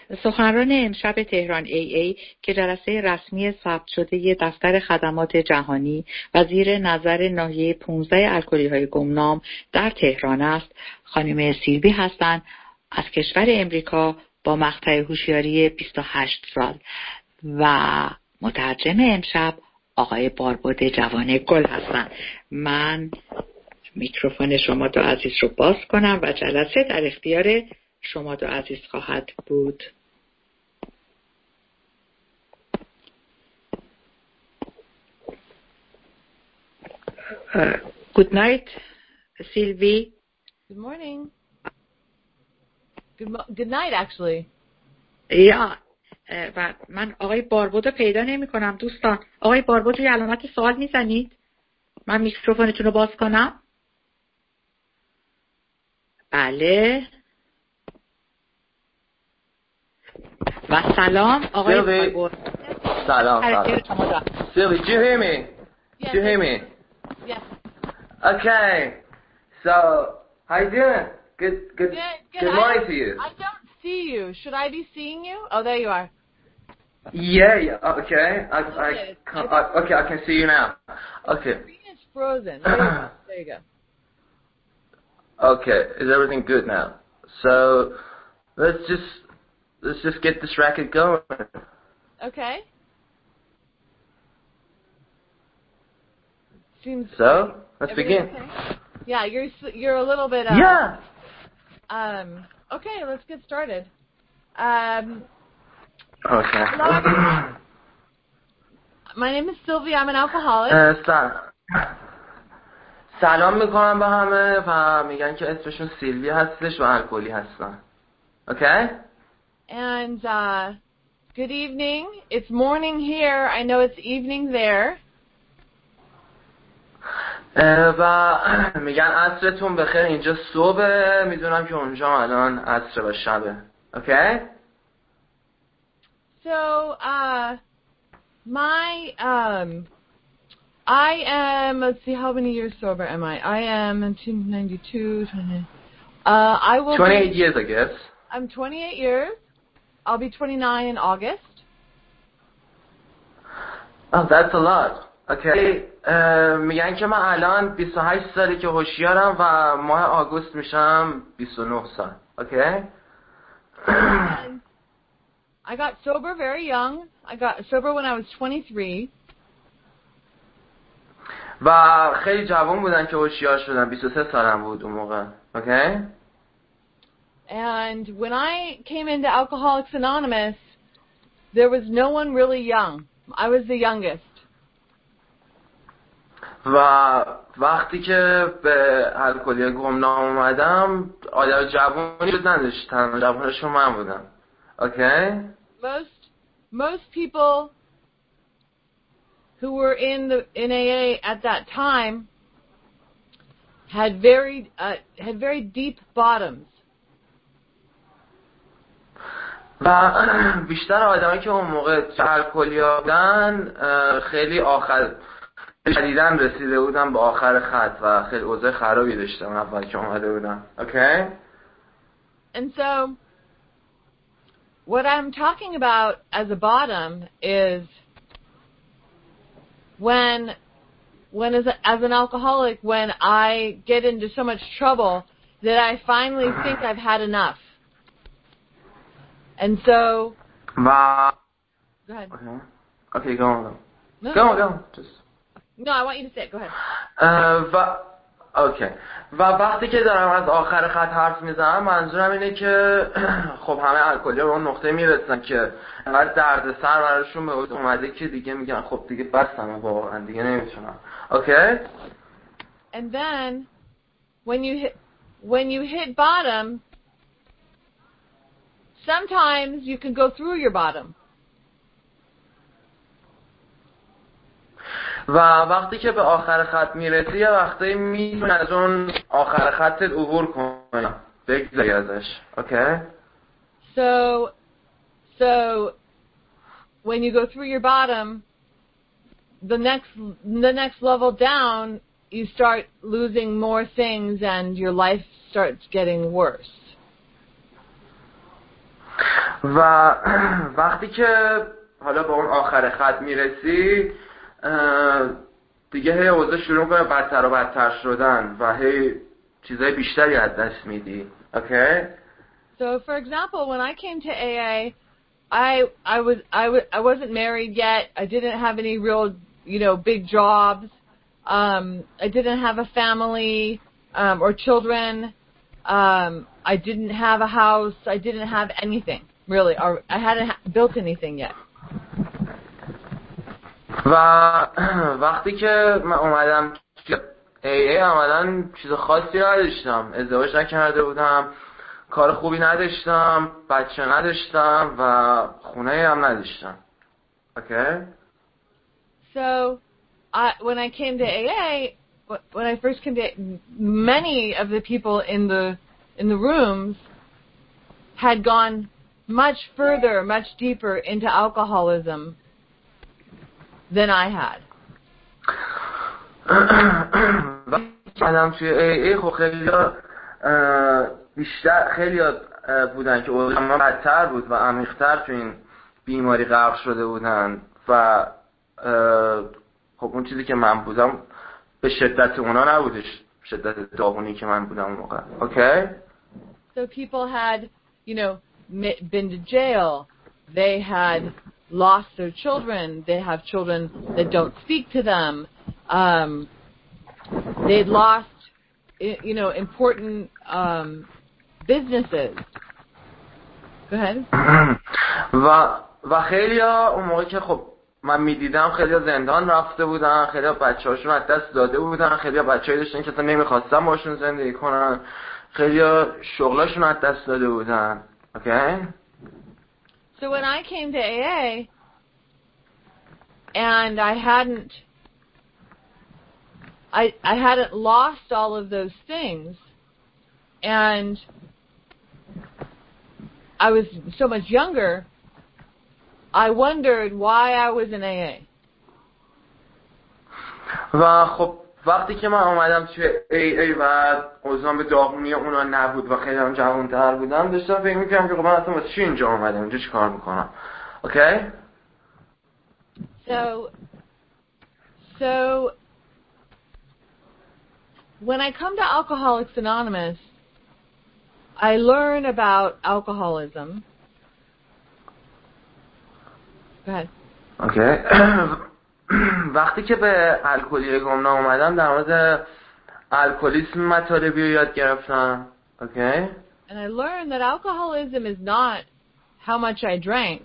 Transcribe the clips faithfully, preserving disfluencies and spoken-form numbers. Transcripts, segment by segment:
سخنران امشب تهران ای ای که جلسه رسمی ثبت شده دفتر خدمات جهانی و زیر نظر ناحیه پانزده الکلی‌های گمنام در تهران است، خانم سیلوی هستند از کشور امریکا با مقطع هوشیاری بیست و هشت سال و مترجم امشب آقای باربد جوان گل هستند. من میکروفون شما دو عزیز رو باز کنم و جلسه در اختیار شما دو عزیز خواهد بود. Uh, good night, Sylvie. Good morning. Good, mo- good night, actually. یا و من آقای باربد رو پیدا نمی کنم دوستان. آقای باربد یه علامت سوال میزنید؟ من میکروفونتون رو باز کنم؟ بله. و سلام آقای باربد. سلام سلام. Sylvie, do you hear me? Yes. Do you hear me? Yes. Okay. So, how you doing? Good, good, Good, good. good morning to you. I don't see you. Should I be seeing you? Oh, there you are. Yeah, yeah. Okay. I, I, Okay. I, I, okay, I can see you now. Okay. The screen is frozen. There you go. There you go. Okay. Is everything good now? So, let's just let's just get this racket going. Okay. Seems. So, let's begin. Okay? Yeah, you're you're a little bit. Uh, Yeah. Um. Okay, let's get started. Um. Okay. My name is Sylvie. I'm an alcoholic. سلام میکنم به همه و میگن که اسمشون سیلوی هستش و الکلی هستن. Okay? And uh, good evening. It's morning here. I know it's evening there. و میگن عصرتون بخیر، اینجا صبح، میدونم که اونجا الان عصر و شبه. Okay? So, uh, my, um, I am, let's see, how many years sober am I? I am nineteen ninety-two, twenty, uh, I will twenty-eight be, years, I guess. I'm twenty-eight years. I'll be twenty-nine in August. Oh, that's a lot. Okay. میگن که من الان بیست و هشت سالی که هوشیارم و ماه آگوست میشم بیست و نه سال. Okay? And I got sober very young. I got sober when I was twenty-three. و خیلی جوان بودن که هوشیار شدن. بیست و سه سالم بود اون موقع. Okay? And when I came into Alcoholics Anonymous, there was no one really young. I was the youngest. و وقتی که به الکلی گمنام اومدم آدم جوانی بود نداشت، تنها جوانشون من بودم. Okay? Most most people who were in the in A A at that time had very uh, had very deep bottoms. و بیشتر آدمایی که اون موقع الکلیا بودن خیلی آخر شدیدن رسیده بودن به آخر خط و خیلی اوضاع خرابی داشتن اول که اومده بودن. Okay? And so what I'm talking about as a bottom is when when as, a, as an alcoholic, when I get into so much trouble that I finally think I've had enough. And so و go ahead. Okay, okay go on. No, Go no, on, go on. Just no, I want you to say it. Go ahead. و اوکی و وقتی که دارم از آخر خط حرف میزنم منظورم اینه که خب همه الکلی به اون نقطه میرسن که انقدر درد سر براشون به وجود اومده که دیگه میگن خب دیگه بسم واقعا دیگه نمیتونم. Okay? And then when you hit when you hit bottom, sometimes you can go through your bottom. و وقتی که به آخر خط میرسی یه وقتی میتونی از اون آخر خطت عبور کنی بگذری ازش. Okay? So so when you go through your bottom, the next the next level down, you start losing more things and your life starts getting worse. و وقتی که حالا به اون آخر خط میرسی دیگه هی اوضاع شروع میکنه بدتر و بدتر شدن و هی چیزای بیشتری از دست میدی. Okay? So for example, when I came to A A, I I was I was I wasn't married yet. I didn't have any real, you know, big jobs. Um, I didn't have a family um, or children. Um, I didn't have a house. I didn't have anything really, or I hadn't built anything yet. و وقتی که من اومدم ای ای عملاً چیز خاصی نداشتم، ازدواج نکرده بودم، کار خوبی نداشتم، بچه نداشتم و خونه هم نداشتم. Okay? So, I, when I came to A A, when I first came to A A, many of the people in the in the rooms had gone much further, much deeper into alcoholism than I had. بعدم توی ای ای خب خیلی بیشتر خیلی بودن که اوضاع بدتر بود و عمیق‌تر تو این بیماری غرق شده بودن و خب اون چیزی که من بودم به شدت اونا نبودش، شدت داغونی که من بودم اون موقع. Okay? So people had, you know, been to jail. They had lost their children. They have children that don't speak to them. Um, they'd lost, you know, important um, businesses. Go ahead. و و خیلیا اون موقع که خب من میدیدم خیلیا زندان رفته بودن، خیلیا بچه‌هاشون از دست داده بودن، خیلیا بچه‌ای داشتن که اصلا نمیخواستن باشون زندگی کنن، خیلیا شغلاشون از دست داده بودن. Okay? So when I came to A A and I hadn't I I hadn't lost all of those things and I was so much younger, I wondered why I was in A A. و خب وقتی که من اومدم توی ای ای و اوضاع به داغونی اونا نبود و خیلی هم جوان‌تر بودم، داشتم فکر می‌کردم که خب من اصلا واسه چی اینجا اومدم، اینجا چی کار میکنم. Okay? So, so when I come to Alcoholics Anonymous, I learn about alcoholism. Go ahead. Okay. وقتی که به الکلی گمنام اومدم در مورد الکلیسم مطالبی رو یاد گرفتم. Okay? And I learned that alcoholism is not how much I drank.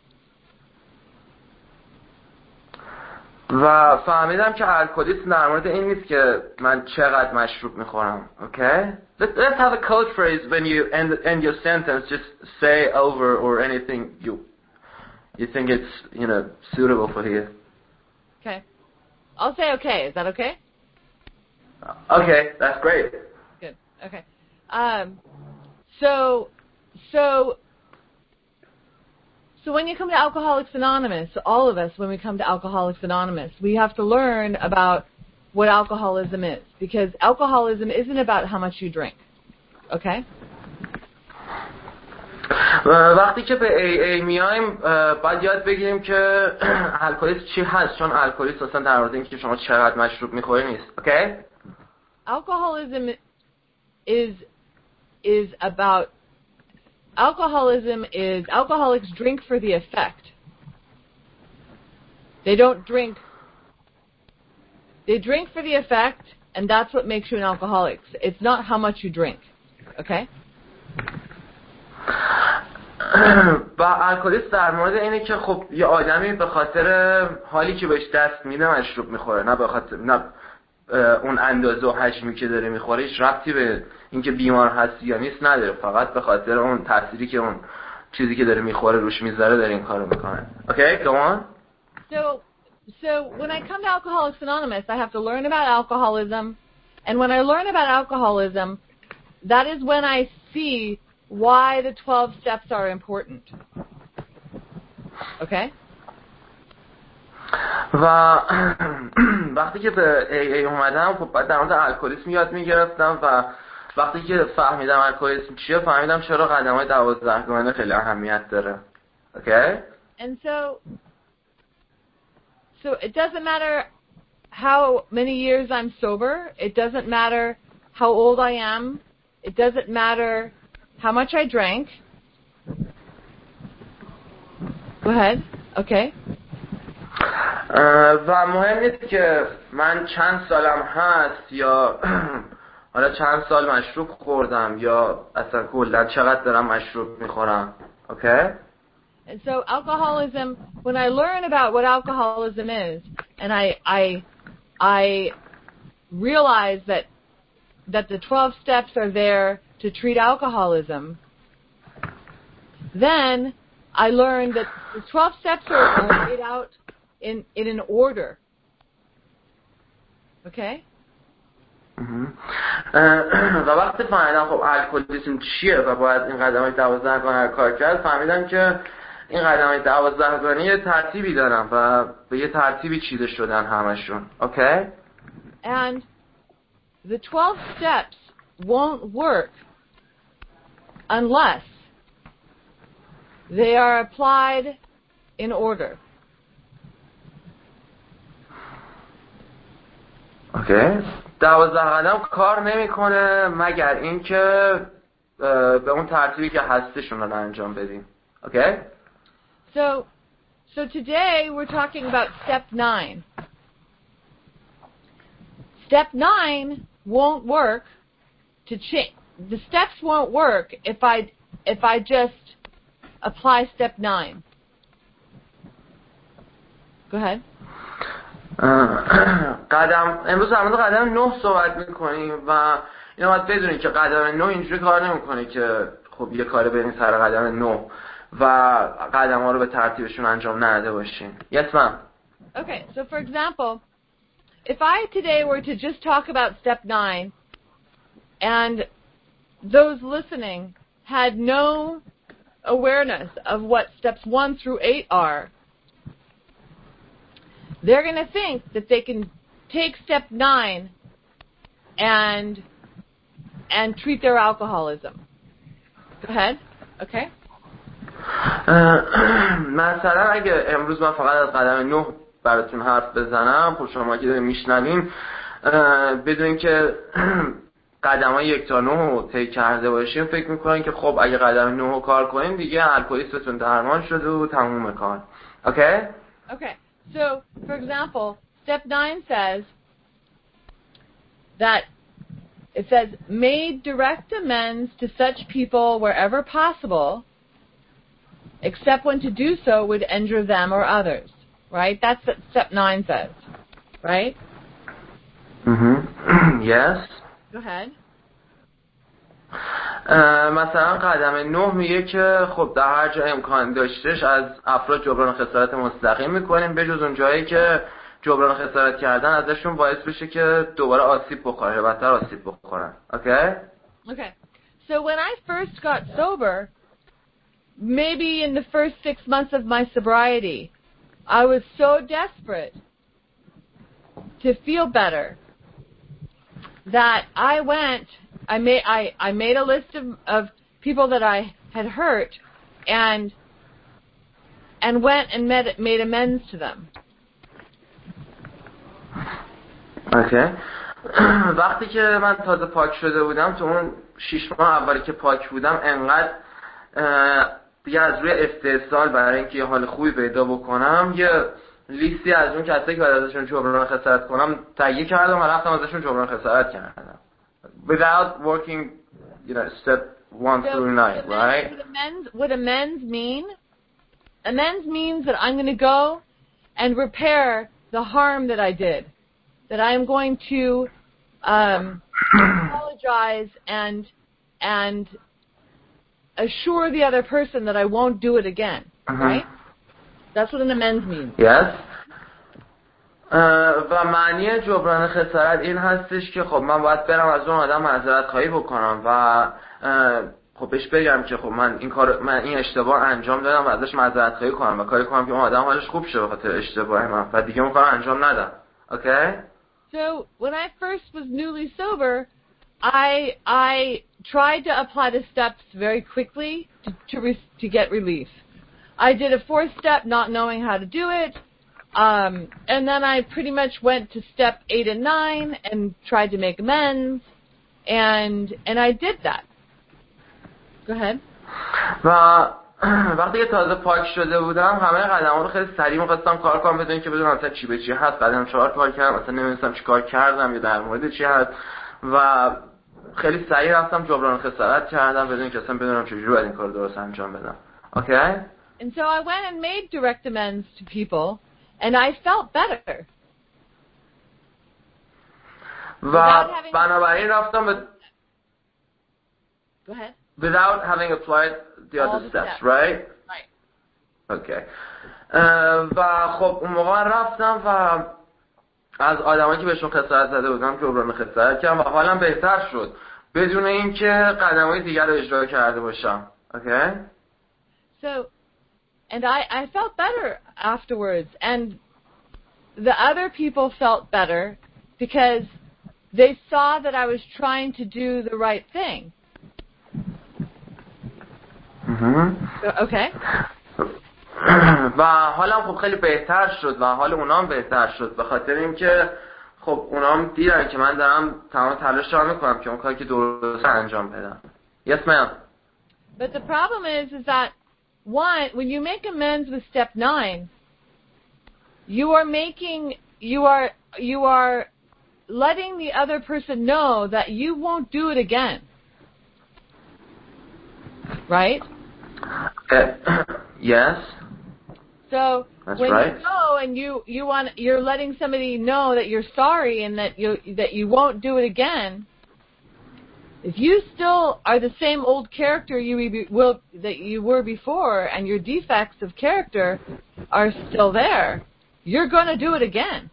و فهمیدم که الکلیسم در مورد این نیست که من چقدر مشروب میخورم. Okay? Let's, let's have a code phrase when you end, end your sentence. Just say over or anything you you think it's, you know, suitable for here. Okay. I'll say okay. Is that okay? Okay, that's great. Good. Okay. Um, so, so, so when you come to Alcoholics Anonymous, all of us, when we come to Alcoholics Anonymous, we have to learn about what alcoholism is, because alcoholism isn't about how much you drink. Okay? وقتی که به ای ای میایم باید یاد بگیریم که الکلیسم چی هست، چون الکلیسم اصلا در مورد اینکه شما چقدر مشروب میخوری نیست. Okay? Alcoholism is is about alcoholism is alcoholics drink for the effect. They don't drink. They drink for the effect, and that's what makes you an alcoholic. It's not how much you drink. Okay? با الکلیسم در مورد اینه که خب یه آدمی به خاطر حالی که بهش دست میده مشروب میخوره، نه به خاطر نه اون اندازه و حجمی که داره میخوره هیچ ربطی به اینکه بیمار هست یا نیست نداره، فقط به خاطر اون تأثیری که اون چیزی که داره میخوره روش میذاره داره این کارو میکنه. Okay, go on. So, so when I come to Alcoholics Anonymous, I have to learn about alcoholism, and when I learn about alcoholism, that is when I see why the twelve steps are important. Okay? و وقتی که به ای ای اومدم خب بعد در مورد الکلیسم یاد میگرفتم و وقتی که فهمیدم الکلیسم چیه فهمیدم چرا قدم‌های دوازدهگانه خیلی اهمیت داره. Okay? And so, so it doesn't matter how many years I'm sober. It doesn't matter how old I am. It doesn't matter how much I drank. Go ahead. Okay. و مهم نیست که من چند سالم هست یا حالا چند سال مشروب خوردم یا اصلا کلا چقدر دارم مشروب میخورم. Okay? And so alcoholism, when I learn about what alcoholism is, and I I I realize that that the twelve steps are there to treat alcoholism, then I learned that the twelve steps are, are laid out in in an order. Okay? و وقتی فهمیدم خب الکلیسم چیه و باید این قدم‌های دوازدهگانه رو کار کرد، فهمیدم که این قدم‌های دوازدهگانه یه ترتیبی دارن و به یه ترتیبی چیده شدن همشون. Okay? And the twelve steps won't work unless they are applied in order. Okay. دوازده قدم کار نمیکنه مگر اینکه به اون ترتیبی که هستشون رو انجام بدیم. Okay? So, so today we're talking about step nine. Step nine won't work to change. The steps won't work if I if I just apply step nine. Go ahead. قدم امروز در مورد قدم نه صحبت میکنیم و اینو باید بدونید که قدم نه اینجوری کار نمیکنه که خب یه کار بریم سر قدم نه و قدم ها رو به ترتیبشون انجام نداده باشیم. Yes, ma'am. Okay, so for example, if I today were to just talk about step nine and those listening had no awareness of what steps one through eight are, they're going to think that they can take step nine and and treat their alcoholism. Go ahead. Okay. مثلا اگه امروز من فقط از قدم نه براتون حرف بزنم، خب شما که میشنوین بدونین که قدم های یک تا نه رو طی کرده باشیم فکر میکنین که خب اگه قدم نه رو کار کنین دیگه الکلیستون درمان شده و تموم کار. Okay? Okay. So, for example, step nine says that it says, made direct amends to such people wherever possible, except when to do so would injure them or others. Right? That's what step nine says. Right? Mm-hmm. Yes. Go ahead. مثلا قدم نه میگه که خب در هر جا امکان داشتش از افراد جبران خسارت مستقیم میکنیم به جز اون جایی که جبران خسارت کردن ازشون باعث بشه که دوباره آسیب بخوره بدتر آسیب بخورن. Okay? Okay. So when I first got sober, maybe in the first six months of my sobriety, I was so desperate to feel better that I went I made I, I made a list of, of people that I had hurt and and went and made made amends to them. Okay. وقتی که من تازه پاک شده بودم تو اون شش ماه اولی که پاک بودم انقدر دیگه از روی استحصال برای اینکه یه حال خوبی پیدا بکنم یه لیستی از اون کسایی که باید ازشون جبران خسارت کنم تهیه کردم و رفتم ازشون جبران خسارت کردم. Without working, you know, step one so through nine, amends, right? What amends, what amends mean? Amends means that I'm going to go and repair the harm that I did. That I am going to um, apologize and and assure the other person that I won't do it again. Uh-huh. Right? That's what an amends means. Yes. و معنی جبران خسارت این هستش که خب من باید برم از اون آدم معذرت خواهی بکنم و خب بهش بگم که خب من این کار من این اشتباه انجام دادم و ازش معذرت خواهی کنم و کاری کنم که اون آدم حالش خوب شه به خاطر اشتباه من و دیگه اون کارو انجام ندم. Okay? So when I first was newly sober, I I tried to apply the steps very quickly to to, re- to get relief. I did a fourth step not knowing how to do it, um, and then I pretty much went to step eight and nine and tried to make amends, and and I did that. Go ahead. و وقتی که تازه پاک شده بودم همه قدم‌ها رو خیلی سریع می‌خواستم کار کنم بدون که بدونم مثلا چی به چی هست. قدم چهار کار کردم، مثلا نمی‌دونستم چی کار کردم یا در مورد چی هست و خیلی سریع رفتم جبران خسارت کردم بدون که اصلا بدونم چجوری باید این کار درست انجام بدم. Okay? And so I went and made direct amends to people, and I felt better. و بنابراین رفتم به Go ahead. Without having applied the other the steps, steps. right? Right. Okay. و خب اون موقع رفتم و از آدمایی که بهشون خسارت زده بودم جبران خسارت کردم و حالم بهتر شد بدون اینکه قدم‌های دیگر رو اجرا کرده باشم. Okay? So, and I, I felt better afterwards, and the other people felt better because they saw that I was trying to do the right thing. Mm-hmm. So, okay. و حالم خب خیلی بهتر شد و حال اونام بهتر شد به خاطر اینکه خب اونام دیدن که من دارم تمام تلاش رو میکنم که اون کاری که درست انجام بدم. Yes, ma'am. But the problem is, is that one, when you make amends with step nine, you are making, you are, you are letting the other person know that you won't do it again. Right? Uh, yes. So That's when right. you go and you, you want, you're letting somebody know that you're sorry and that you that you won't do it again. If you still are the same old character you will that you were before, and your defects of character are still there, you're going to do it again.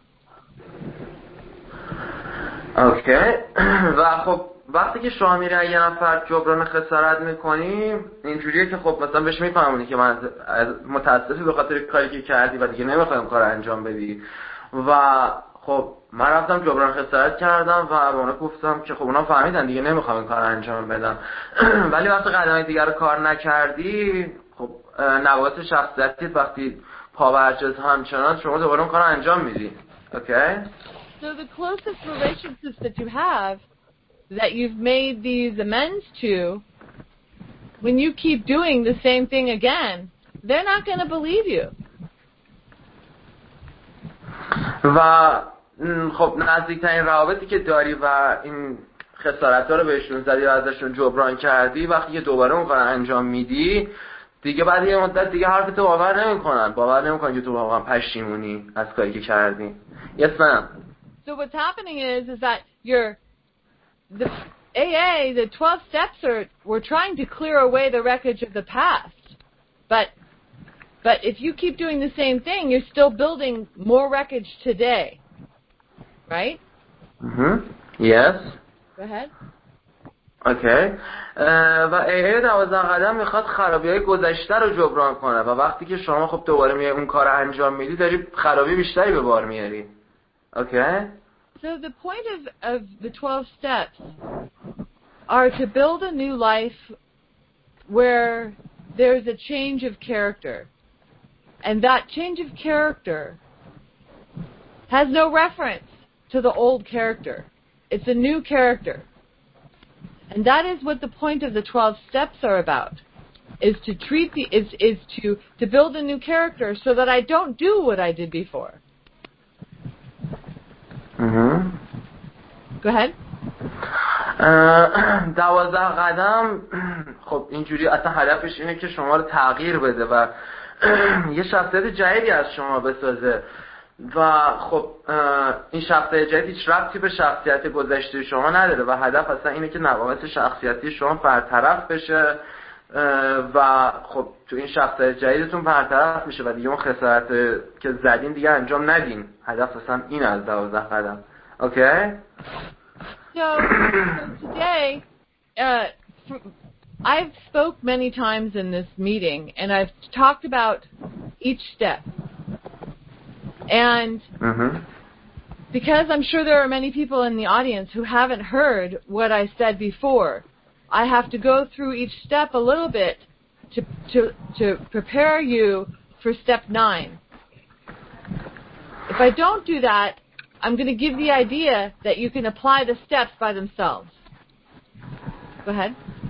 Okay. و خب وقتی که شما میری یه نفر جبران خسارت میکنی اینجوریه که خب مثلا بهش میفهمونی که من متاسفی به خاطر کاری که کردی و دیگه نمیخوایم کار انجام بدی و خب من رفتم جبران خسارت کردم و به اونا گفتم که خب اونا فهمیدن دیگه نمیخوام این کار انجام بدم. ولی وقتی قدمای دیگر رو کار نکردی خب نواقص شخصیتیت وقتی پا برجاست همچنان شما دوباره اون کار انجام میدی. Okay? So the closest relationships that you have that you've made these amends to, when you keep doing the same thing again, they're not going to believe you. و خب نزدیکترین روابطی که داری و این خسارت‌ها رو بهشون زدی و ازشون جبران کردی وقتی که دوباره اون کار انجام میدی دیگه بعد یه مدت دیگه حرفتو باور نمی‌کنن باور نمی‌کنن که تو واقعا پشیمونی از کاری که کردی. Yes, ma'am. So what's happening is is that you're the A A, the twelve steps are we're trying to clear away the wreckage of the past. But but if you keep doing the same thing, you're still building more wreckage today. Right? Mhm. Yes. Go ahead. Okay. و ای دوازده قدم میخواد خرابی‌های گذشته رو جبران کنه و وقتی که شما خب دوباره میای اون کار انجام میدی داری خرابی بیشتری به بار میاری. Okay? So the point of, of the twelve steps are to build a new life where there's a change of character. And that change of character has no reference to the old character. It's a new character. And that is what the point of the twelve steps are about. Is to treat the is is to, to build a new character so that I don't do what I did before. Mhm. Go ahead. دوازده قدم خب اینجوری اصلا هدفش اینه که شما رو تغییر بده و یه شخصیت جدیدی از شما بسازه و خب این شخصیت جدید هیچ ربطی به شخصیت گذشته شما نداره و هدف اصلا اینه که نواقص شخصیتی شما برطرف بشه و خب تو این شخصیت جدیدتون برطرف میشه و دیگه اون خسارت که زدین دیگه انجام ندین. هدف اصلا این از دوازده قدم. Okay? So, so today, uh, I've spoke many times in this meeting, and I've talked about each step. And mm-hmm. because I'm sure there are many people in the audience who haven't heard what I said before, I have to go through each step a little bit to to to prepare you for step nine. If I don't do that, I'm going to give the idea that you can apply the steps by themselves. Go ahead.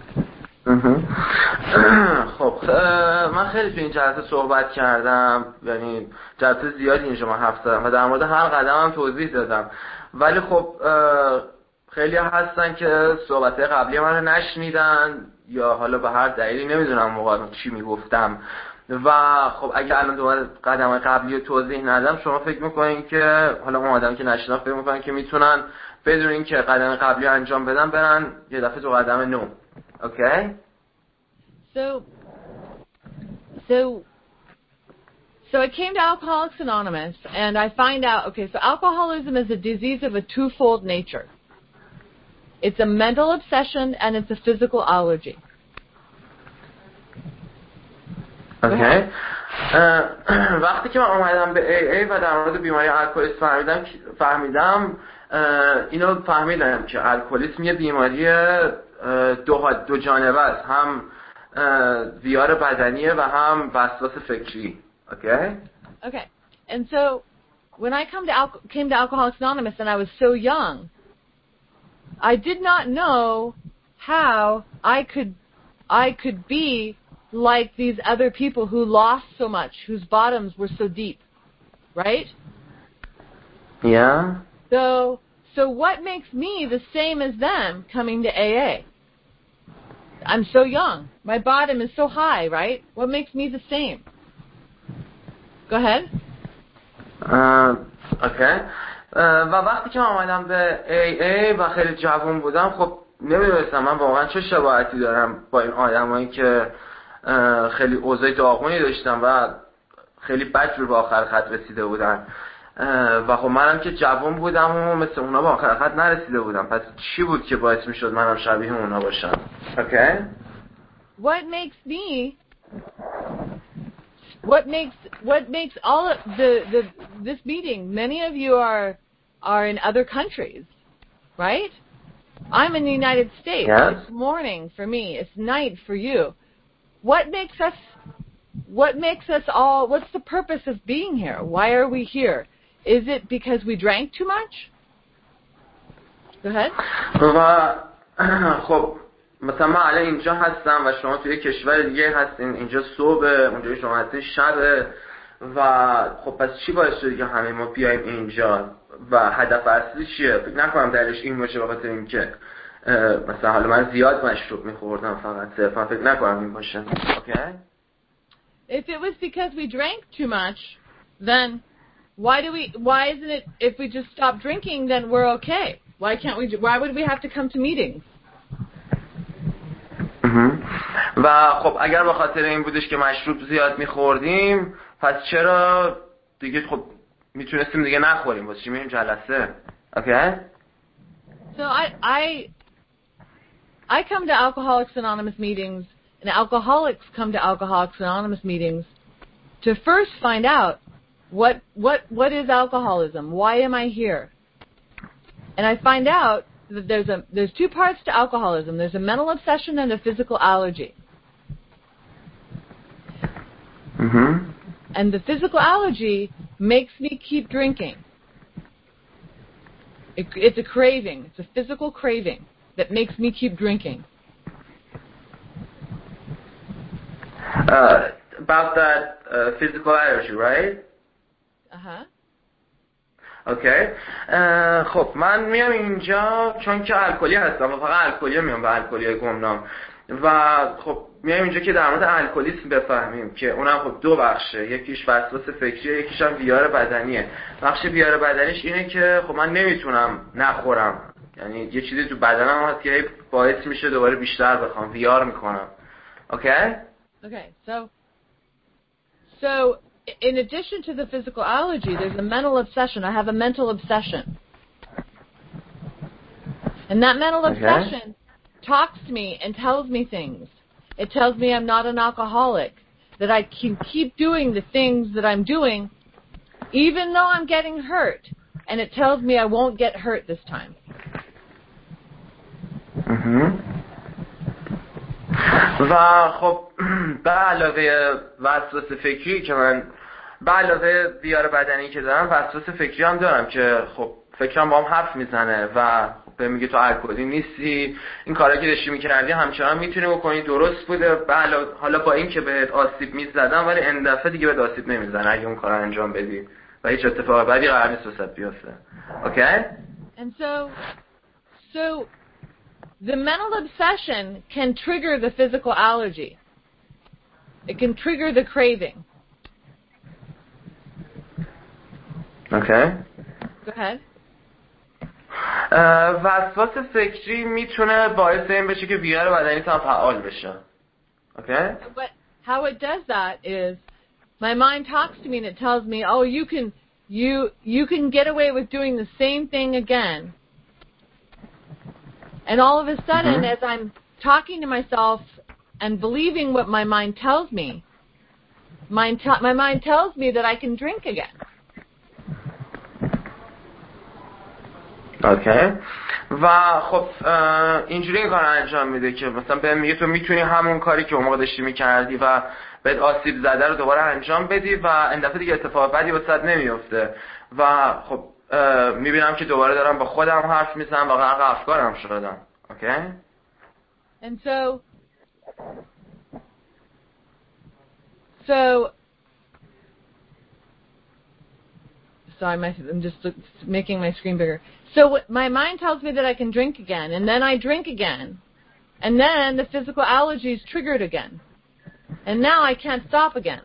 خب من خیلی تو این جلسه صحبت کردم، یعنی جلسه زیادی اینجا من حرف زدم و در مورد هر قدم هم توضیح دادم، ولی خب خیلی هستن که صحبت قبلی من رو نشنیدن یا حالا به هر دلیلی نمیدونم موقع چی میگفتم و خب اگه الان دوباره قدم قبلی رو توضیح ندم شما فکر میکنین که حالا اون آدم که نشناخت فکر میکنن که میتونن بدون این که قدم قبلی رو انجام بدن برن یه دفعه تو قدم نو. Okay? So, so, so I came to Alcoholics Anonymous, and I find out, okay, so alcoholism is a disease of a twofold nature. It's a mental obsession, and it's a physical allergy. Okay. وقتی که من اومدم به ای ای و در مورد بیماری الکلیسم فهمیدم فهمیدم اینو فهمیدم که الکلیسم یه بیماری دو دو جانبه است، هم ویار بدنیه و هم وسواس فکری. Okay? Okay. And so when I come to Al- came to Alcoholics Anonymous and I was so young, I did not know how I could I could be like these other people who lost so much, whose bottoms were so deep. Right? Yeah. So So what makes me the same as them coming to A A? I'm so young. My bottom is so high, right? What makes me the same? Go ahead. اوکی. و وقتی که من آمدم به ای ای و خیلی جوان بودم خب نمیدونستم من واقعا چه شباهتی دارم با این آدمایی که خیلی اوضاع داغونی داشتن و خیلی بد جور به آخر خط رسیده بودن و خب منم که جوان بودم و مثل اونا به آخر خط نرسیده بودم، پس چی بود که باعث میشد منم شبیه اونا باشم؟ Okay? What makes me what makes what makes all of the the this meeting, many of you are are in other countries, right? I'm in the United States. Yeah. It's morning for me. It's night for you. What makes us what makes us all what's the purpose of being here? Why are we here? Is it because we drank too much? Go ahead. خب مثلا من الان اینجا هستم و شما توی کشور دیگه هستین، اینجا صبح، اونجا شما هستین شبه و خب پس چی باعث شده که همه ما بیایم اینجا و هدف اصلی چیه؟ فکر نکنم دلیلش این باشه به خاطر اینکه مثلا حالا من زیاد مشروب میخوردم فقط، صرفا فکر نکنم این باشه. Okay? If it was because we drank too much, then why do we why isn't it if we just stop drinking then we're okay? Why can't we why would we have to come to meetings? و خب اگر به خاطر این بودش که مشروب زیاد میخوردیم پس چرا دیگه خب میتونستیم دیگه نخوریم، واسه چی میریم جلسه؟ Okay? So I I I come to Alcoholics Anonymous meetings and alcoholics come to Alcoholics Anonymous meetings to first find out what what what is alcoholism? Why am I here? And I find out that there's a there's two parts to alcoholism. There's a mental obsession and a physical allergy. Mm-hmm. And the physical allergy makes me keep drinking. It, it's a craving. It's a physical craving that makes me keep drinking. Uh, about that uh, physical allergy, right? Uh-huh. اوکی. خب من میام اینجا چون که الکلی هستم و فقط الکلی میام و الکلی گمنام و خب میام اینجا که در مورد الکلیسم بفهمیم که اونم خب دو بخشه، یکیش وسواس فکریه، یکیش هم ویار بدنیه. بخش ویار بدنیش اینه که خب من نمیتونم نخورم، یعنی یه چیزی تو بدنم هست که باعث میشه دوباره بیشتر بخوام، ویار میکنم. اوکی؟ Okay, so so in addition to the physical allergy, there's a mental obsession. I have a mental obsession. And that mental Okay. obsession talks to me and tells me things. It tells me I'm not an alcoholic, that I can keep doing the things that I'm doing even though I'm getting hurt. and it tells me I won't get hurt this time. و خب به علاوه وسواس فکری که من به علاوه ویار بدنی که دارم، وسواس فکری هم دارم که خب فکرم با هم حرف میزنه و به میگه تو الکلی نیستی، این کارا که داشتی میکردی همچنان میتونی بکنی، درست بوده. بله حالا با این که بهت آسیب میزدم ولی این دفعه دیگه بهت آسیب نمیزنه اگه اون کارا انجام بدی و هیچ اتفاق بدی قرار نیست واسط بیفته. Okay? And so so the mental obsession can trigger the physical allergy. It can trigger the craving. Okay. Go ahead. وسواس فکری میتونه باعث این بشه که ویار بدنی هم فعال بشه. Okay? But how it does that is my mind talks to me and it tells me, "Oh, you can you you can get away with doing the same thing again." And all of a sudden, mm-hmm. as I'm talking to myself and believing what my mind tells me, mind te- my mind tells me that I can drink again. اوکی. و خب اینجوری این کار انجام میده که مثلا به میگه تو میتونی همون کاری که اون موقع داشتی میکردی و بهت آسیب زده رو دوباره انجام بدی و این دفعه دیگه اتفاق بدی واسط نمیفته. و خب میبینم که دوباره دارم با خودم حرف میزنم و غرق افکارم شدم. اوکی. And so so Sorry, my, I'm just look, making my screen bigger. So my mind tells me that I can drink again, and then I drink again, and then the physical allergy is triggered again, and now I can't stop again.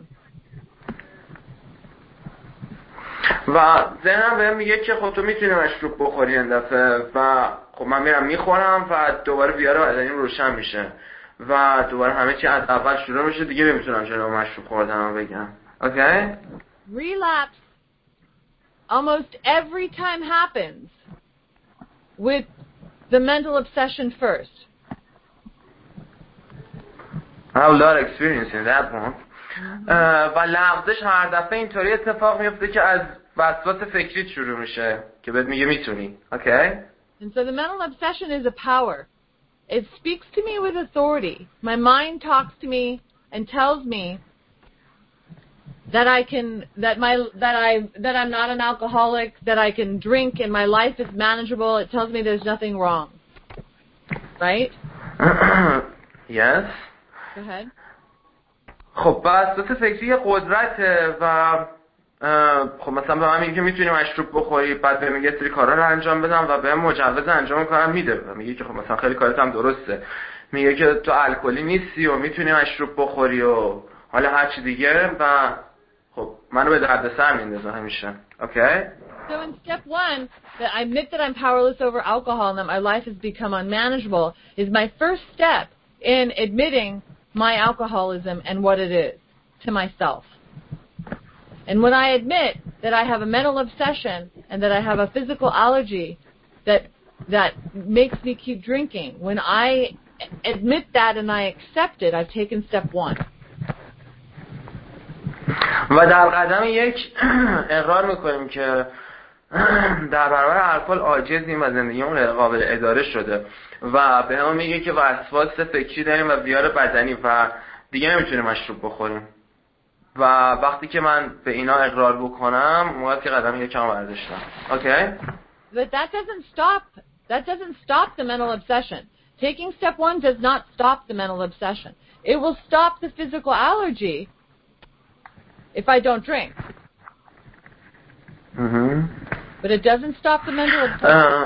و ذهنم بهم میگه که خب تو میتونی مشروب بخوری این دفعه و خب من میرم میخورم و دوباره ویار بدنیم روشن میشه و دوباره همه چی از اول شروع میشه، دیگه نمیتونم جلو مشروب خوردنم بگم. اوکی؟ Relapse almost every time happens with the mental obsession first. I have a lot of experience in that one. و لغزش هر دفعه اینطوری اتفاق میفته که از وسواس فکری شروع میشه که بهت میگه میتونی. Okay? And so the mental obsession is a power. It speaks to me with authority. My mind talks to me and tells me that I can, that my, that I, that I'm not an alcoholic, that I can drink and my life is manageable. It tells me there's nothing wrong. Right? Yes. Go ahead. خب وسواس فکری یه قدرته و خب مثلا به من میگه که میتونی مشروب بخوری، بعد به میگه سری کارا رو انجام بدم و به مجوز انجام کارم میده و میگه که خب مثلا خیلی کارت هم درسته، میگه که تو الکلی نیستی و میتونی مشروب بخوری و حالا هر چی دیگه و خب منو به دردسر میندازه همیشه. Okay? So in step one, that I admit that I'm powerless over alcohol and that my life has become unmanageable is my first step in admitting my alcoholism and what it is to myself. And when I admit that I have a mental obsession and that I have a physical allergy that that makes me keep drinking, when I admit that and I accept it, I've taken step one. و در قدم یک اقرار میکنیم که در برابر الکل عاجزیم و زندگیمون غیر قابل اداره شده و به همون میگه که وسواس فکری داریم و ویار بدنی و دیگه نمیتونیم مشروب بخوریم و وقتی که من به اینا اقرار بکنم موقعی که قدم یکم برداشتم. Okay? But that doesn't stop that doesn't stop the mental obsession. Taking step one does not stop the mental obsession. It will stop the physical allergy if I don't drink. Mm-hmm. But it doesn't stop the mental obsession.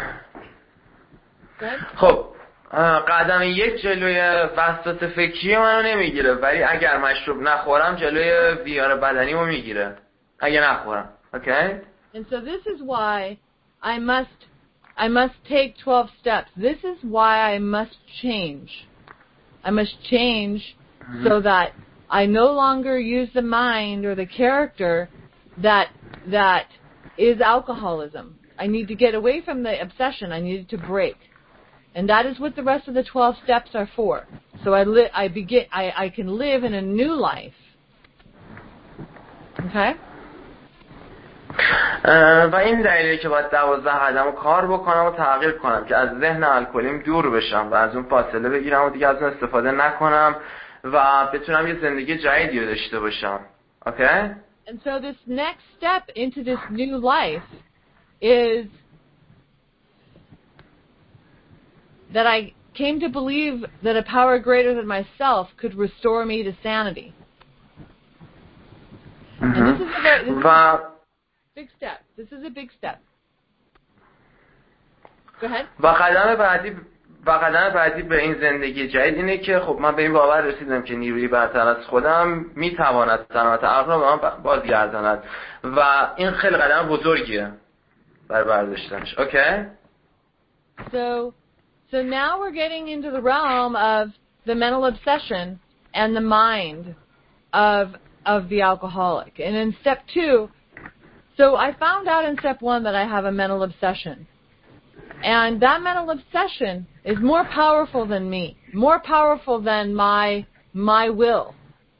خب قدم یک جلوی وسواس فکری منو نمیگیره ولی اگر مشروب نخورم جلوی ویار بدنیمو میگیره اگه نخورم. Okay? And so this is why I must I must take twelve steps. This is why I must change. I must change mm-hmm. so that I no longer use the mind or the character that that is alcoholism. I need to get away from the obsession. I need to break. And that is what the rest of the twelve steps are for. So I li- I begin I, I can live in a new life. Okay? و این دلیلیه که باید دوازده قدم رو کار بکنم و تغییر کنم که از ذهن الکلیم دور بشم و از اون فاصله بگیرم و دیگه از اون استفاده نکنم و بتونم یه زندگی جدیدی رو داشته باشم. Okay? And so this next step into this new life is that I came to believe that a power greater than myself could restore me to sanity. Mm-hmm. And this is a very, this is a big step. This is a big step. Go ahead. و قدم بعدی و قدم بعدی به این زندگی جدید اینه که خب من به این باور رسیدم که نیروی برتر از خودم میتواند سلامت عقل رو به من بازگرداند و این خیلی قدم بزرگیه برای برداشتنش. Okay? So So now we're getting into the realm of the mental obsession and the mind of of the alcoholic. And in step two, so I found out in step one that I have a mental obsession. And that mental obsession is more powerful than me, more powerful than my my will.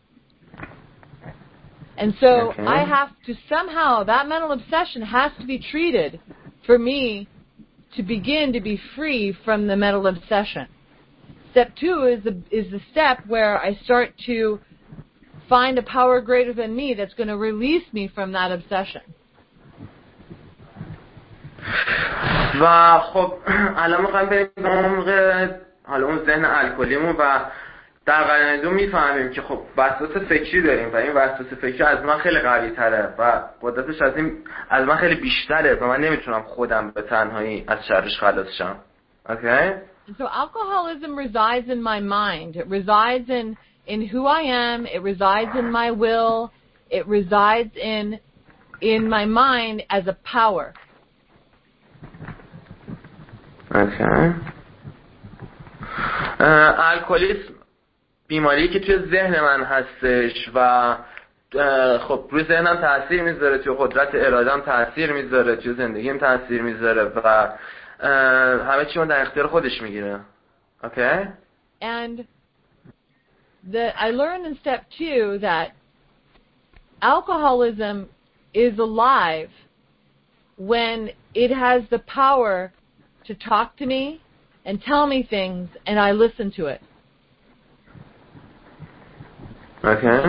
And so okay. I have to somehow, that mental obsession has to be treated for me to begin to be free from the mental obsession. Step two is the, is the step where I start to find a power greater than me that's going to release me from that obsession. و خب الان میخوایم بریم به عمق حالا اون ذهن الکلیمون و در قدم دو میفهمیم که خب وسواس فکری داریم و این وسواس فکری از من خیلی قوی تره و قدرتش از این از من خیلی بیشتره و من نمیتونم خودم به تنهایی از شرش خلاص شم. Okay? So alcoholism resides in my mind. It resides in in who I am. It resides in my will. It resides in in my mind as a power. Okay. الکلیسم بیماری که توی ذهن من هستش و خب روی ذهنم تاثیر میذاره، توی قدرت اراده‌ام تاثیر میذاره، توی زندگیم تاثیر میذاره و همه چی رو در اختیار خودش میگیره. Okay? And the I learned in step two that alcoholism is alive when it has the power to talk to me and tell me things and I listen to it. Okay.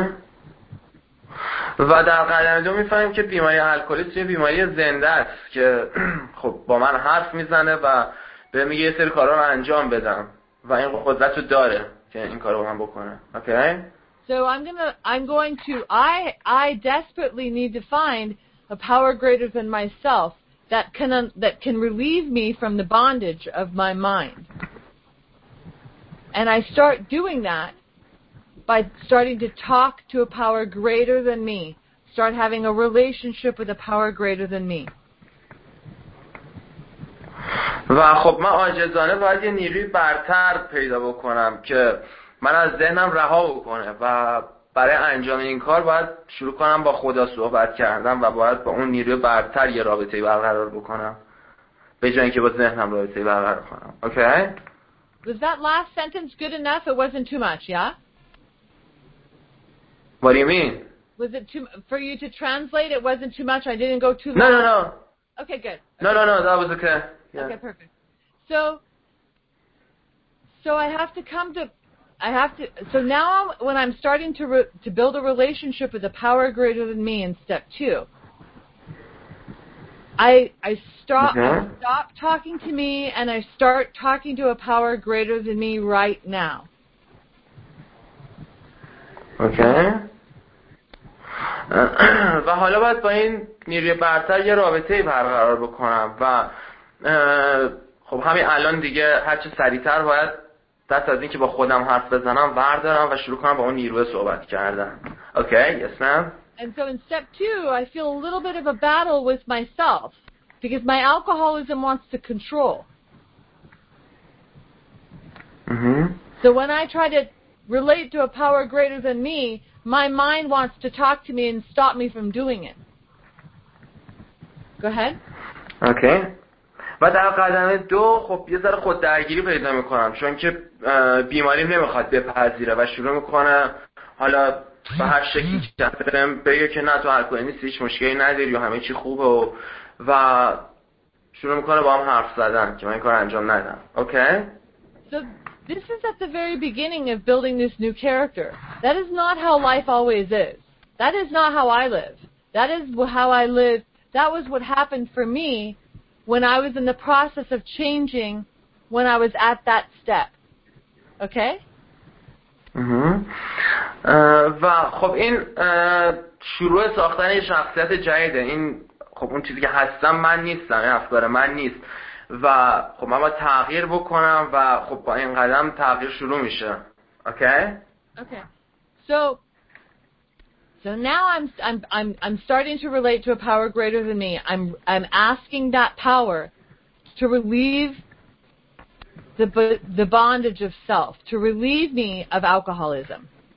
و در قدم دو میفهمیم که بیماری الکلیسم یه بیماری زنده است که خب با من حرف میزنه و به میگه یه سری کارا رو انجام بدم و این قدرت رو داره که این کارو با من بکنه. Okay? So I'm going to I'm going to I I desperately need to find a power greater than myself that can that can relieve me from the bondage of my mind. And I start doing that by starting to talk to a power greater than me. Start having a relationship with a power greater than me. و خب من عاجزانه باید یه نیروی برتر پیدا بکنم که من از ذهنم رها بکنه و برای انجام این کار باید شروع کنم با خدا صحبت کردن و باید با اون نیروی برتر یه رابطه‌ای برقرار بکنم به جای اینکه با ذهنم رابطه‌ای برقرار کنم. Okay? Was that last sentence good enough? It wasn't too much, yeah? What do you mean? Was it too for you to translate? It wasn't too much. I didn't go too long. No, no, no. Okay, good. Okay. No, no, no. That was okay. Yeah. Okay, perfect. So, so I have to come to, I have to. So now, when I'm starting to re, to build a relationship with a power greater than me in step two, I I stop okay. I stop talking to me and I start talking to a power greater than me right now. Okay. و حالا باید با این نیروی برتر یه رابطه‌ای برقرار بکنم و خب همین الان دیگه هرچه سریعتر باید دست از این که با خودم حرف بزنم بردارم و شروع کنم با اون نیروی صحبت کردن. Okay, yes ma'am. And so in step two, I feel a little bit of a battle with myself because my alcoholism wants to control. Mm-hmm. So when I try to relate to a power greater than me, my mind wants to talk to me and stop me from doing it. Go ahead. Okay. و در قدم دو خب یه ذره خود درگیری پیدا میکنم چون که بیماریم نمیخواد بپذیره و شروع میکنه حالا به هر شکلی که بهم بگه که نه تو الکلی نیستی، هیچ مشکلی نداری و همه چی خوبه و, و شروع میکنه با هم حرف زدن که من این کار انجام ندم. اوکی؟ So this is at the very beginning of building this new character. That is not how life always is. That is not how I live. That is how I live. That was what happened for me when I was in the process of changing when I was at that step. Okay? و خب این شروع ساختن یه شخصیت جدیده. این خب اون چیزی که هستم من نیستم، این افکار من نیست و خب من باید تغییر بکنم و خب با این قدم تغییر شروع میشه. Okay? Okay. So So now I'm I'm I'm I'm starting to relate to a power greater than me. I'm I'm asking that power to relieve the the bondage of self, to relieve me of alcoholism.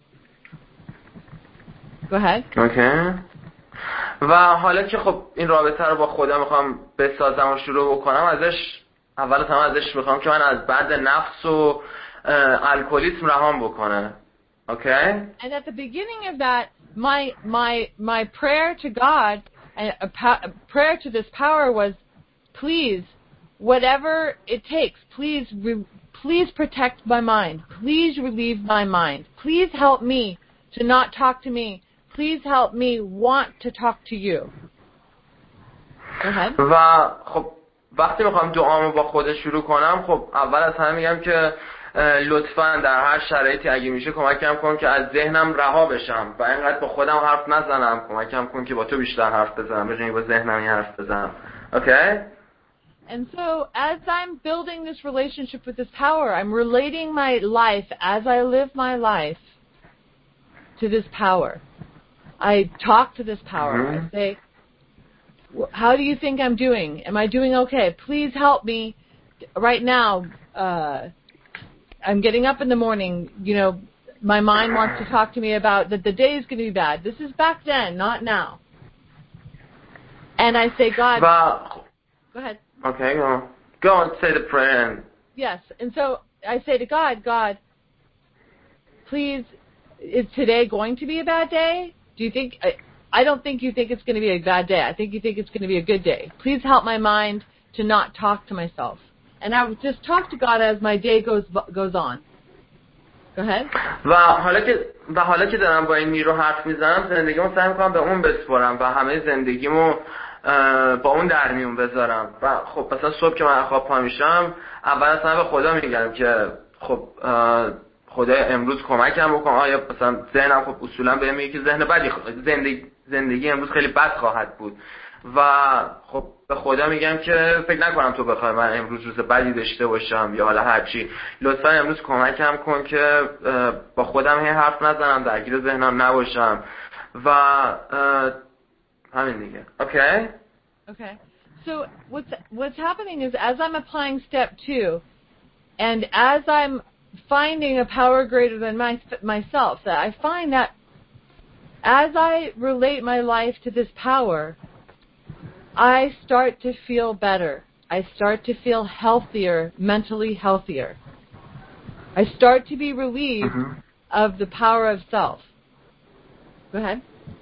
Go ahead. Okay. و حالا که خب این رابطه رو با خودم میخوام بسازم و شروع بکنم، ازش اول از همه ازش میخوام که من از بند نفس و الکلیسم رهام بکنه. Okay? And at the beginning of that, my my my prayer to God and a, pa- a prayer to this power was, please, whatever it takes, please re- please protect my mind. Please relieve my mind. Please help me to not talk to me. Please help me want to talk to you. Go ahead. و خب وقتی میخوام دعامو با خود شروع کنم، خب اول از همه میگم که لطفاً در هر شرایطی اگه میشه کمکم کن که از ذهنم رها بشم و اینقدر با خودم حرف نزنم. کمکم کن که با تو بیشتر حرف بزنم به جای با ذهنم حرف بزنم. Okay? And so as I'm building this relationship with this power, I'm relating my life as I live my life to this power. I talk to this power. Mm-hmm. I say, how do you think I'm doing? Am I doing okay? Please help me right now. Uh, I'm getting up in the morning, you know, my mind wants to talk to me about that the day is going to be bad. This is back then, not now. And I say, God, well, go ahead. Okay, go on. Go on, say the prayer. And... Yes, and so I say to God, God, please, is today going to be a bad day? Do you think, I, I don't think you think it's going to be a bad day. I think you think it's going to be a good day. Please help my mind to not talk to myself. And I would just talk to God as my day goes goes on. Go ahead. و حالا که و حالا که دارم با این نیرو حرف میزنم، زندگیمو سعی میکنم به اون بسپارم و همه زندگیمو با اون در میون بذارم. و خب مثلا صبح که من خواب پا میشم، اول از همه به خدا میگم که خب خدای امروز کمکم بکن. آیا مثلا ذهنم خب اصولا بهم میگه که ذهن بدی زندگی زندگی امروز خیلی بد خواهد بود و خب به خدا میگم که فکر نکنم تو بخوای من امروز روز بدی داشته باشم یا حالا هرچی. لطفا امروز کمکم کن که با خودم هی حرف نزنم، درگیر ذهنم نباشم و همین دیگه. Okay? Okay. So what's what's happening is as I'm applying step two and as I'm finding a power greater than my, myself, that I find that as I relate my life to this power, I start to feel better. I start to feel healthier, mentally healthier. I start to be relieved mm-hmm. of the power of self. Go ahead.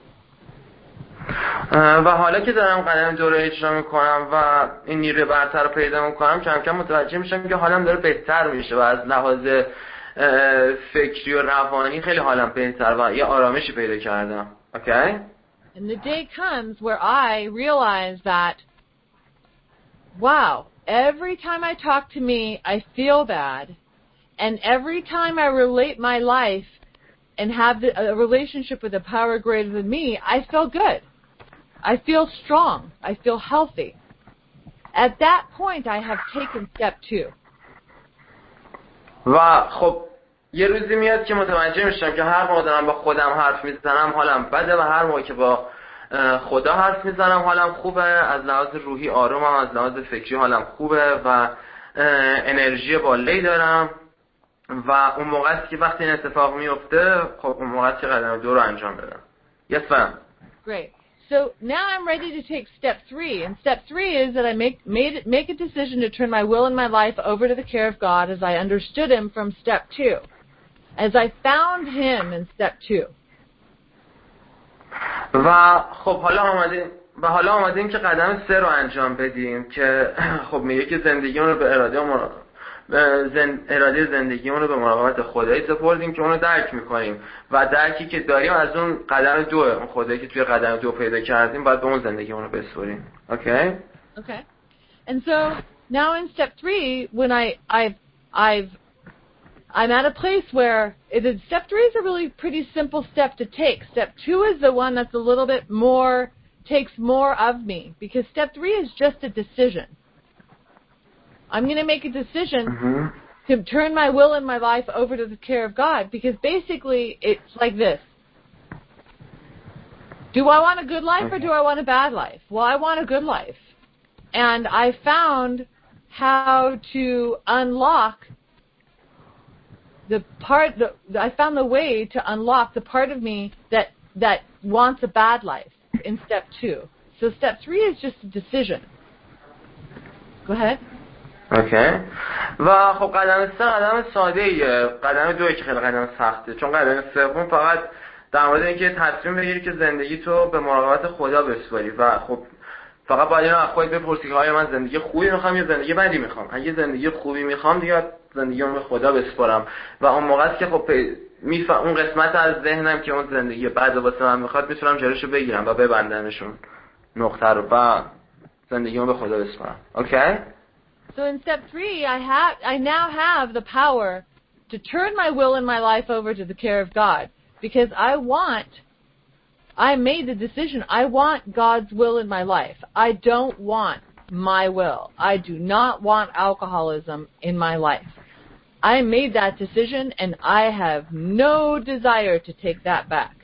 و حالا که دارم قدم دو رو اجرا میکنم و این نیروی برتر رو پیدا میکنم، کم کم متوجه میشم که حالم داره بهتر میشه و از لحاظ فکری و روانی خیلی حالم بهتر و یه آرامشی پیدا کردم. Okay? And the day comes where I realize that, wow, every time I talk to me, I feel bad. And every time I relate my life and have the, a relationship with a power greater than me, I feel good. I feel strong. I feel healthy. At that point, I have taken step two. و خب یه روزی میاد که متوجه میشم که هر موقع دارم با خودم حرف میزنم حالم بده و هر موقع که با خدا حرف میزنم حالم خوبه. از لحاظ روحی آرومم، از لحاظ فکری حالم خوبه و انرژی بالایی دارم و اون موقع است که وقتی این اتفاق میفته خب اون موقع است که قدم دو رو انجام بدم. Yes, ma'am. Great. So now I'm ready to take step three, and step three is that I make made make a decision to turn my will and my life over to the care of God as I understood Him from step two, as I found Him in step two. و خب حالا آمدیم و حالا آمدیم که قدم سه رو انجام بدیم که خب میگه که زندگیمون رو به اراده مر... زن... اراده زندگیمون رو به مراقبت خدایی سپردیم که اون رو درک میکنیم و درکی که داریم از اون قدم دو، اون خدایی که توی قدم دو پیدا کردیم باید به اون زندگیمون رو بسپریم. Okay? Okay. And so now in step three, when I I've I've I'm at a place where it is, step three is a really pretty simple step to take. Step two is the one that's a little bit more, takes more of me, because step three is just a decision. I'm going to make a decision mm-hmm. to turn my will and my life over to the care of God, because basically it's like this. Do I want a good life or do I want a bad life? Well, I want a good life. And I found how to unlock the part, the, I found the way to unlock the part of me that, that wants a bad life in step two. So step three is just a decision. Go ahead. اوکی. و خب قدم سه قدم ساده ایه. قدم دوی که خیلی قدم سخته، چون قدم سوم فقط در مورد اینکه تصمیم بگیری که زندگی تو به مراقبت خدا بسپاری و خب فقط باید اینو از خودت بپرسی که آیا من زندگی خوبی میخوام یا زندگی بدی میخوام. اگه زندگی خوبی میخوام دیگه زندگیمو به خدا بسپارم و اون موقع است که خب میفهم اون قسمت از ذهنم که اون زندگی بعد واسه من میخواد میتونم جلوشو بگیرم و ببندمشون نقطه رو و زندگیمو به خدا بسپارم. اوکی؟ So in step three, I have, I now have the power to turn my will and my life over to the care of God, because I want, I made the decision, I want God's will in my life. I don't want my will. I do not want alcoholism in my life. I made that decision and I have no desire to take that back.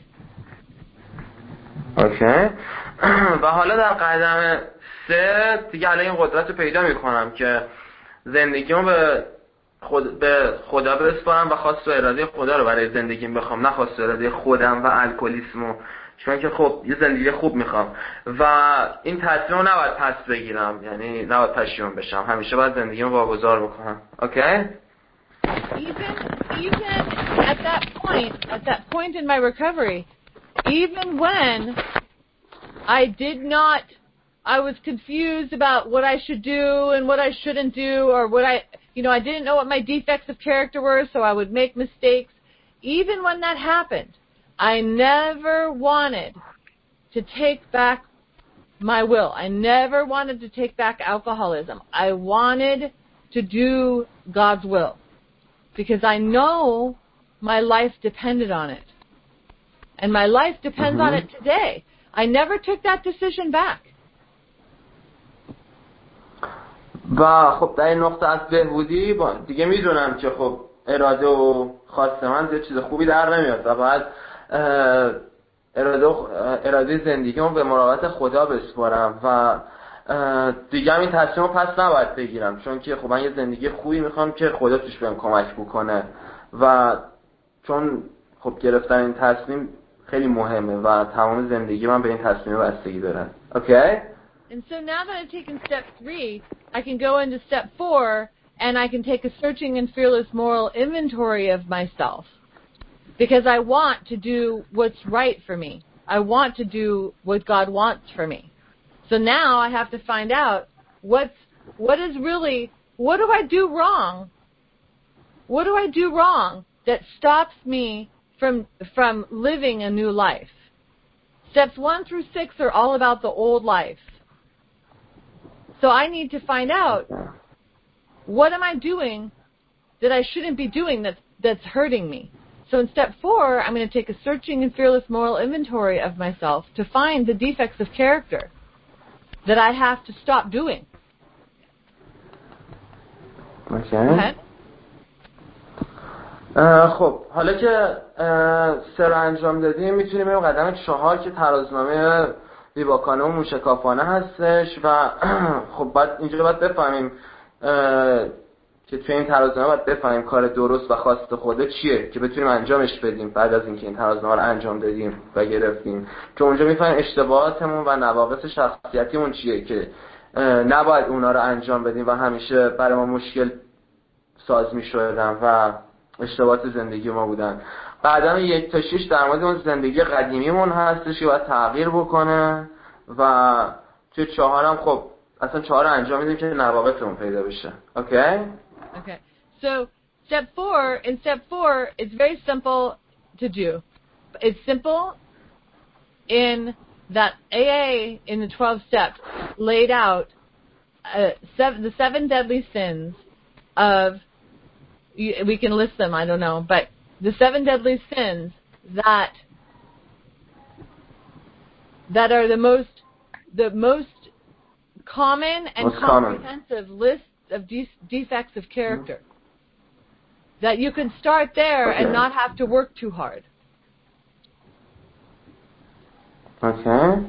Okay. و حالا در قدم سه دیگه الان این قدرت رو پیدا میکنم که زندگیمو به خود به خدا بسپارم و خواست و اراده خدا رو برای زندگیم بخوام، نه خواست و اراده خودم و الکلیسمو، چون که خب یه زندگی خوب میخوام و این تصمیم رو نباید پس بگیرم، یعنی نباید پشیمون بشم، همیشه باید زندگیمو واگذار بکنم. اوکی؟ Even even at that point, at that point in my recovery, even when I did not, I was confused about what I should do and what I shouldn't do, or what I, you know, I didn't know what my defects of character were, so I would make mistakes. Even when that happened, I never wanted to take back my will. I never wanted to take back alcoholism. I wanted to do God's will, because I know my life depended on it. And my life depends mm-hmm. on it today. I never took that decision back. و خب در این نقطه از بهبودی دیگه میدونم که خب اراده و خواست من یه چیز خوبی در نمیاد و باید اراده اراده زندگیمو به مراقبت خدا بسپارم و دیگه هم این تصمیمو پس نباید بگیرم، چون که خب من یه زندگی خوبی میخوام که خدا توش بهم کمک بکنه و چون خب گرفتن این تصمیم خیلی مهمه و تمام زندگی من به این تصمیم بستگی داره. Okay? And so now that I've taken step three, I can go into step four and I can take a searching and fearless moral inventory of myself, because I want to do what's right for me. I want to do what God wants for me. So now I have to find out what's, what is really, what do I do wrong? What do I do wrong that stops me from from living a new life? Steps one through six are all about the old life. So I need to find out, what am I doing that I shouldn't be doing that's, that's hurting me? So in step four, I'm going to take a searching and fearless moral inventory of myself to find the defects of character that I have to stop doing. Okay. Go ahead. خب حالا که سه رو انجام دادیم میتونیم بریم قدم چهار که ترازنامه بیباکانه و موشکافانه هستش و خب بعد اینجا باید بفهمیم که توی این ترازنامه باید بفهمیم کار درست و خواست خدا چیه که بتونیم انجامش بدیم بعد از اینکه این ترازنامه رو انجام دادیم و گرفتیم، چون اونجا میفهمیم اشتباهاتمون و نواقص شخصیتیمون چیه که نباید اونا رو انجام بدیم و همیشه برای ما مشکل ساز میشدن و اشتباهات زندگی ما بودن. قدم یک تا شش در مورد اون زندگی قدیمیمون هستش که باید تغییر بکنه و توی چهارم خب اصلا چهار انجام میدیم که نواقصمون پیدا بشه. اوکی؟ Okay. So step four, in step four, it's very simple to do. It's simple in that A A in the twelve steps laid out uh, seven, the seven deadly sins of, we can list them, I don't know, but the seven deadly sins that that are the most the most common and most comprehensive common. list of de- defects of character. Mm-hmm. That you can start there okay. and not have to work too hard. Okay.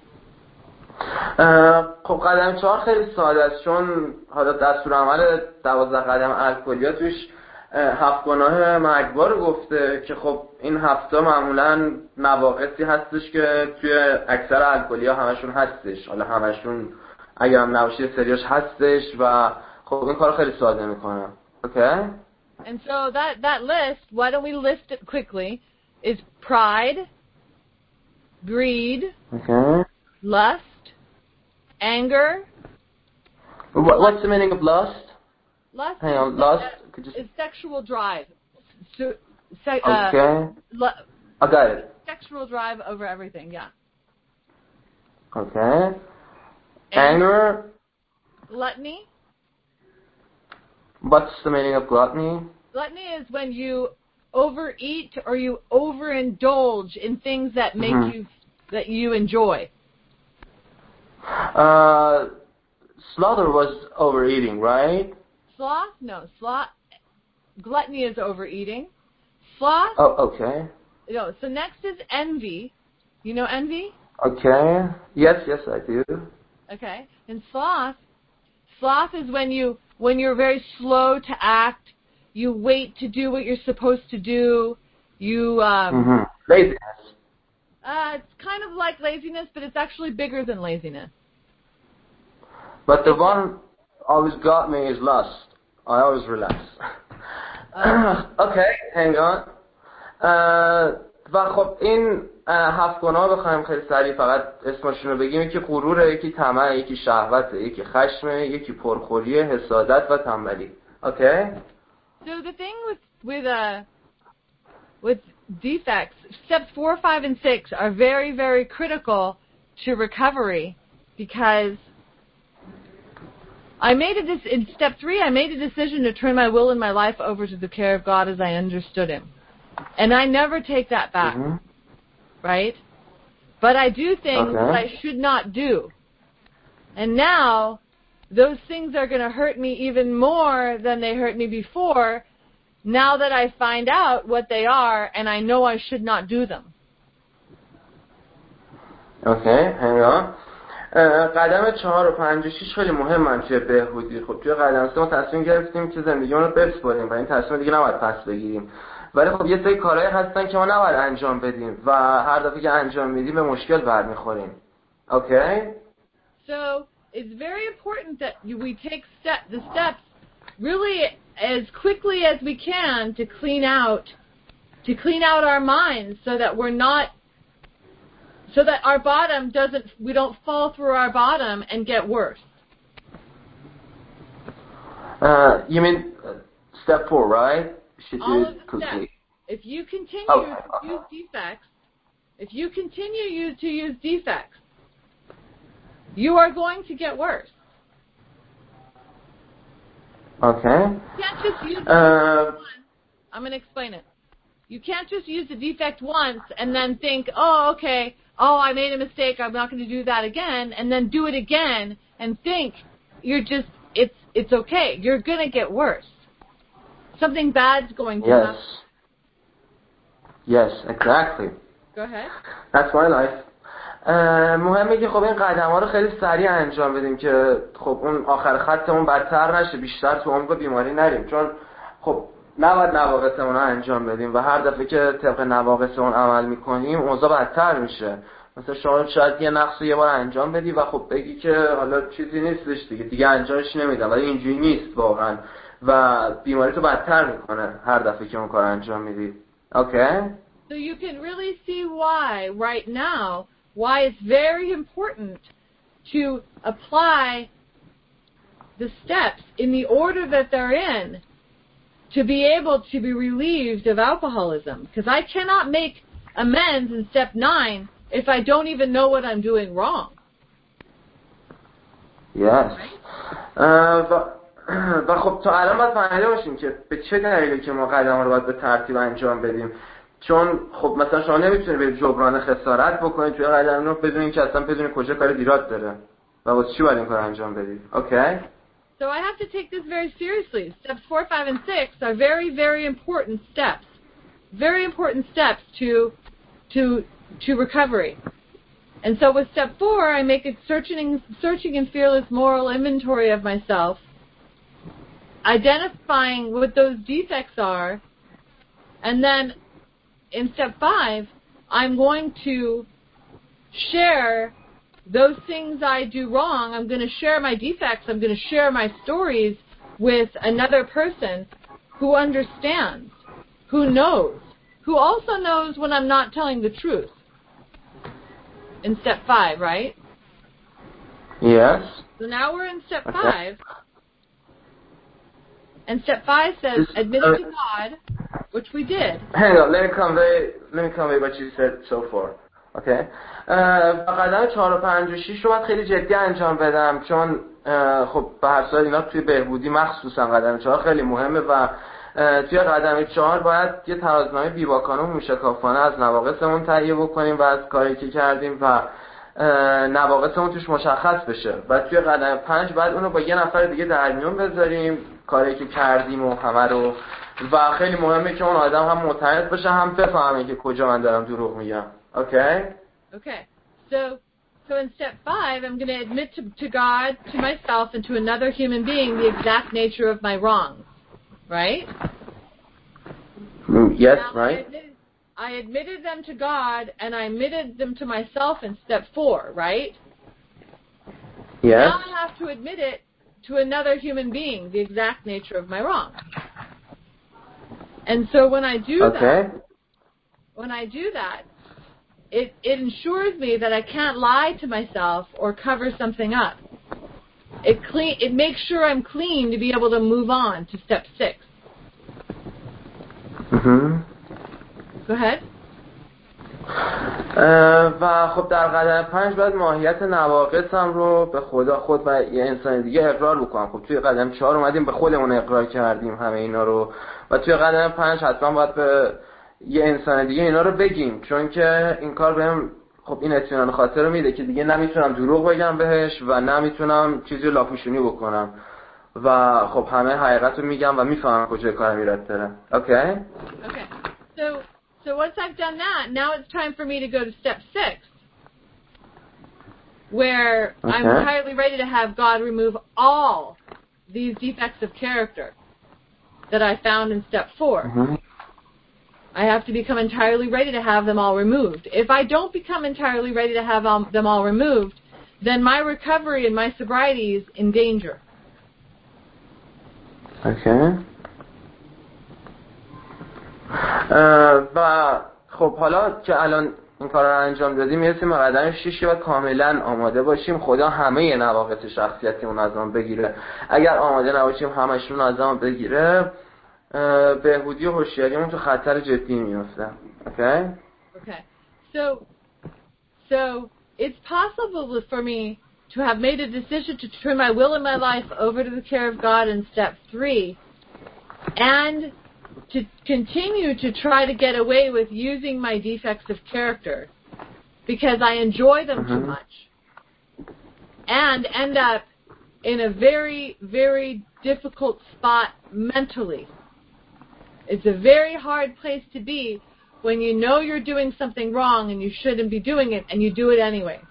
خب قدم چهار خیلی ساده است، چون حالا دستور عمل دوازده قدم الکلیا توش هفت گناه مرگبار رو گفته که خب این هفتا معمولا نواقصی هستش که توی اکثر الکلیا همشون هستش، حالا همشون اگر هم نباشه سریاش هستش و خب این کار خیلی ساده میکنه. Okay? And so that that list, why don't we list it quickly, is pride, greed, okay. lust, anger. What, what's the meaning of lust? Lust Hang on, is, lust uh, just... is sexual drive. So, se- uh, okay. Lu- I got it. Sexual drive over everything, yeah. Okay. Anger. Gluttony. What's the meaning of gluttony? Gluttony is when you overeat or you overindulge in things that make mm-hmm. you that you enjoy. Uh, slaughter was overeating, right? Sloth? No, sloth. Gluttony is overeating. Sloth? Oh, okay. No, so next is envy. You know envy? Okay. Yes, yes, I do. Okay. And sloth, sloth is when you when you're very slow to act. You wait to do what you're supposed to do. You um. Mm-hmm. Laziness. Uh, it's kind of like laziness, but it's actually bigger than laziness. But the one always got me is lust. I always relax. Uh, okay, hang on. و خب این هفت گناه بخوایم خیلی سریع فقط اسمشون رو بگیم، یکی غروره، یکی طمع، یکی شهوته، یکی خشمه، یکی پرخوری، حسادت و تنبلی. Okay? So the thing with with uh with defects, steps four, five, and six are very, very critical to recovery, because I made a dis- in step three, I made a decision to turn my will and my life over to the care of God as I understood Him, and I never take that back, mm-hmm. right? But I do things okay. that I should not do, and now those things are going to hurt me even more than they hurt me before. Now that I find out what they are, and I know I should not do them. Okay, hang on. قدم چهار و پنج و شیش خیلی مهمن توی بهبودی. خب توی قدم سه ما تصمیم گرفتیم که زندگیمون رو بسپاریم و این تصمیم دیگه نباید پس بگیریم. ولی خب یه سری کارهایی هستن که ما نباید انجام بدیم و هر دفعه که انجام میدیم به مشکل برمیخوریم. Okay? So it's very important that we take step, the steps really as quickly as we can to clean out to clean out our minds, so that we're not so that our bottom doesn't we don't fall through our bottom and get worse. Uh, you mean uh, step four, right? Should All do of the quickly. steps. If you continue okay. to use defects, if you continue use, to use defects, you are going to get worse. Okay. You can't just use the uh, defect once. I'm going to explain it. You can't just use the defect once and then think, oh, okay, oh, I made a mistake, I'm not going to do that again, and then do it again and think you're just, it's it's okay. You're going to get worse. Something bad's going to yes. happen. Yes, exactly. Go ahead. That's my life. مهمه که خب این قدم ها رو خیلی سریع انجام بدیم که خب اون آخر خطمون بدتر نشه، بیشتر تو عمق بیماری نریم، چون خب نباید نواقصمون رو انجام بدیم و هر دفعه که طبق نواقصمون عمل میکنیم اوضاع بدتر میشه. مثلا شما شاید یه نقص رو یه بار انجام بدی و خب بگی که حالا چیزی نیستش دیگه دیگه انجامش نمیدم، ولی اینجوری نیست واقعا و بیماری تو بدتر میکنه هر دفعه که اون کار انجام میدی. Okay. So you can really see why right now, why it's very important to apply the steps in the order that they're in to be able to be relieved of alcoholism. Because I cannot make amends in step nine if I don't even know what I'm doing wrong. Yes. و و خب تا الان باید فهمیده باشیم که به چه دلیلی که ما قدم رو باید به ترتیب انجام بدیم. چون خب مثلا شما نمیتونید به جبران خسارت بکنید توی قدم رو بدون اینکه اصلا بدونید کجا کار دیرات داره و واسه چی باید این کار انجام بدید. اوکی؟ So I have to take this very seriously. Steps four, five, and six are very, very important steps. Very important steps to to to recovery. And so with step four, I make a searching, searching and fearless moral inventory of myself, identifying what those defects are, and then in step five, I'm going to share those things I do wrong. I'm going to share my defects. I'm going to share my stories with another person who understands, who knows, who also knows when I'm not telling the truth. In step five, right? Yes. So now we're in step Okay. five. And step five says, Just, admit uh, it to God, which we did. Hang on, let me convey, let me convey what you said so far. Okay. و قدم چهار و پنج و شیش رو باید خیلی جدی انجام بدم چون خب به هر صورت اینا توی بهبودی مخصوصا قدم چهار خیلی مهمه و توی قدم چهار باید یه ترازنامه بیباکانه و موشکافانه از نواقصمون تهیه بکنیم و از کاری که کردیم و نواقصمون توش مشخص بشه و توی قدم پنج باید اونو با یه نفر دیگه در میون بذاریم کاری که کردیم و همه رو و خیلی مهمه که اون آدم هم متعهد باشه هم بفهمه که کجا من دارم دروغ میگم. Okay? Okay. So so in step five, I'm going to admit to, to God, to myself, and to another human being the exact nature of my wrongs. Right? Mm, yes, now, right. I admitted, I admitted them to God, and I admitted them to myself in step four, right? Yes. Now I have to admit it to another human being, the exact nature of my wrong. And so when I do Okay. that, when I do that, it, it ensures me that I can't lie to myself or cover something up. It clean, it makes sure I'm clean to be able to move on to step six. Mhm. Go ahead. و خب در قدم پنج باید ماهیت نواقصم رو به خدا خود و یه انسان دیگه اقرار بکنم. خب توی قدم چهار اومدیم به خودمون اقرار کردیم همه اینا رو و توی قدم پنج حتما باید به یه انسان دیگه اینا رو بگیم چون که این کار بهم خب این اطمینان خاطر رو میده که دیگه نمیتونم دروغ بگم بهش و نمیتونم چیزی رو لاپوشونی بکنم و خب همه حقیقت رو میگم و میفهمم کجای کارم ایراد داره. Okay? Okay. So so once I've done that, now it's time for me to go to step six, where Okay. I'm entirely ready to have God remove all these defects of character that I found in step four. Mm-hmm. I have to become entirely ready to have them all removed. If I don't become entirely ready to have um, them all removed, then my recovery and my sobriety is in danger. Okay. و خب حالا که الان این کار رو انجام دادیم میرسیم به قدم شیش و کاملا آماده باشیم خدا همه نواقص شخصیتیمون از ما بگیره. اگر آماده نباشیم همشون از ما بگیره بهبودی و هوشیاریمون تو خطر جدی میفته. Okay? Okay. So so it's possible for me to have made a decision to turn my will and my life over to the care of God in step three and to continue to try to get away with using my defects of character because I enjoy them Mm-hmm. too much and end up in a very, very difficult spot mentally. It's a very hard place to be when you know you're doing something wrong and you shouldn't be doing it and you do it anyway.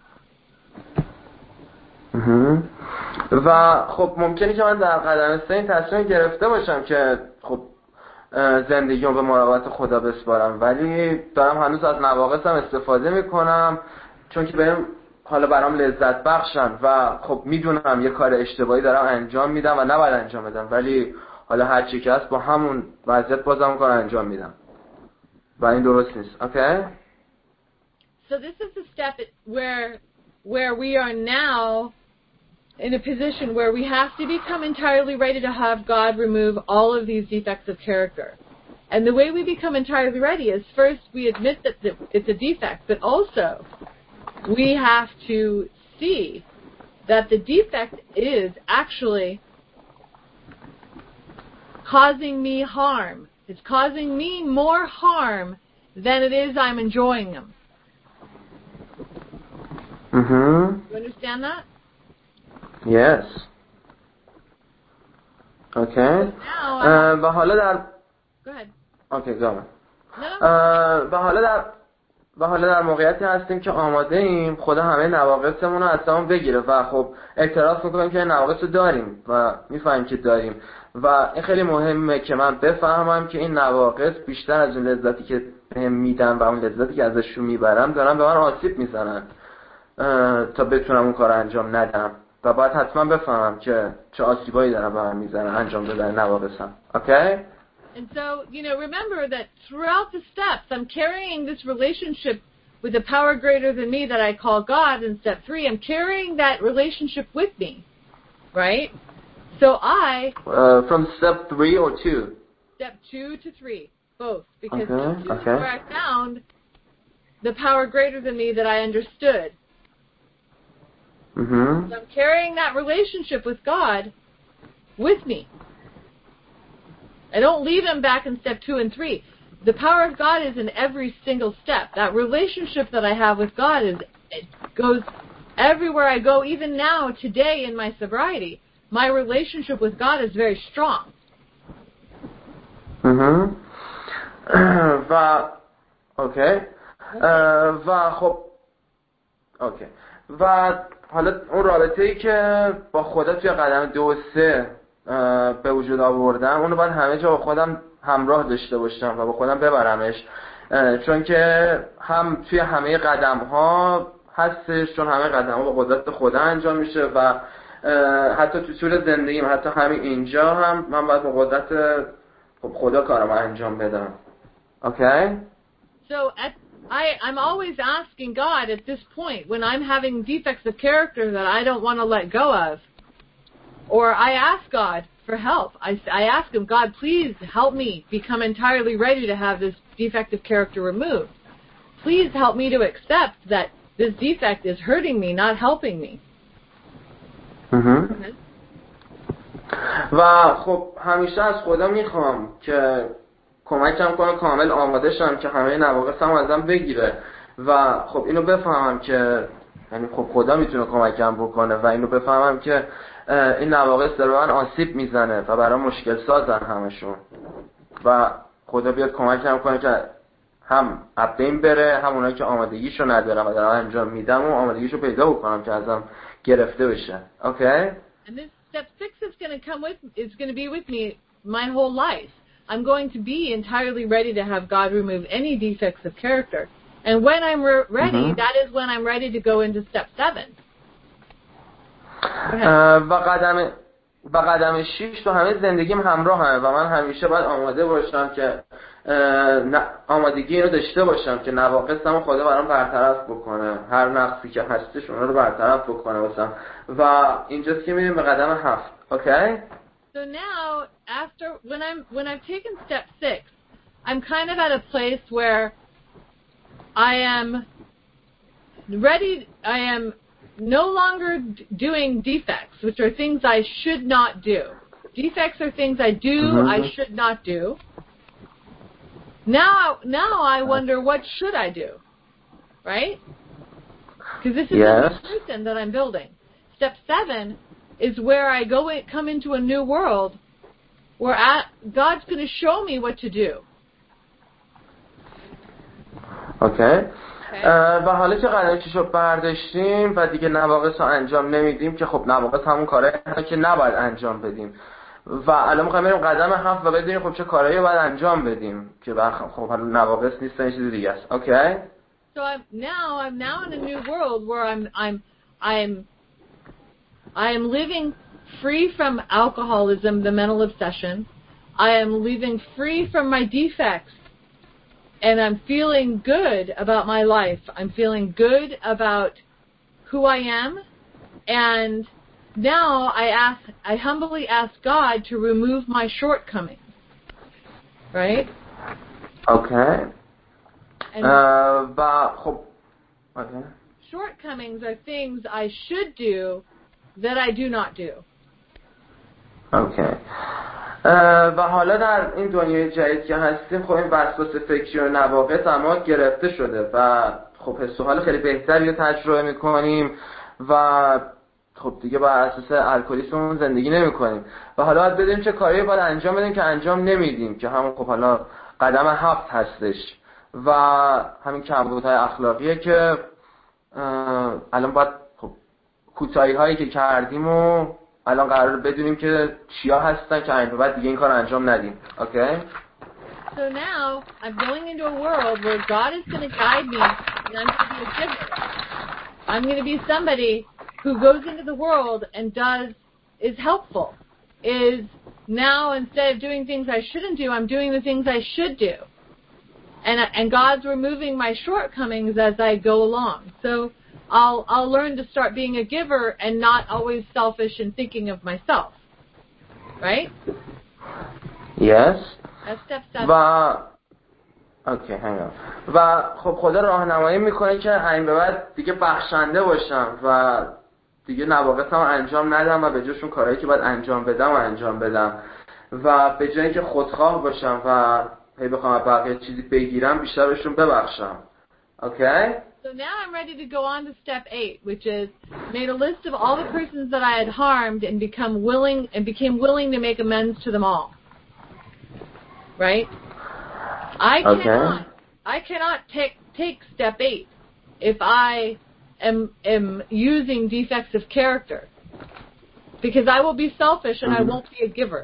Mm-hmm. و خب ممکنه که من در قدم سه این تصمیم گرفته باشم که خب زندگیمو به مراقبت خدا بسپارم ولی دارم هنوز از نواقصم استفاده میکنم چون که بهم حالا برام لذت بخشن و خب میدونم یه کار اشتباهی دارم انجام میدم و نباید انجام بدم ولی حالا هر چی که هست با همون وضعیت بازم کار انجام میدم. و این درست نیست. Okay? So this is the step where where we are now in a position where we have to become entirely ready to have God remove all of these defects of character. And the way we become entirely ready is first we admit that it's a defect, but also we have to see that the defect is actually causing me harm. It's causing me more harm than it is I'm enjoying them. Mm-hmm. You understand that? Yes. Okay. Now و حالا در Go ahead. اوکی گام. No. و حالا در و حالا در موقعیتی هستیم که آماده ایم خدا همه نواقصمون رو از همون بگیره و خب اعتراف میکنیم که این نواقص رو داریم و میفهمیم که داریم و این خیلی مهمه که من بفهمم که این نواقص بیشتر از اون لذتی که بهم میدن و اون لذتی که ازشون میبرم دارن به من آسیب میزنن تا بتونم اون کار انجام ندم و باید حتما بفهمم که چه آسیبایی دارن به من میزنن انجام دادن نواقصم. Okay? And so, you know, remember that throughout the steps, I'm carrying this relationship with a power greater than me that I call God in step three. I'm carrying that relationship with me, right? So I... Uh, from step three or two? Step two to three, both. Because okay. step two okay. is where I found the power greater than me that I understood. Mm-hmm. So I'm carrying that relationship with God with me. I don't leave him back in step two and three. The power of God is in every single step. That relationship that I have with God is it goes everywhere I go. Even now, today in my sobriety, my relationship with God is very strong. Mm-hmm. و اوکی و خب اوکی و حالا اون رابطه ای که با خدا توی قدم دو و سه به وجود آوردم اونو باید همه جا با خودم همراه داشته باشم و با خودم ببرمش چون که هم توی همه قدم ها هستش چون همه قدم ها با قدرت خدا انجام میشه و حتی تو طول زندگیم حتی همین اینجا هم من باید با قدرت خدا کارم انجام بدم. Okay? So at, I, I'm always asking God at this point when I'm having defects of character that I don't want to let go of, or I ask God for help. I, I ask him, God, please help me become entirely ready to have this defective character removed. Please help me to accept that this defect is hurting me, not helping me. Mm-hmm. و خب همیشه از خدا میخوام که کمکم کنه کامل آماده شم که همه نواقصم ازم بگیره و خب اینو بفهمم که یعنی خب خدا میتونه کمکم بکنه و اینو بفهمم که این نواقص داره من آسیب میزنه و برام مشکل سازن همشون و خدا بیاد کمکم کنه که هم ابدین بره هم اونایی که آمادگیشو ندارم و دارم انجام میدم و آمادگیشو پیدا بکنم که ازم گرفته بشه. Okay? And this step six is going to come with is going to be with me my whole life. I'm going to be entirely ready to have God remove any defects of character. And when I'm re- ready, mm-hmm. that is when I'm ready to go into step seven. و قدم و قدم شش تو همه زندگیم همراه همه و من همیشه باید آماده باشم که آمادگی اینو داشته باشم که نواقصم خدا برام برطرف بکنه هر نقصی که هستش اونا رو برطرف بکنه واسم و اینجاست که میریم به قدم هفت. Okay? So now after when I'm when I've taken step six, I'm kind of at a place where I am ready I am no longer doing defects, which are things I should not do. Defects are things I do, mm-hmm. I should not do. Now, now I wonder what should I do, right? Because this is yes. a new person that I'm building. Step seven is where I go in, come into a new world where I, God's going to show me what to do. Okay. و حالا که قدم شش رو برداشتیم و دیگه نواقص رو انجام نمیدیم که خب نواقص همون کارهایی که نباید انجام بدیم و الان میخوایم بریم قدم هفت و بدونیم خب چه کارهایی باید انجام بدیم که خب حالا نواقص نیست این چیز دیگه است. Okay? So I'm now I'm now in a new world where I'm I'm I'm I am living free from alcoholism, the mental obsession. I am living free from my defects, and I'm feeling good about my life. I'm feeling good about who I am, and now I ask, I humbly ask God to remove my shortcomings. Right? Okay. And uh, و خب okay. Shortcomings are things I should do that I do not do. اوکی. و حالا در این دنیای جدید که هستیم خب این وسواس فکری و نواقص اما گرفته شده و خب حس و حال خیلی بهتری رو تجربه میکنیم و خب دیگه بر اساس الکلیسمون زندگی نمیکنیم و حالا باید بدونیم چه کاری باید انجام بدیم که انجام نمیدیم که همون خب حالا قدم هفت هستش و همین کمبودهای اخلاقیه که الان باید خب کوتاهی هایی که کردیم و الان قرار بدونیم که چیا هستن که این بعد دیگه این کار انجام ندیم. اوکی. So now I'm going into a world where God is going to guide me and I'm going to be a giver. I'm going to be somebody who goes into the world and does, is helpful. Is now instead of doing things I shouldn't do, I'm doing the things I should do. And and God's removing my shortcomings as I go along. So I'll I'll learn to start being a giver and not always selfish and thinking of myself. Right? Yes. That's step seven. و اوکی هنگام و خب خدا راهنمایی میکنه که این به بعد دیگه بخشنده باشم و دیگه نواقصم انجام ندم و به جاشون کارهایی که باید انجام بدم و انجام بدم و به جای اینکه خودخواه باشم و هی بخوام از بقیه چیزی بگیرم بیشتر بهشون ببخشم. Okay? So now I'm ready to go on to step eight, which is made a list of all the persons that I had harmed and become willing and became willing to make amends to them all. Right? I okay. cannot I cannot take take step eight if I am am using defects of character. Because I will be selfish and mm-hmm. I won't be a giver.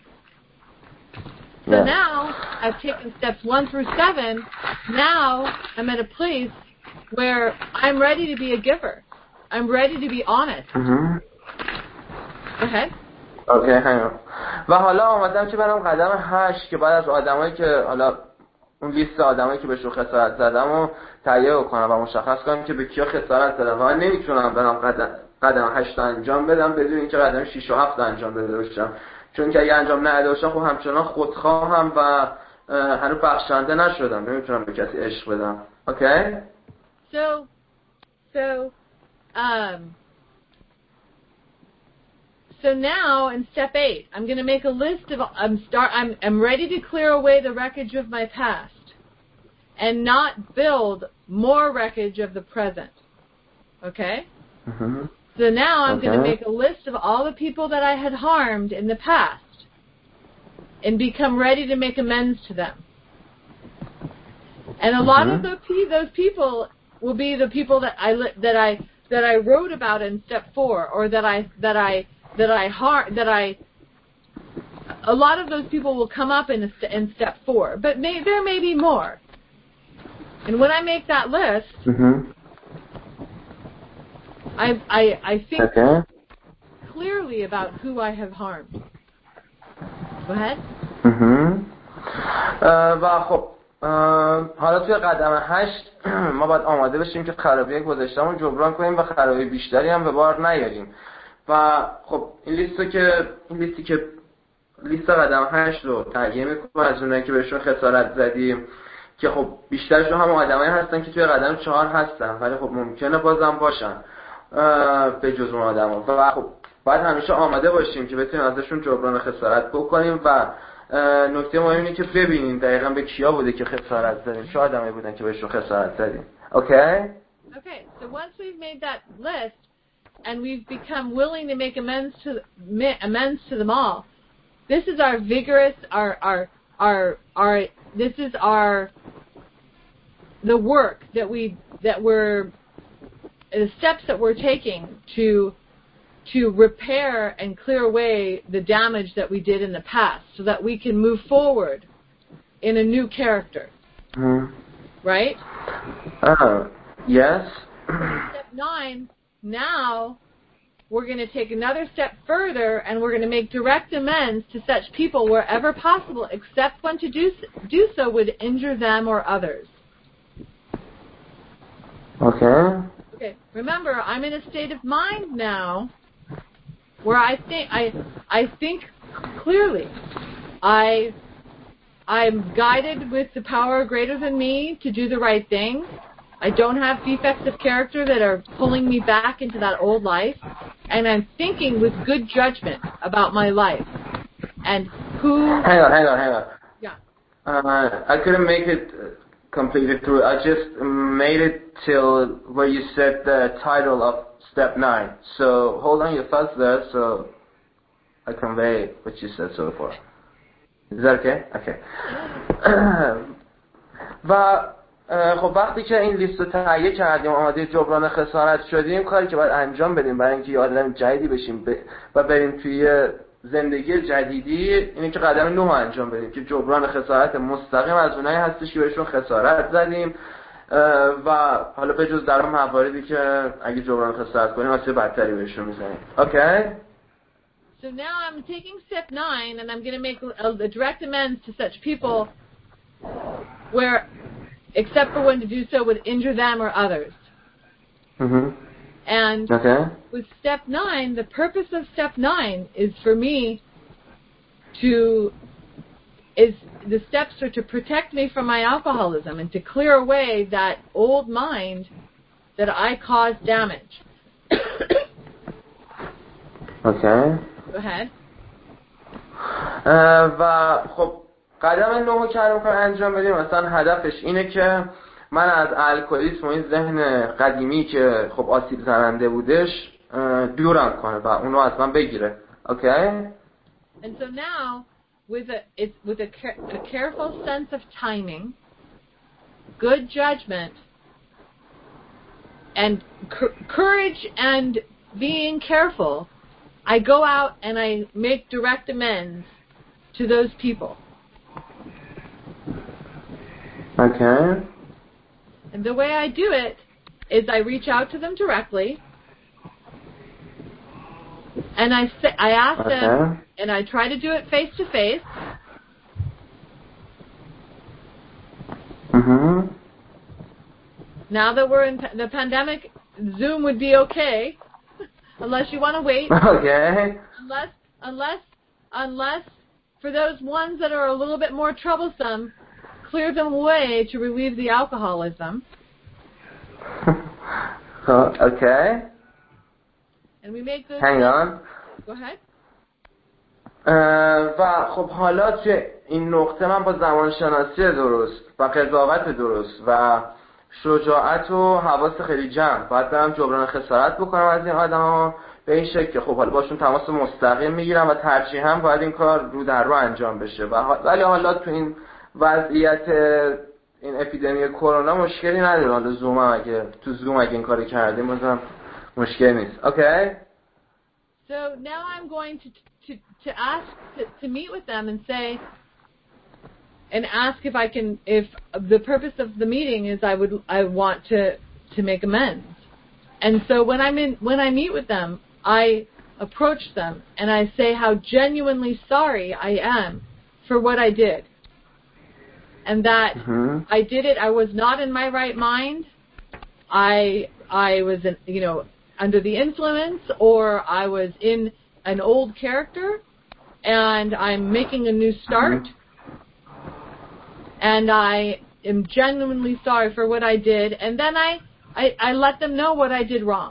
So yeah. now I've taken steps one through seven. Now I'm at a place where I'm ready to be a giver. I'm ready to be honest. Mm-hmm. Go ahead. اوکی okay, و حالا آمدم که برم قدم هشت که بعد از آدمایی که حالا اون لیست آدمایی که بهشون خسارت زدم و تهیه کنم و مشخص کنم که به کیا خسارت زدم و من نمیتونم برم قدم قدم هشت انجام بدم بدون اینکه قدم شش و هفت انجام بده باشم، چون که اگه انجام نداده باشم خب همچنان خودخواهم و هنوز بخشنده نشدم، نمیتونم به کسی عشق بدم. اوکی؟ So so um So now in step eight, I'm going to make a list of. I'm start. I'm I'm ready to clear away the wreckage of my past, and not build more wreckage of the present. Okay. Mm-hmm. So now I'm okay. going to make a list of all the people that I had harmed in the past, and become ready to make amends to them. And a lot mm-hmm. of those those people will be the people that I that I that I wrote about in step four, or that I that I. that I har- that I a lot of those people will come up in a st- in step four, but may, there may be more. And when I make that list, mm-hmm. I I I think okay. clearly about who I have harmed. Go ahead. Mm-hmm. و خب حالا توی قدم هشت ما باید آماده بشیم که خرابی گذشته‌مون جبران کنیم و خرابی بیشتری هم به بار نیاریم. و خب این لیستو که این لیستی که لیست قدم هشت رو تهیه میکنم از اونایی که بهشون خسارت زدیم که خب بیشترشون هم آدمایی هستن که توی قدم چهار هستن ولی خب ممکنه بازم باشن به جز اون آدما و خب باید همیشه آماده باشیم که بتونیم ازشون جبران خسارت بکنیم و نکته مهم اینه که ببینیم دقیقاً به کیا بوده که خسارت زدیم، چه آدمایی بودن که بهشون خسارت زدیم. اوکی؟ Okay, so once we've made that list and we've become willing to make amends to amends to them all, this is our vigorous, our our our our. This is our the work that we that we're the steps that we're taking to to repair and clear away the damage that we did in the past, so that we can move forward in a new character. Mm. Right? Uh, yes. Step nine. Now we're going to take another step further, and we're going to make direct amends to such people wherever possible, except when to do, do so would injure them or others. Okay. Okay. Remember, I'm in a state of mind now where I think I I think clearly. I I'm guided with the power greater than me to do the right thing. I don't have defects of character that are pulling me back into that old life, and I'm thinking with good judgment about my life and who. Hang on, hang on, hang on. Yeah. Uh, I couldn't make it completely through. I just made it till where you said the title of step nine. So hold on your thoughts there, so I convey what you said so far. Is that okay? Okay. و خب وقتی که این لیست رو تهیه کردیم آماده جبران خسارت شدیم، کاری که باید انجام بدیم برای اینکه یه آدم جدیدی بشیم و بریم توی زندگی جدیدی، اینه که قدم نه انجام بدیم که جبران خسارت مستقیم از اونایی هستش که بهشون خسارت زدیم و حالا به جز در مواردی که اگه جبران خسارت کنیم واسه بدتری بهشون میزنیم. اوکی؟ So now I'm taking step nine and I'm going to make a, a direct amends to such people where, except for when to do so would injure them or others. Mm-hmm. And okay. with step nine, the purpose of step nine is for me to, is the steps are to protect me from my alcoholism and to clear away that old mind that I caused damage. okay. Go ahead. و خب قدم نهم که میخوایم انجام بدیم مثلا هدفش اینه که من از الکلیسم و این ذهن قدیمی که خب آسیب زننده بودش دورم کنه و اونو از من بگیره. Okay? And so now with a it's with a, a careful sense of timing, good judgment, and courage and being careful, I go out and I make direct amends to those people. Okay. And the way I do it is I reach out to them directly, and I say, I ask okay. them, and I try to do it face to face. Mhm. Now that we're in the pandemic, Zoom would be okay. Unless you want to wait. Okay. Unless, unless, unless, for those ones that are a little bit more troublesome, clear them away to relieve the alcoholism. Okay. And we make those. Hang on. Go ahead. و خب حالا توی این نقطه من با زمانشناسی درست و قضاوت درست و شجاعت و حواس خیلی جمع باید برم جبران خسارت بکنم از این آدم ها به این شکل که خب حالا باشون تماس مستقیم میگیرم و ترجیح هم باید این کار رو در رو انجام بشه و ولی حالا تو این وضعیت این اپیدمی کرونا مشکلی نداره. حالا زوم اگه تو زوم اگه این کارو کردیم مثلا مشکل نیست. Okay? So now I'm going to to to ask to, to meet with them and say and ask if I can, if the purpose of the meeting is I would, I want to, to make amends. And so when I'm in, when I meet with them, I approach them and I say how genuinely sorry I am for what I did. And that mm-hmm. I did it, I was not in my right mind. I, I was, in, you know, under the influence, or I was in an old character, and I'm making a new start. Mm-hmm. And I am genuinely sorry for what I did. And then I, I, I let them know what I did wrong.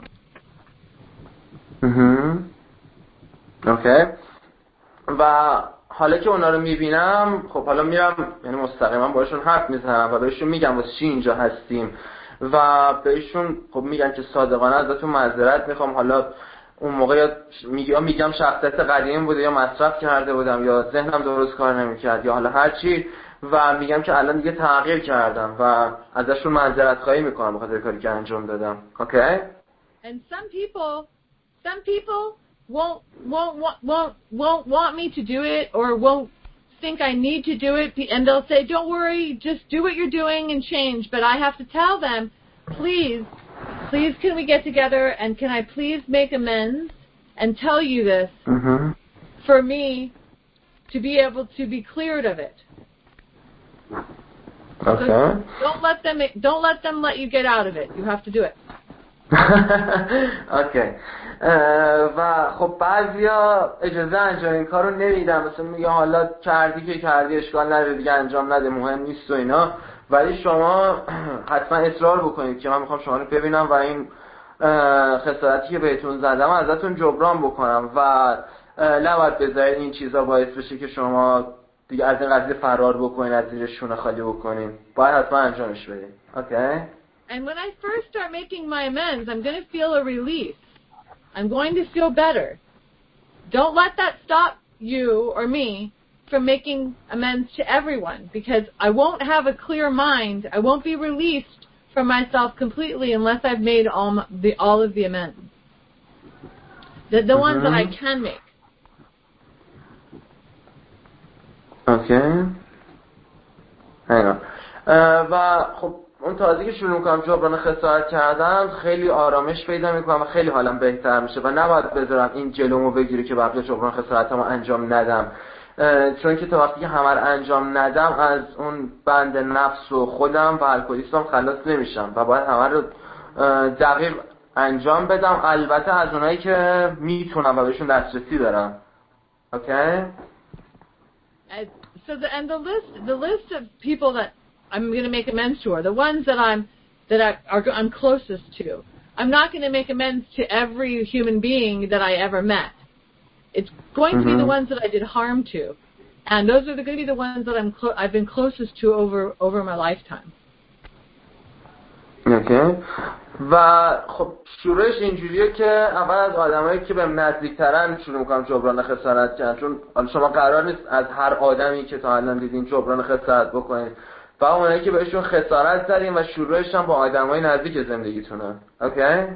Mhm. Okay. و حالا که اونا رو میبینم خب حالا میرم یعنی مستقیما باشون حرف میزنم و بهشون میگم واسه چی اینجا هستیم و بهشون خب میگن که صادقانه ازتون معذرت میخوام. حالا اون موقع میگم میگم شخصیت قدیم بوده یا مصرف کرده بودم یا ذهنم درست کار نمیکرد یا حالا هر چی و میگم که الان دیگه تغییر کردم و ازشون معذرت خواهی میکنم بخاطر کاری که انجام دادم. Okay? And some people some people won't won't won't won't want me to do it or won't think I need to do it, and they'll say, "Don't worry, just do what you're doing and change." But I have to tell them, "Please, please can we get together and can I please make amends and tell you this mm-hmm. for me to be able to be cleared of it. Okay. So don't let them don't let them let you get out of it. You have to do it. اوکی. و خب بعضیا اجازه انجام این کارو نمیدن، مثلا میگه حالا کردی که کردی اشکال نداره دیگه انجام نده مهم نیست و اینا، ولی شما حتما اصرار بکنید که من میخوام شما رو ببینم و این خسارتی که بهتون زدم ازتون جبران بکنم و نباید بذارید این چیزا باعث بشه که شما دیگه از این قضیه فرار بکنید، از زیر شونه خالی بکنید. باید حتما انجامش بدید. اوکی. And when I first start making my amends, I'm going to feel a relief. I'm going to feel better. Don't let that stop you or me from making amends to everyone, because I won't have a clear mind. I won't be released from myself completely unless I've made all the all of the amends. The, the mm-hmm. ones that I can make. Okay. Hang on. و خب اون تازگی که شروع میکنم جبران خسارت کردن خیلی آرامش پیدا میکنم و خیلی حالم بهتر میشه و نباید بذارم این جلومو بگیره که بعد جبران خسارتمو انجام ندم، چون که تا وقتی که همه رو انجام ندم از اون بند نفس و خودم و الکلیسم خلاص نمیشم و باید همه رو دقیق انجام بدم، البته از اونایی که میتونم و بهشون دسترسی دارم. Okay? And so the and the list the list of people that I'm going to make amends to are the ones that I'm that I, are I'm closest to. I'm not going to make amends to every human being that I ever met. It's going mm-hmm. to be the ones that I did harm to, and those are going to be the ones that I'm clo- I've been closest to over over my lifetime. Okay. و خب شروعش اینجوریه که اول از آدمایی که بهم نزدیکترن شروع میکنم جبران خسارت کردن، چون حالا شما قرار نیست از هر آدمی که تا الان دیدین جبران خسارت بکنید و اونایی که بهشون خسارت زدین و شروعش هم با آدمای نزدیک زندگیتونه. Okay?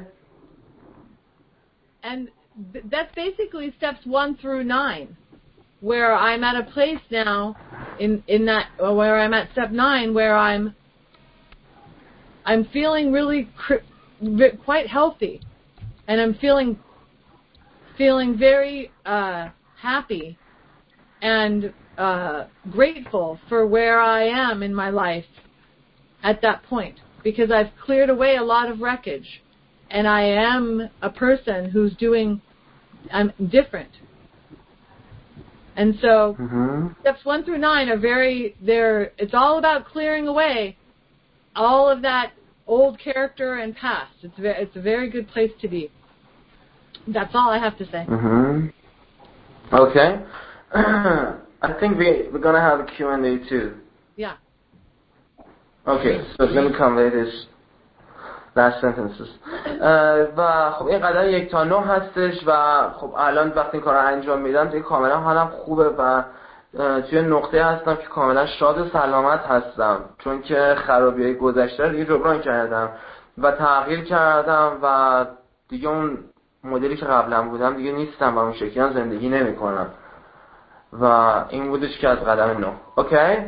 And th- that's basically steps one through nine, where I'm at a place now in in that where I'm at step nine where I'm I'm feeling really cr- quite healthy, and I'm feeling feeling very uh, happy and uh, grateful for where I am in my life at that point, because I've cleared away a lot of wreckage, and I am a person who's doing I'm different. And so mm-hmm. steps one through nine are very they're it's all about clearing away all of that old character and past. It's very, it's a very good place to be. That's all I have to say. Mm-hmm. Okay. I think we, we're going to have a Q and A too. Yeah. Okay, so let me convey this last sentences. و خب این قدم یک تا نه هستش و خب الان وقتی این کار رو انجام میدم دیگه کاملا حالم خوبه و توی نقطه هستم که کاملا شاد و سلامت هستم، چون که خرابی‌های گذشته رو دیگه جبران کردم و تغییر کردم و دیگه اون مدلی که قبلا بودم دیگه نیستم و اون شکلی هم زندگی نمی کنم و این بودش که از قدم نه. Okay?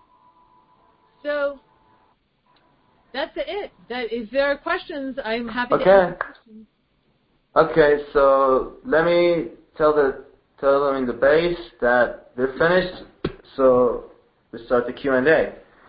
So that's it. That if there are questions, I'm happy okay. to answer questions. Okay, so let me tell the tell them in the base that they're finished, so we start the Q and A.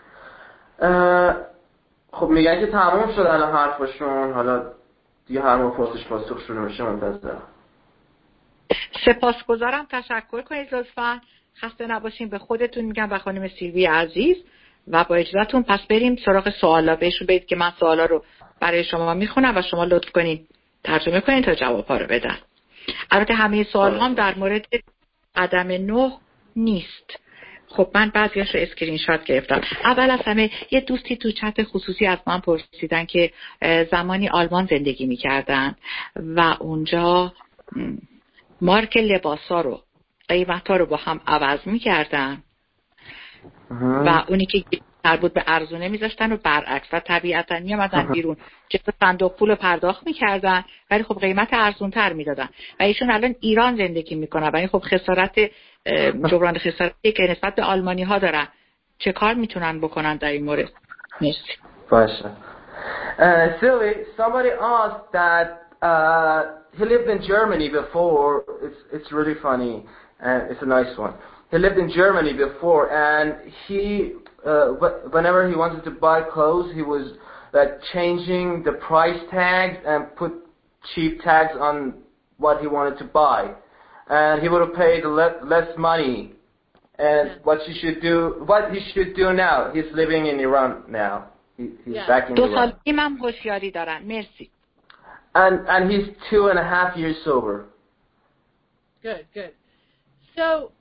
خب میگن که تمام شد الان حرفشون، حالا دیگه هر موقع پرسش پاسخ شروع میشه منتظرم. سپاسگزارم، تشکر کنید لطفاً. خسته نباشین. به خودتون میگم و خانم سیلوی عزیز و با اجازهتون پس بریم سراغ سوالا. بهشون بگید که من سوالا رو برای شما میخونم و شما لطف کنید ترجمه کنید تا جواب‌ها رو بدن. البته همه سوال هم در مورد قدم نه نیست. خب من بعضیاش رو اسکرین شات گرفتم. اول از همه یه دوستی تو چت خصوصی از من پرسیدن که زمانی آلمان زندگی میکردن و اونجا مارک لباسا رو قیمتا رو با هم عوض میکردن و اونی که مربوط به ارزونه میذاشتن و برعکس و طبیعتا میامدن بیرون جلو صندوق پول پرداخت میکردن ولی خب قیمت ارزونتر میدادن و ایشون الان ایران زندگی میکنن و این خب خسارت جبران خسارتی که نسبت به آلمانی ها دارن. چه کار میتونن بکنن در این مورد؟ مرسی. باشه. Uh, Sylvie, somebody asked that uh, he lived in Germany before. It's it's really funny, and it's a nice one. He lived in Germany before, and he uh, whenever he wanted to buy clothes, he was like changing the price tags and put cheap tags on what he wanted to buy, and he would have paid less, less money. And yeah. what he should do, what he should do now, he's living in Iran now. He, he's yeah. back in دو Iran. سالگی من هوشیاری دارم. مرسی. And and he's two and a half years sober. Good, good. So,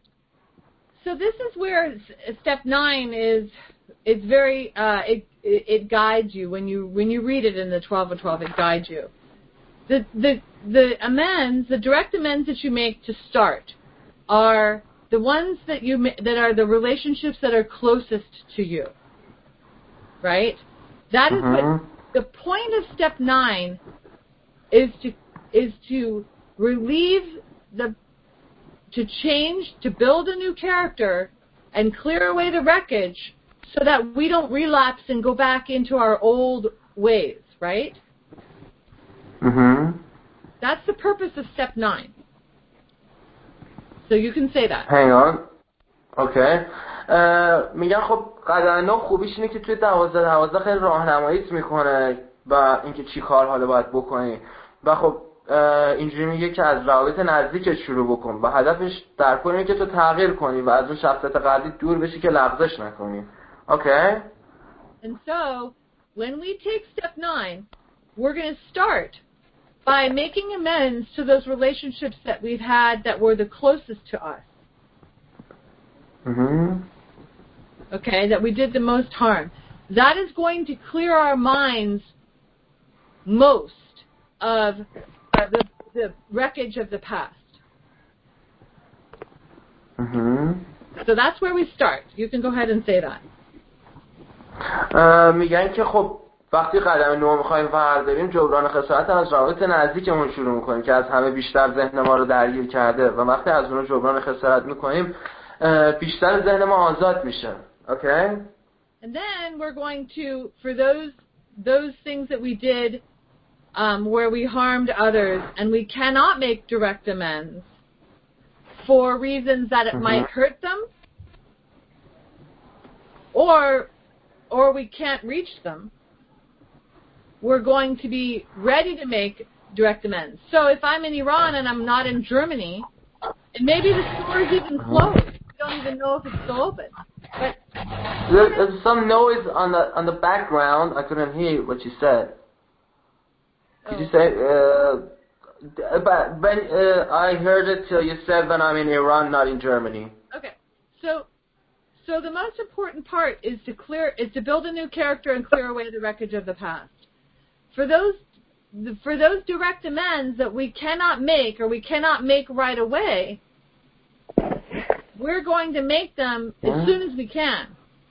so this is where step nine is. It's very. Uh, it, it it guides you when you when you read it in the twelve and twelve. It guides you. The the the amends, the direct amends that you make to start, are the ones that you that are the relationships that are closest to you. Right? That is uh-huh. what the point of step nine is to is to relieve the to change, to build a new character and clear away the wreckage so that we don't relapse and go back into our old ways, right? Mhm. That's the purpose of step nine. So you can say that. Hang on. Okay. میگن خب قدم نه خوبیش اینه که توی دوازده دوازده خیلی راهنماییت میکنه و اینکه چی کار حالا باید بکنی و خب اینجوری میگه که از روابط نزدیکت شروع بکن و هدفش در کل اینه که تو تغییر کنی و از اون شخصیت قبلی دور بشی که لغزش نکنی. Okay? And so when we take step nine, we're going to start by making amends to those relationships that we've had that were the closest to us. Mm-hmm. Okay, that we did the most harm. That is going to clear our minds most of uh, the, the wreckage of the past. Mm-hmm. So that's where we start. You can go ahead and say that. میگن که خب وقتی قدم نو میخوایم برداریم جبران خسارت از روابط نزدیکمون شروع میکنیم که از همه بیشتر ذهن ما رو درگیر کرده و وقتی از اون جبران خسارت میکنیم بیشتر ذهن ما آزاد میشه. Okay? And then we're going to, for those those things that we did um, where we harmed others and we cannot make direct amends for reasons that it mm-hmm. might hurt them or or we can't reach them, we're going to be ready to make direct amends. So if I'm in Iran and I'm not in Germany, and maybe the store is even closed, we don't even know if it's still open. But there's some noise on the on the background. I couldn't hear what you said. Could oh. you say? Uh, but when uh, I heard it till you said when I'm in Iran, not in Germany. Okay, so so the most important part is to clear is to build a new character and clear away the wreckage of the past. For those for those direct amends that we cannot make or we cannot make right away, we're going to make them yeah. as soon as we can.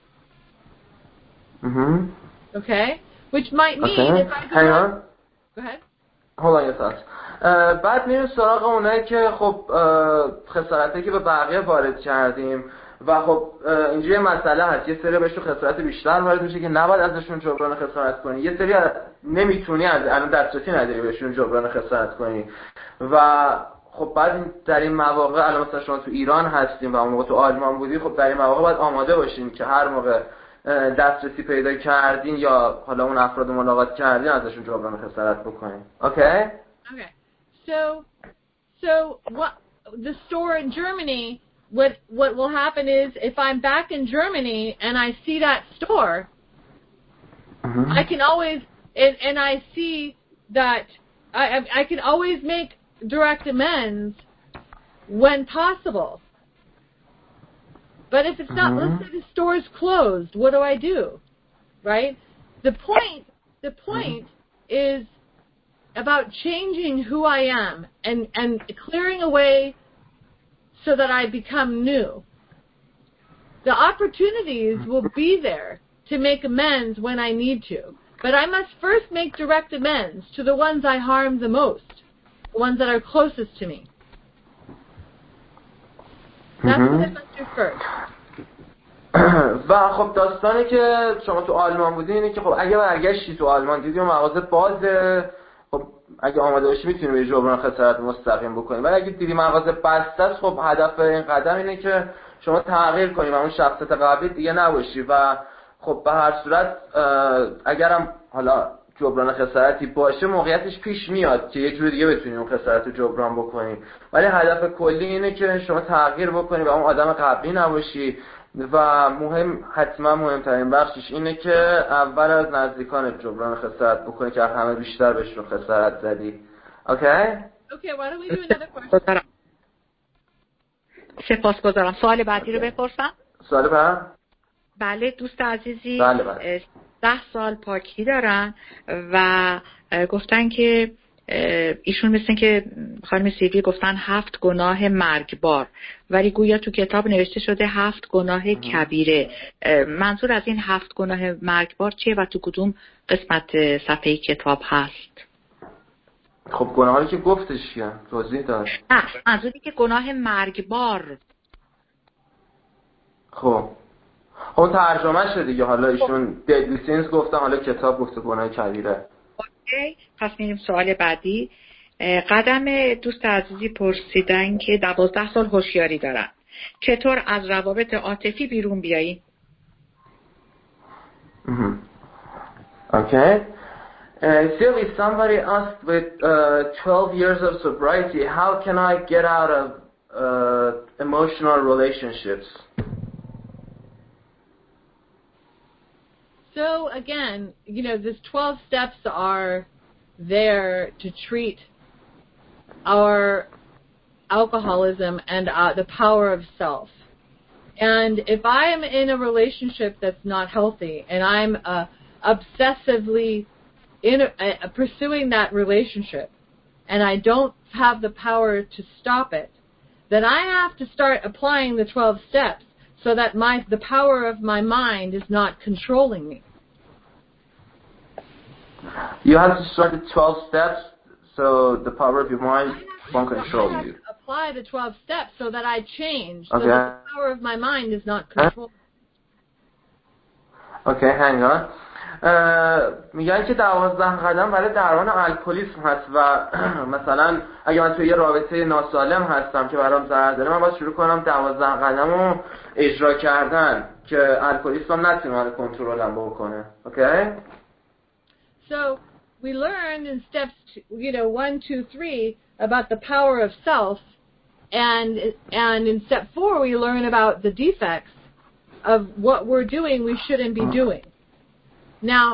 Mm-hmm. Okay? Which might mean okay. if I go... Hang on. Go ahead. Hold on, yes, بعد میریم سراغ اونایی که خب خسارتی که به بقیه وارد کردیم و خب اینجوری مسئله هست یه سری بهشون خسارت بیشتر وارد میشه که نباید ازشون جبران خسارت کنی، یه سری نمیتونی از الان دسترسی نداری بهشون جبران خسارت کنی و خب بعد در این مواقع الان مثلا شما تو ایران هستیم و اون موقع تو آلمان بودی، خب در این مواقع باید آماده باشین که هر موقع دسترسی پیدا کردین یا حالا اون افراد ملاقات کردین ازشون جبران خسارت بکنین. Okay? Okay. So so what the store in Germany, what what will happen is if I'm back in Germany and I see that store, mm-hmm. I can always and, and I see that I I can always make direct amends when possible. But if it's not, mm-hmm. let's say the store is closed, what do I do? Right? The point the point mm-hmm. is about changing who I am and, and clearing away so that I become new. The opportunities will be there to make amends when I need to. But I must first make direct amends to the ones I harm the most, the ones that are closest to me. That's mm-hmm. what I must do first. و خب داستانی که شما تو آلمان بودین اینه که خب اگه برگشتی تو آلمان دیدی و مغازه بازه، خب اگه آماده باشی میتونی به جبران خسارت مستقیم بکنی. ولی اگه دیدی مغازه بسته است، خب هدف این قدم اینه که شما تغییر کنی و اون شخصیت قبلی دیگه نباشی. و خب به هر صورت اگرم حالا جبران خسارتی باشه موقعیتش پیش میاد که یه جور دیگه بتونی اون خسارت رو جبران بکنی، ولی هدف کلی اینه که شما تغییر بکنی و اون آدم قبلی نباشی. و مهم حتما مهمترین بخشش اینه که اول از نزدیکانت جبران خسارت بکنی که همه بیشتر بهشون خسارت زدی. اوکی؟ Okay, why don't we do another question? سپاسگزارم. سوال بعدی رو بپرسم. سوال بعد؟ بله دوست عزیزی بله بله. ده سال پاکی دارن و گفتن که ایشون مثل که خانم سیلوی گفتن هفت گناه مرگبار، ولی گویا تو کتاب نوشته شده هفت گناه کبیره. منظور از این هفت گناه مرگبار چیه و تو کدوم قسمت صفحه کتاب هست؟ خب گناهایی که گفتش چیه؟ توضیح داد. نه منظوری که گناه مرگبار. خب اون ترجمه شده دیگه، حالا ایشون deadly sins گفتن، حالا کتاب گفته گناه کبیره. اوکی، پس میریم سوال بعدی. قدم دوست عزیزی پرسیدن که دوازده سال هوشیاری دارن، چطور از روابط عاطفی بیرون بیایی؟ Okay. Uh, Sylvie, somebody asked with uh, twelve years of sobriety, how can I get out of uh, emotional relationships? So again, you know, these twelve steps are there to treat our alcoholism and uh, the power of self. And if I am in a relationship that's not healthy and I'm uh, obsessively in a, uh, pursuing that relationship and I don't have the power to stop it, then I have to start applying the twelve steps so that my the power of my mind is not controlling me. You have to start the twelve steps so the power of your mind won't control I have you. to apply the twelve steps so that I change, so Okay. that the power of my mind is not controlling me. Okay, hang on. میگن که دوازده قدم برای درمان الکلیسم هست و مثلا اگه من توی یه رابطه ناسالم هستم که برام ضرر داره، من باید شروع کنم دوازده قدم رو اجرا کردن که الکلیسم نتونه من کنترلم بکنه. Okay? So we learned in steps, you know, one, two, three about the power of self, and and in step four we learn about the defects of what we're doing we shouldn't be doing. Now,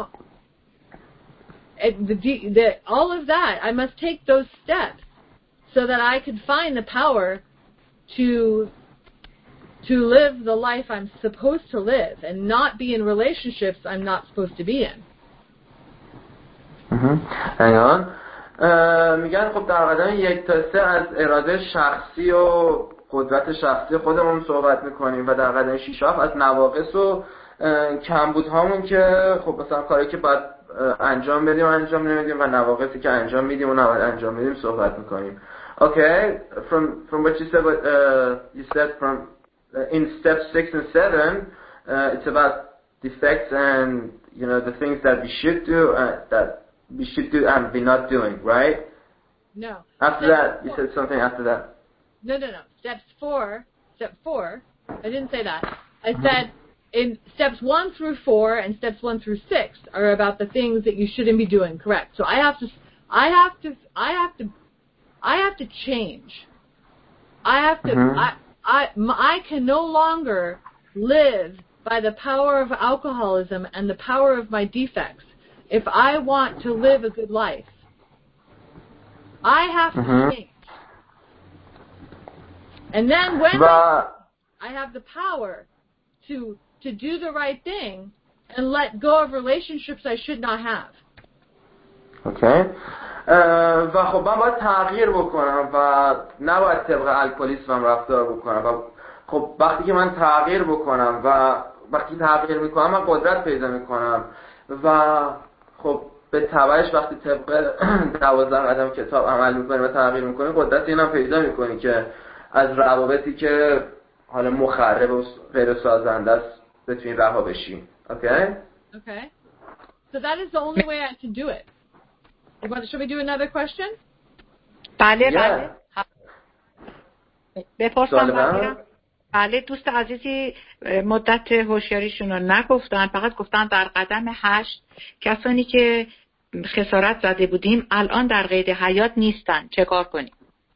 the, the, all of that, I must take those steps so that I can find the power to to live the life I'm supposed to live and not be in relationships I'm not supposed to be in. Hang on. میگن خب در قدم یک تا سه از اراده شخصی و قدرت شخصی خودمون صحبت میکنیم و در قدم شش از نواقص و کمبودهامون که خب مثلا کاری که باید انجام بدیم انجام نمیدیم و نواقصی که انجام میدیم و نباید انجام میدیم صحبت میکنیم. Okay, from from what you said, what uh, you said from uh, in steps six and seven, uh, it's about defects and you know the things that we should do uh, that we should do and we're not doing, right? No. After Step that, four. you said something after that. No, no, no. Steps four. Step four. I didn't say that. I said in steps one through four and steps one through six are about the things that you shouldn't be doing. Correct. So I have to, I have to, I have to, I have to change. I have to. Mm-hmm. I, I, I can no longer live by the power of alcoholism and the power of my defects. If I want to live a good life, I have to Mm-hmm. change. And then when و I, I have the power to to do the right thing and let go of relationships I should not have. Okay. و خب من باید تغییر بکنم و نباید طبق الکلیسمم رفتار بکنم و خب وقتی که من تغییر بکنم و وقتی تغییر میکنم من قدرت پیدا میکنم و خب به تبعش وقتی طبق دوازده قدم کتاب عمل میکنی و تغییر میکنی قدرت اینم پیدا میکنی که از روابطی که حالا مخرب و غیر سازنده است بتونی رها بشی. Okay? Okay. So that is the only way I can do it. Should we do another question? بله بله. بپرسم. بله دوست عزیزی مدت هوشیاریشون رو نگفتن، فقط گفتن در قدم هشت کسانی که خسارت زده بودیم الان در قید حیات نیستن، چه کار کنیم؟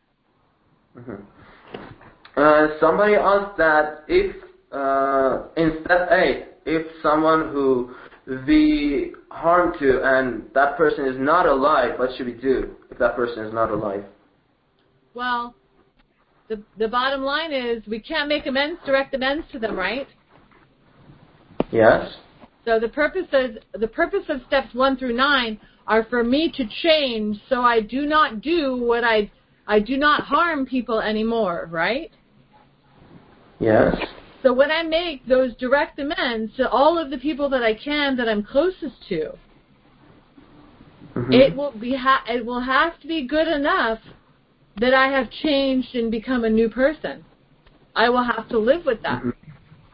Uh, somebody asked that if uh, in step eight, if someone who we harm to and that person is not alive, what should we do if that person is not alive? Well, the the bottom line is we can't make amends, direct amends to them, right? Yes. So the purpose of the purpose of steps one through nine are for me to change, so I do not do what I I do not harm people anymore, right? Yes. So when I make those direct amends to all of the people that I can that I'm closest to, mm-hmm. it will be ha- it will have to be good enough that I have changed and become a new person. I will have to live with that. Mm-hmm.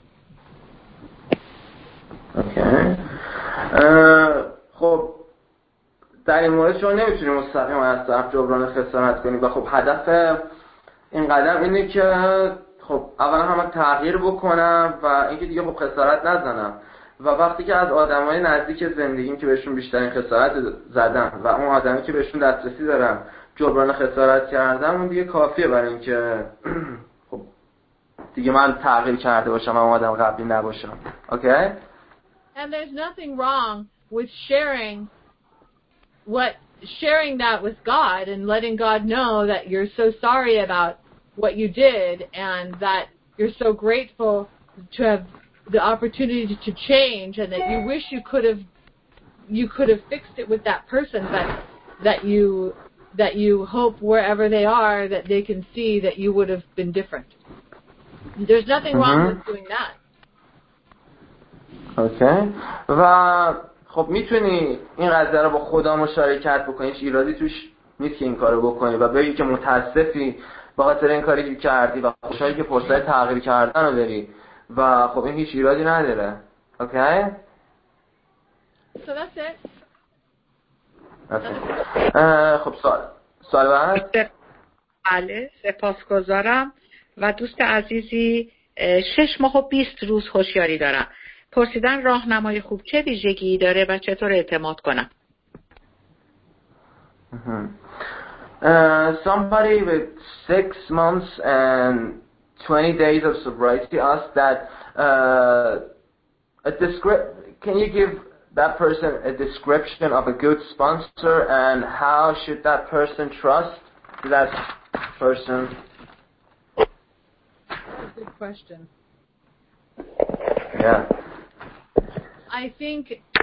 Okay. Uh, خب در این مورد شما نمیتونیم مستقیم از طرف جبران خسارت کنیم و خب هدف این قدم اینه که خب اولا همه تغییر بکنم و اینکه دیگه خب خسارت نزنم و وقتی که از آدمای نزدیک زندگیم که بهشون بیشترین خسارت زدم و اون آدمی که بهشون دسترسی دارم جبران خسارت کردم، اون دیگه کافیه برای اینکه خب دیگه من تغییر کرده باشم و اون آدم قبلی نباشم. Okay? And there's nothing wrong with sharing what sharing that with God and letting God know that you're so sorry about what you did and that you're so grateful to have the opportunity to change and that you wish you could have you could have fixed it with that person, but that you that you hope wherever they are that they can see that you would have been different. There's nothing wrong mm-hmm. with doing that. Okay. و خب میتونی این قضیه رو با خدا مشارکت بکنی، هیچ ایرادی توش نیست که این کارو بکنی و بگی که متاسفی به خاطر این کاری که کردی و خوشحالی که فرصت تغییر کردن رو داری و خب این هیچ ایرادی نداره. Okay? So that's it. Okay. uh, خب سوال سوال بعد. بله سپاسگزارم. و دوست عزیزی شش ماه و بیست روز هوشیاری دارم. پرسیدن راهنمای خوب چه ویژگی داره و چطور اعتماد کنم؟ Uh, somebody with six months and twenty days of sobriety asked that uh, a descri- can you give that person a description of a good sponsor and how should that person trust that person? That's a good question. Yeah. I think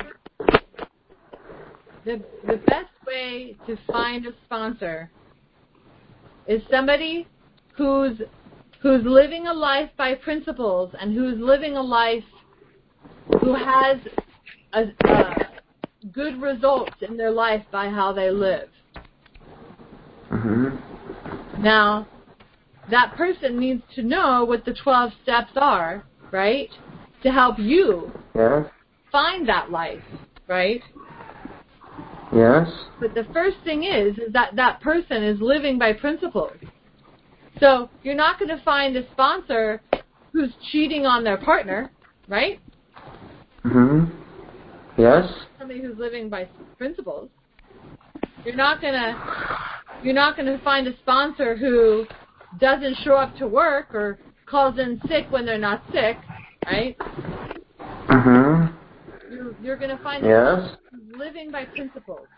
the the best way to find a sponsor is somebody who's who's living a life by principles and who's living a life who has a, a good results in their life by how they live. Mm-hmm. Now, that person needs to know what the twelve steps are, right? To help you yeah. find that life, right? Yes. But the first thing is, is that that person is living by principles. So you're not going to find a sponsor who's cheating on their partner, right? Mm-hmm. Yes. Somebody who's living by principles. You're not gonna you're not gonna find a sponsor who doesn't show up to work or calls in sick when they're not sick, right? Mm-hmm. You're, you're gonna find yes. a sponsor who's living by principles.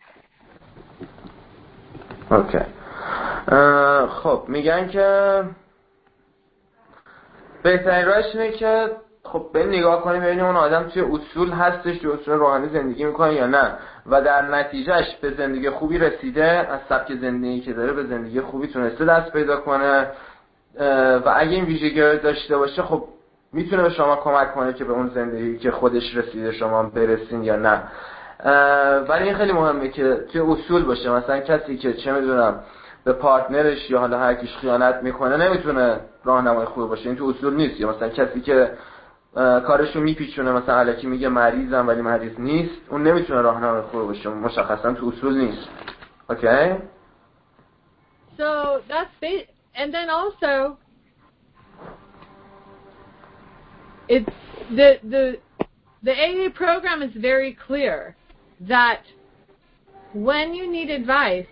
Okay. uh, خب میگن که بهترین راهش اینه که خب به نگاه کنیم ببینیم اون آدم توی اصول هستش، توی اصول روحانی زندگی میکنه یا نه و در نتیجهش به زندگی خوبی رسیده، از سبک زندگی که داره به زندگی خوبی تونسته دست پیدا کنه و اگه این ویژگی داشته باشه خب میتونه به شما کمک کنه که به اون زندگی که خودش رسیده شما برسین یا نه. ولی این خیلی مهمه که توی اصول باشه. مثلا کسی که چه میدونم به پارتنرش یا حالا هر کیش خیانت میکنه نمیتونه راهنمای خوب باشه، این تو اصول نیست. یا مثلا کسی که کارشو میپیچونه، مثلا الکی میگه مریضم ولی مریض نیست، اون نمیتونه راهنمای خوب باشه، مشخصا تو اصول نیست. Okay? So that's ba- and then also it's the the the A A program is very clear that when you need advice,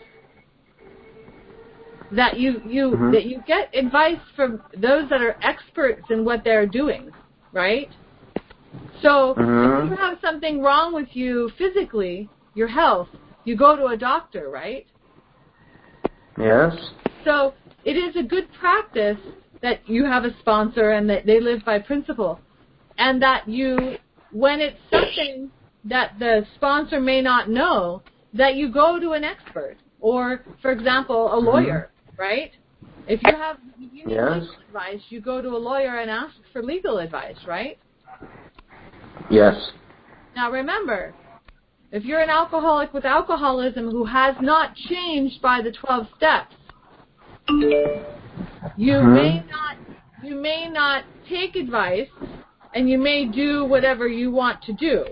that you you mm-hmm. that you get advice from those that are experts in what they're doing, right? So mm-hmm. if you have something wrong with you physically, your health, you go to a doctor, right? Yes. So it is a good practice that you have a sponsor and that they live by principle, and that you, when it's something that the sponsor may not know, that you go to an expert, or, for example, a lawyer, mm-hmm. right? If you have if you need yes. legal advice, you go to a lawyer and ask for legal advice, right? Yes. Now remember, if you're an alcoholic with alcoholism who has not changed by the twelve steps, you mm-hmm. may not you may not take advice, and you may do whatever you want to do.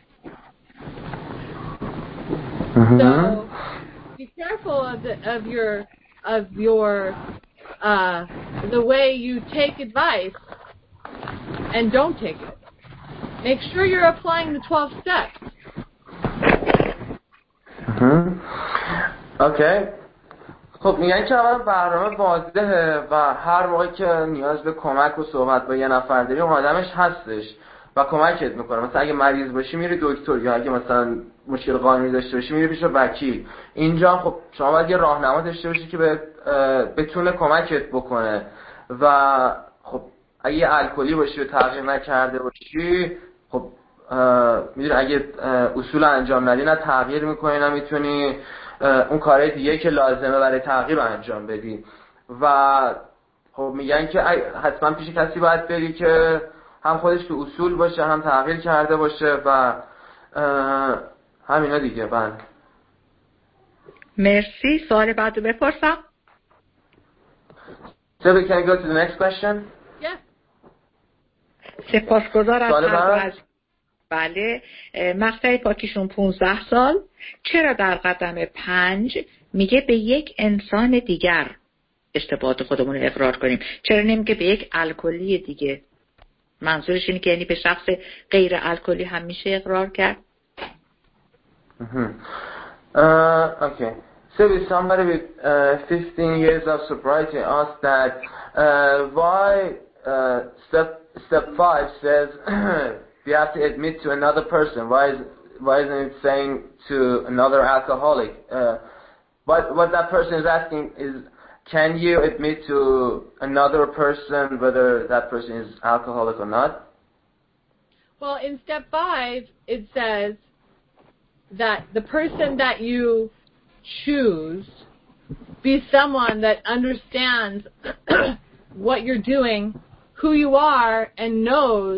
Mm-hmm. So be careful of the, of your of your uh, the way you take advice, and don't take it. Make sure you're applying the twelve steps. اوکی. خب میگن که اول برنامه واضحه و هر موقع که نیاز به کمک و صحبت با یه نفر داری اون آدمش هستش و کمکت میکنه. مثلا اگه مریض باشی میری دکتر، یا اگه مثلا مشکل قانونی داشته باشی میری پیش وکیل. اینجا خب شما باید یه راهنما داشته باشی که به بتونه کمکت بکنه. و خب اگه یه الکلی باشی و تغییر نکرده باشی، خب میدونی اگه اصول انجام ندی نه تغییر میکنی نه میتونی اون کارهای دیگه که لازمه برای تغییر انجام بدی. و خب میگن که حتما پیش کسی باید بری که هم خودش تو اصول باشه هم تغییر کرده باشه و همینا دیگه. بله مرسی. سوال بعد رو بپرسم. So we can go to the next question. Yes. سپاسگزار از هر دو. بله. مقطع پاکیشون پونزده سال. چرا در قدم پنج میگه به یک انسان دیگر اشتباهات خودمون رو اقرار کنیم؟ چرا نمیگه به یک الکلی دیگه؟ منظورش اینه که یعنی به شخص غیر الکلی هم میشه اقرار کرد؟ uh, okay. So if somebody with uh, fifteen years of sobriety asked that uh, why uh, step step five says you have to admit to another person. Why is why isn't it saying to another alcoholic? Uh, what what that person is asking is, can you admit to another person whether that person is alcoholic or not? Well, in step five, it says that the person that you choose be someone that understands what you're doing, who you are, and knows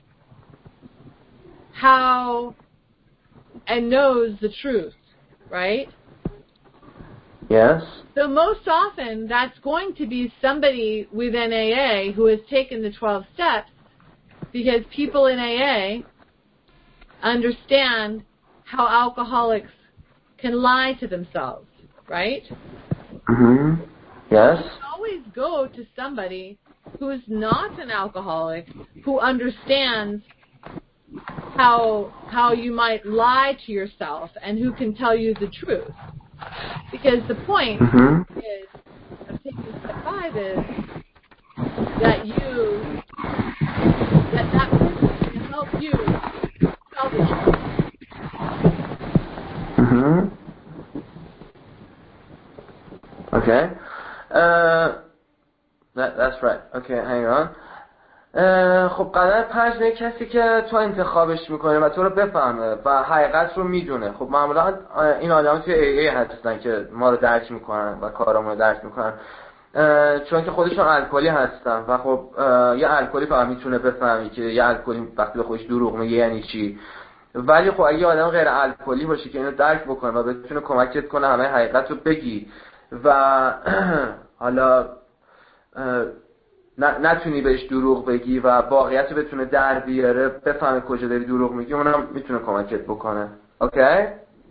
how and knows the truth, right? Yes. So most often that's going to be somebody within A A who has taken the twelve steps, because people in A A understand how alcoholics can lie to themselves, right? Mm-hmm. Yes. You always go to somebody who is not an alcoholic, who understands how how you might lie to yourself and who can tell you the truth. Because the point mm-hmm. is of taking step five is that you that that person can help you tell the truth. Mm-hmm. Okay. Uh, that, that's right. Okay, hang on. خب قدر پنج نه کسی که تو انتخابش میکنه و تو رو بفهمه و حقیقت رو میدونه. خب معمولا این آدم توی ای ای هستن که ما رو درک میکنن و کارامون رو درک میکنن، چون که خودشون الکلی هستن و خب یه الکلی فقط میتونه بفهمی که یه الکلی وقتی به خودش دروغ میگه یعنی چی. ولی خب اگه آدم غیر الکلی باشه که اینو درک بکنه و بتونه کمکت کنه همه حقیقت رو بگی و حالا نتونی بهش دروغ بگی و واقعیت رو بتونه در بیاره، بفهمه کجا داری دروغ میگی، اونم میتونه کمکت بکنه. اوکی؟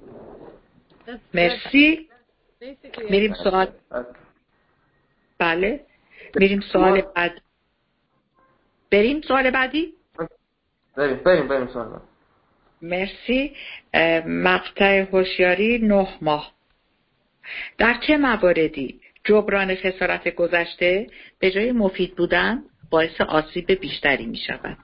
مرسی. میریم سوال. بله میریم سوال بعد. بریم سوال بعدی؟ بریم بریم بریم سوال بعد. مرسی. مقطع هوشیاری نه ماه. در چه مواردی جبران خسارت گذشته به جای مفید بودن باعث آسیب بیشتری می شود؟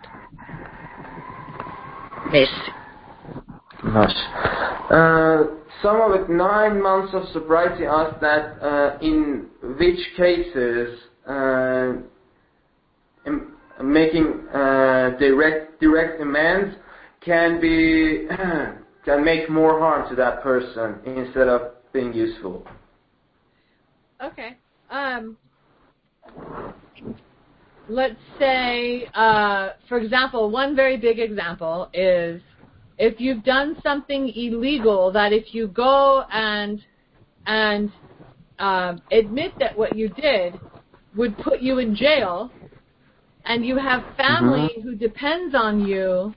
مرسی. باشه. Uh, someone with nine months of sobriety asked that uh, in which cases uh, in making uh, direct direct amends can be can make more harm to that person instead of being useful. Okay. Um, let's say, uh, for example, one very big example is if you've done something illegal that if you go and and uh, admit that what you did would put you in jail, and you have family mm-hmm. who depends on you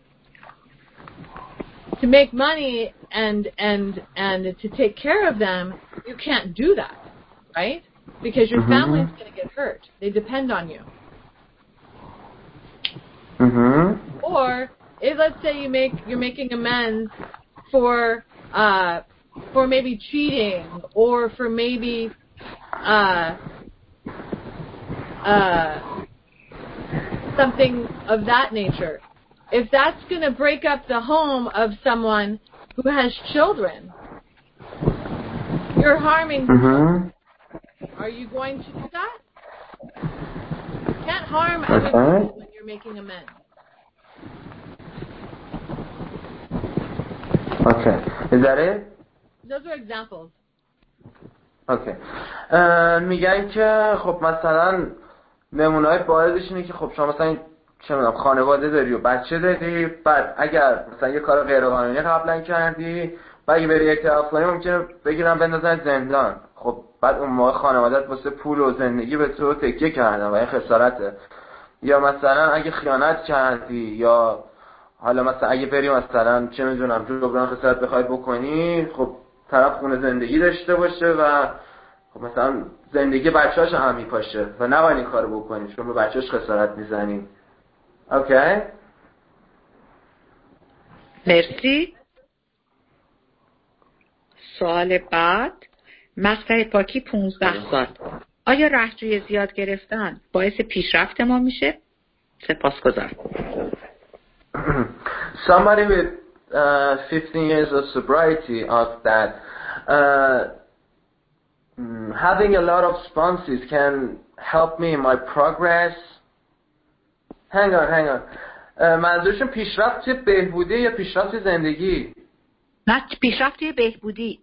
to make money and and and to take care of them, you can't do that, right? Because your mm-hmm. family is going to get hurt. They depend on you. Mm-hmm. Or if, let's say you make you're making amends for uh, for maybe cheating or for maybe uh, uh, something of that nature. If that's going to break up the home of someone who has children, you're harming them. Mm-hmm. Are you going to do that? You can't harm other people when you're making amends. Okay. Is that it? Those are examples. Okay. میگن که خب مثلا نمونه‌های بارزش اینه که خب شما مثلا چه می‌دونم خانواده داری و بچه داری، بعد اگر مثلا یه کار غیرقانونی قبلا کردی، بعد اگه بری اعتراف کنی ممکنه بگیرن بندازن زندان. خب بعد اون موقع خانواده‌ات واسه پول و زندگی به تو تکیه کردن و این خسارته. یا مثلا اگه خیانت کردی، یا حالا مثلا اگه بری مثلا چه می‌دونم جبران خسارت بخوای بکنی، خب طرف خونه زندگی داشته باشه و خب مثلا زندگی بچه‌اش هم میپاشه و نباید این کارو بکنی چون به بچه‌اش خسارت میزنی. اوکی؟ مرسی. سوال بعد، مقطع پاکی پانزده سال. آیا رهجوی زیاد گرفتن باعث پیشرفت ما میشه؟ سپاسگزارم. Somebody with uh, fifteen years of sobriety asked that uh, having a lot of sponsors can help me in my progress. Hang on, hang on. Uh, منظورشون پیشرفت بهبودی یا پیشرفت زندگی؟ نه، پیشرفت بهبودی.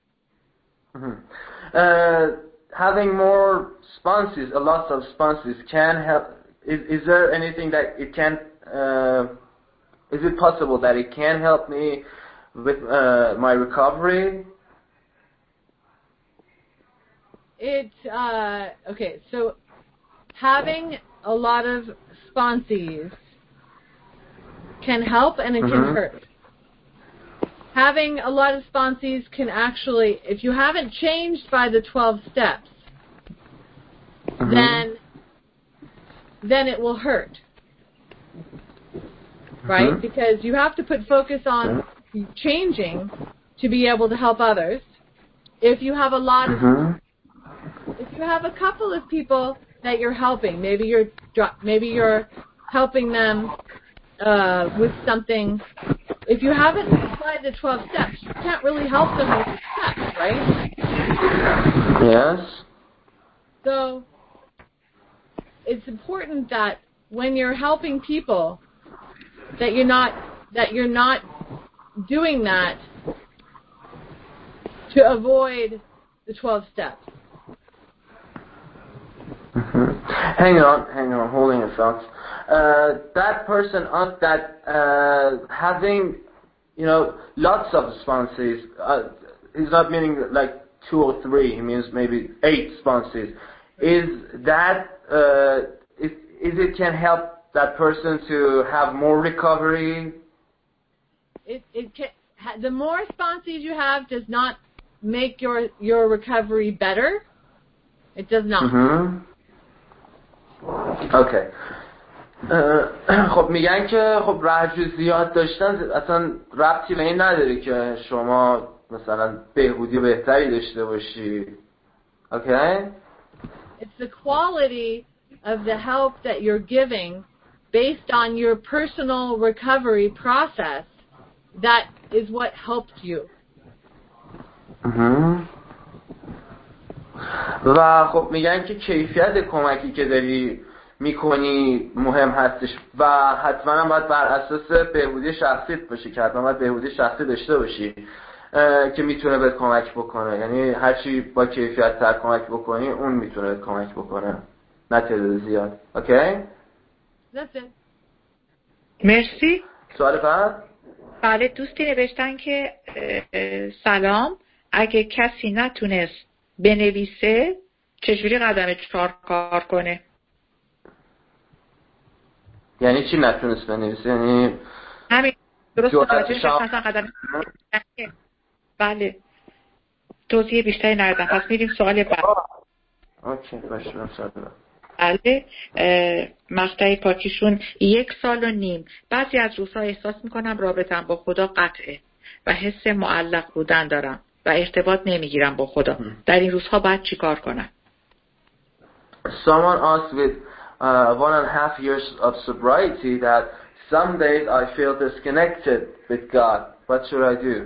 Uh, having more sponsors, a lot of sponsors can help. Is, is there anything that it can? Uh, is it possible that it can help me with uh, my recovery? It uh, okay. So having a lot of sponsors can help and it mm-hmm. can hurt. Having a lot of sponsors can actually, if you haven't changed by the twelve steps, mm-hmm. then then it will hurt, right? Mm-hmm. Because you have to put focus on mm-hmm. changing to be able to help others. If you have a lot of, mm-hmm. if you have a couple of people that you're helping, maybe you're maybe you're helping them uh, with something. If you haven't applied the twelve steps, you can't really help them with the steps, right? Yes. So it's important that when you're helping people, that you're not that you're not doing that to avoid the twelve steps. Mm-hmm. Hang on, hang on, holding your thoughts. Uh, that person asked that uh, having, you know, lots of sponsors, uh, he's not meaning like two or three, he means maybe eight sponsors. Is that uh, is, is it can help that person to have more recovery? It, it can, the more sponsors you have does not make your, your recovery better. It does not. Mm-hmm. Okay. خب میگن که خب رهجو زیاد داشتن اصلا ربطی به این نداره که شما مثلا بهبودی بهتری داشته باشی. Okay? It's the quality of the help that you're giving based on your personal recovery process that is what helped you. و خب میگن که کیفیت کمکی که داری میکنی مهم هستش و حتما هم باید بر اساس بهبودی شخصیت باشه که حتما باید بهبودی شخصی داشته باشی که میتونه بهت کمک بکنه. یعنی هرچی با کیفیت تر کمک بکنی اون میتونه بهت کمک بکنه، نه تعداد زیاد. اوکی؟ That's it. مرسی. سوال بعد؟ بله، دوستی نوشتن که سلام، اگه کسی نتونست بنویسه چجوری قدم چهار کار کنه؟ یعنی چی نتونست بنویسه؟ یعنی همین درست متوجه شد مثلا قدم. بله توضیح بیشتری ندادم، پس میریم سوال بعد. اوکی باشه. سوال بعد. بله، مقطع پاکیشون یک سال و نیم. بعضی از روزها احساس میکنم رابطم با خدا قطعه و حس معلق بودن دارم و ارتباط نمیگیرم با خدا. در این روزها باید چی کار کنم؟ Someone asked with uh, one and a half years of sobriety that some days I feel disconnected with God. What should I do?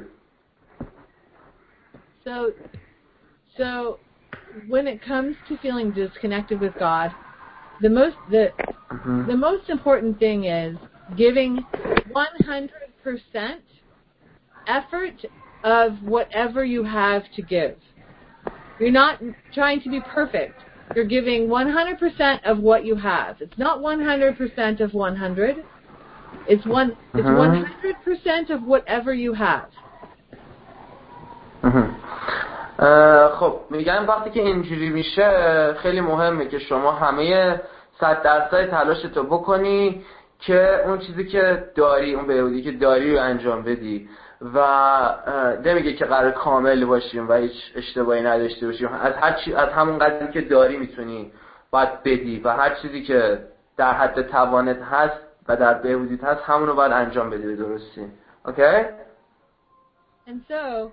So, so when it comes to feeling disconnected with God, the most the mm-hmm. the most important thing is giving one hundred percent effort of whatever you have to give. You're not trying to be perfect. You're giving one hundred percent of what you have. It's not one hundred percent of one hundred. It's one. It's mm-hmm. one hundred percent of whatever you have. Mm-hmm. خب میگن وقتی که اینجوری میشه خیلی مهمه که شما همه صد درصد تلاشتو بکنی که اون چیزی که داری، اون بهبودی که داری رو انجام بدی و نمیگه که قرار کامل باشیم و هیچ اشتباهی نداشته باشیم. از هر چی از همون قدری که داری میتونی باید بدی و هر چیزی که در حد توانت هست و در بهبودیت هست همون رو باید انجام بدی به درستی. Okay? And so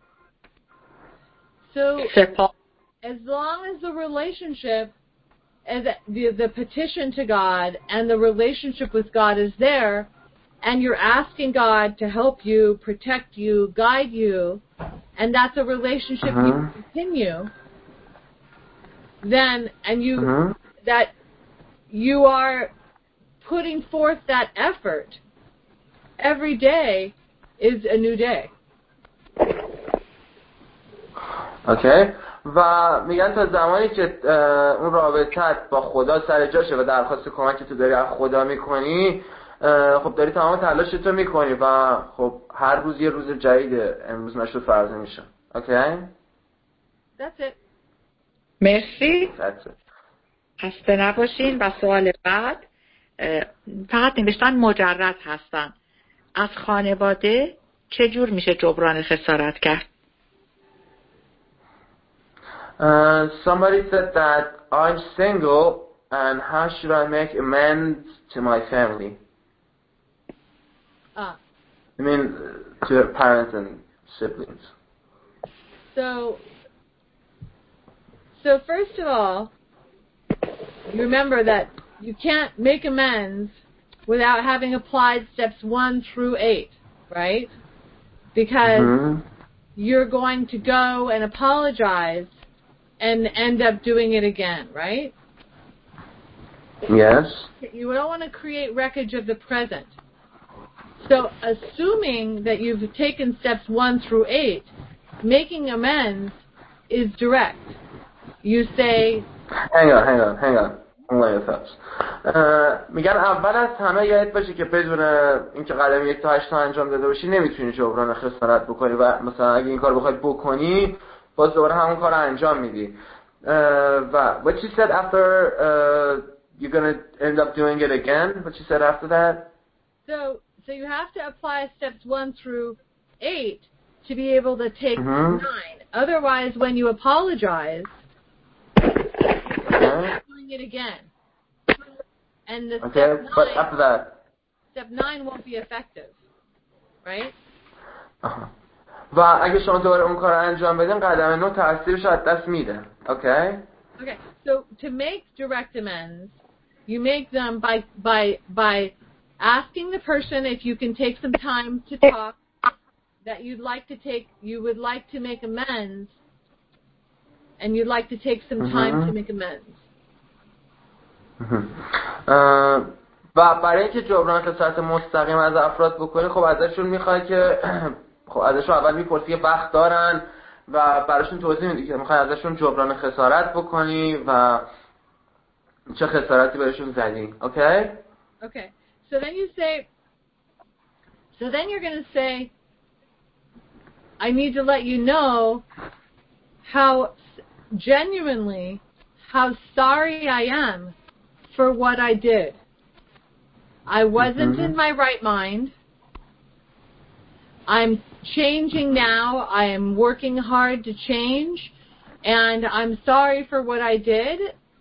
So, as long as the relationship, as the, the petition to God and the relationship with God is there, and you're asking God to help you, protect you, guide you, and that's a relationship uh-huh. you continue, then, and you, uh-huh. that you are putting forth that effort, every day is a new day. اوکی. و میگن تا زمانی که اون رابطت با خدا سر جاشه و درخواست کمک تو داری از خدا میکنی، خب داری تمام تلاشتو میکنی و خب هر روز یه روز جدیده، امروز نشد فردا میشه. اوکی؟ That's it. مرسی. That's it. خسته نباشین. و سوال بعد فقط نوشتن مجرد هستن. از خانواده چجور میشه جبران خسارت کرد؟ Uh, somebody said that I'm single and how should I make amends to my family? Ah. I mean to parents and siblings. So, so first of all, remember that you can't make amends without having applied steps one through eight, right? Because mm-hmm. you're going to go and apologize and end up doing it again, right? Yes. You don't want to create wreckage of the present. So assuming that you've taken steps one through eight, making amends is direct. You say... Hang on, hang on, hang on. میگن اول از همه یادت باشه که بدون اینکه قدم یک تا هشت تا انجام داده باشی نمیتونی جبران خسارت بکنی و مثلا اگه این کار بخوای بکنی باز دوباره همون کار رو انجام میدی. و what you said after uh, you're going to end up doing it again, what you said after that? So, so you have to apply steps one through eight to be able to take mm-hmm. nine. Otherwise, when you apologize, okay. you're doing it again. And the okay, step nine, but after that. Step nine won't be effective, right? Uh-huh. و اگه شما دوباره اون کار انجام بدین قدم نو تاثیرش از دست میده. Okay? Okay. So to make direct amends, you make them by by by asking the person if you can take some time to talk, that you'd like to take you would like to make amends, and you'd like to take some time mm-hmm. to make amends. uh, و برای اینکه جبران خسارت مستقیم از افراد بکنی خب ازشون میخوای که خب ازشون اول میپرسی که وقت دارن و براشون توضیح میدی که میخوای ازشون جبران خسارت بکنی و چه خسارتی بهشون زدی. Okay? Okay. So then you say So then you're going to say I need to let you know how genuinely how sorry I am for what I did. I wasn't mm-hmm. in my right mind. I'm changing now. I am working hard to change, and I'm sorry for what I did.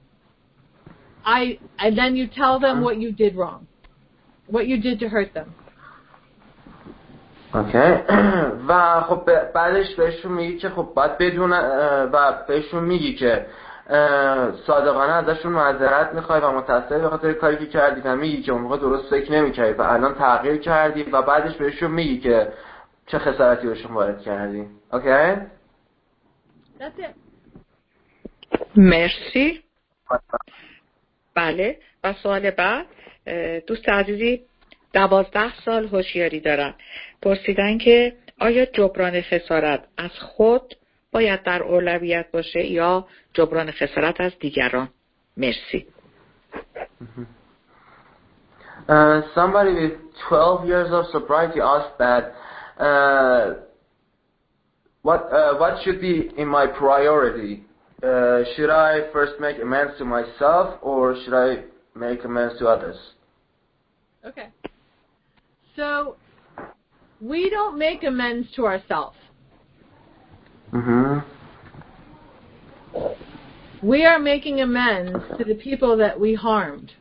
I and then you tell them what you did wrong, what you did to hurt them. Okay. و خب بعدش بهشون میگی که خب باید بدون و بهشون میگی که صادقانه ازشون معذرت میخوای و متاسفی به خاطر کاری که کردی و میگی که اون موقع درست فکر نمیکردی و الان تغییر کردی و بعدش بهشون میگی که چه خسارتی بهشون وارد کردی. اوکی؟ That's it. مرسی. بله و سوال بعد دوست عزیزی دوازده سال هوشیاری دارن، پرسیدن که آیا جبران خسارت از خود باید در اولویت باشه یا جبران خسارت از دیگران؟ مرسی. Uh, somebody with twelve years of sobriety asked that uh, what uh, what should be in my priority? Uh, should I first make amends to myself or should I make amends to others? Okay. So we don't make amends to ourselves. Mm-hmm. We are making amends to the people that we harmed.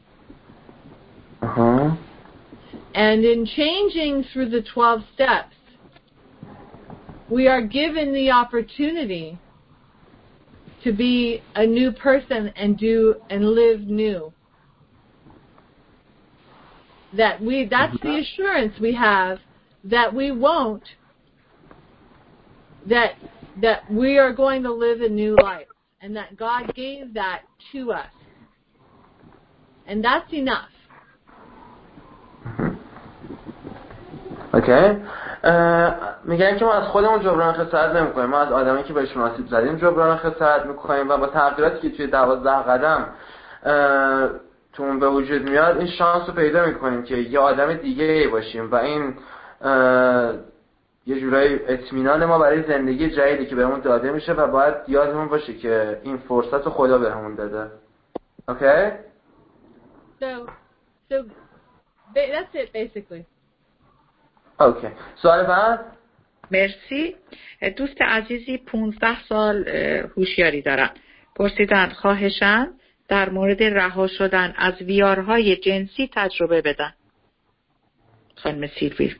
Uh-huh. And in changing through the twelve steps, we are given the opportunity to be a new person and do and live new. That we that's the assurance we have that we won't that that we are going to live a new life and that God gave that to us. And that's enough. اوکی. میگن که ما از خودمون جبران خسارت نمی‌کنیم، ما از آدمایی که بهشون آسیب زدیم جبران خسارت می‌کنیم و با تغییراتی که توی دوازده قدم تون به وجود میاد این شانس رو پیدا می‌کنیم که یه آدم دیگه باشیم و این یه جورایی اطمینان ما برای زندگی جدیدی که بهمون داده میشه و باید یادمون باشه که این فرصت رو خدا بهمون داده. اوکی؟ So, so that's it basically. اوکی. سوال بعد؟ مرسی. دوست عزیزی پونزده سال هوشیاری دارن، پرسیدن خواهشاً در مورد رها شدن از ویارهای جنسی تجربه بدن. خانم سیلوی.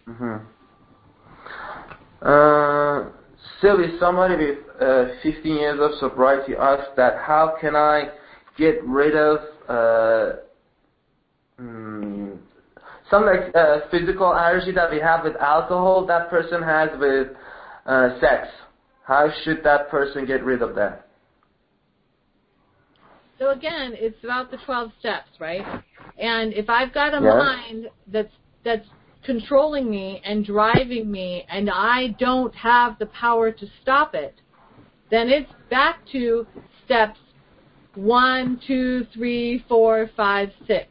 Uh, Sylvie, somebody with uh, fifteen years of sobriety asked that how can I get rid of uh, mm, some like uh, physical allergy that we have with alcohol that person has with uh, sex. How should that person get rid of that? So again, it's about the twelve steps, right? And if I've got a yes. mind that's that's controlling me and driving me and I don't have the power to stop it, then it's back to steps one, two, three, four, five, six.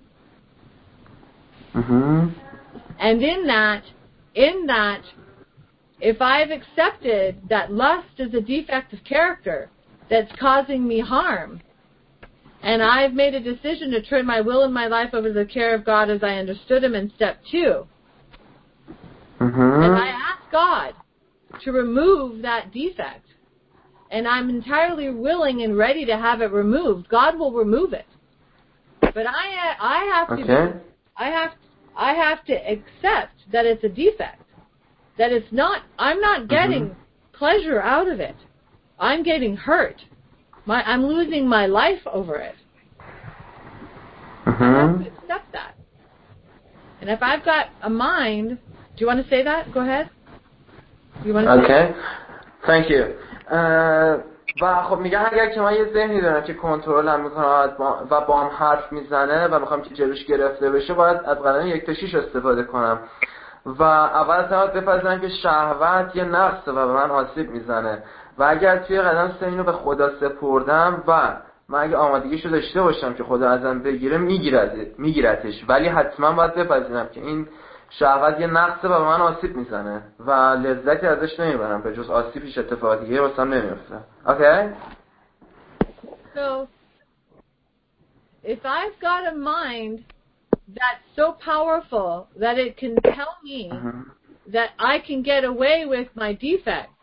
Mm-hmm. And in that, in that, if I've accepted that lust is a defect of character that's causing me harm, And I've made a decision to turn my will and my life over to the care of God as I understood Him in step two. Mm-hmm. And I ask God to remove that defect. And I'm entirely willing and ready to have it removed. God will remove it. But I I have to Okay. be, I have I have to accept that it's a defect. That it's not I'm not getting mm-hmm. pleasure out of it. I'm getting hurt. My I'm losing my life over it. Mm-hmm. I have to accept that. And if I've got a mind, do you want to say that? Go ahead. You want to Okay. Say Thank you. Uh, و خب میگن اگر که من یه ذهنی دارم که کنترلم میکنه و با هم حرف میزنه و میخوام که جلوش گرفته بشه، باید از قلم یک تا شیش استفاده کنم و اول از همه بپذیرم که شهوت یه نقصه و به من آسیب میزنه و اگر توی قدم سه اینو به خدا سپردم و من اگه آمادگیشو داشته باشم که خدا ازم بگیره میگیرتش، ولی حتما باید بپذیرم که این شهوت یه نقصه و به من آسیب میزنه و لذتی ازش نمیبرم، به جز آسیب هیچ اتفاق دیگه واسم نمیفته. Okay? So, if I've got a mind that's so powerful that it can tell me mm-hmm. that I can get away with my defects,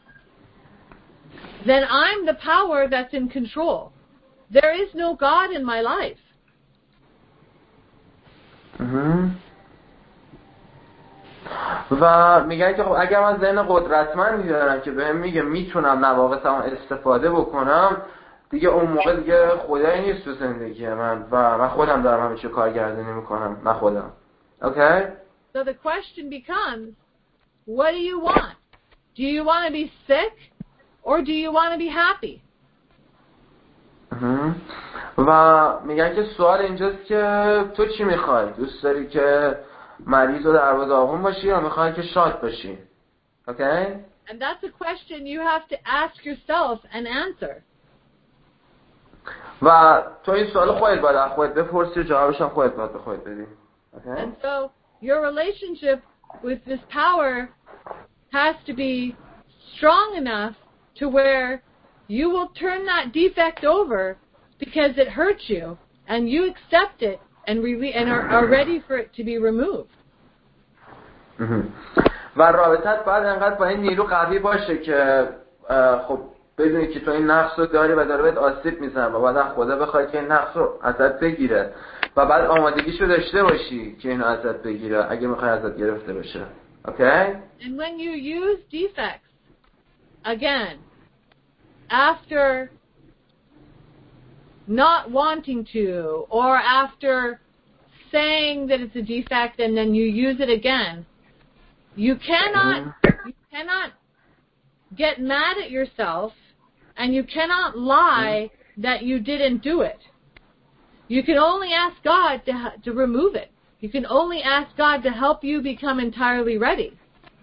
then I'm the power that's in control. There is no God in my life. Mm-hmm. و میگن که خب اگر من ذهن قدرتمندی دارم که بهم میگه میتونم نواقصم استفاده بکنم، دیگه اون موقع دیگه خدایی نیست تو زندگی من و من خودم دارم همه چی کارگردانی میکنم، نه خودم. Okay? So the question becomes, what do you want? Do you want to be sick or do you want to be happy? و میگن که سوال اینجاست که تو چی میخوای؟ دوست داری که مریض و در داغون باشی یا میخوای که شاد باشی؟ Okay? And that's a question you have to ask yourself and answer. و تو این سوال خودت باید از خودت بپرسی و جوابش هم خودت باید به خودت بدی. Okay? And so your relationship with this power has to be strong enough to where you will turn that defect over because it hurts you and you accept it and re- and are, are ready for it to be removed. و رابطت باید انقدر با این نیرو قوی باشه که خب بدونی که تو این نقص رو داری و داره بهت آسیب میزنه و بعد خدا بخواد که این نقص رو ازت بگیره و بعد آمادگیشو داشته باشی که اینو ازت بگیره اگه میخوای ازت گرفته بشه. Okay? And when you use defects again after not wanting to or after saying that it's a defect and then you use it again, you cannot you cannot get mad at yourself and you cannot lie that you didn't do it. You can only ask God to to remove it. You can only ask God to help you become entirely ready.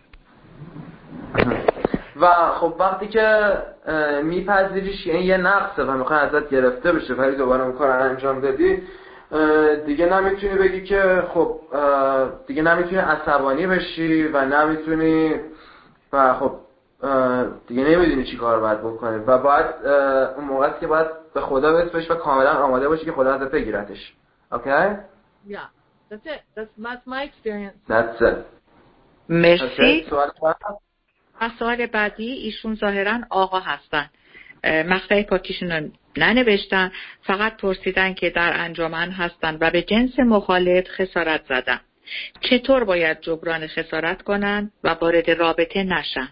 و خب وقتی که میپذیریش که این یه نقصه و میخوای ازت گرفته بشه ولی دوباره اون کار انجام دادی، دیگه نمیتونی بگی که خب دیگه نمیتونی عصبانی بشی و نمیتونی و خب دیگه نمیدونی چی کار باید بکنی و باید اون موقع است که باید به خدا بسپارش و کاملا آماده باشی که خدا ازت بگیرتش. Okay? Yeah, that's it. That's, that's my experience. That's it. مرسی. Okay. سوال سوال بعدی ایشون ظاهرا آقا هستن. مقطع پاکیشون رو ننوشتن، فقط پرسیدن که در انجمن هستن و به جنس مخالف خسارت زدن. چطور باید جبران خسارت کنن و وارد رابطه نشن؟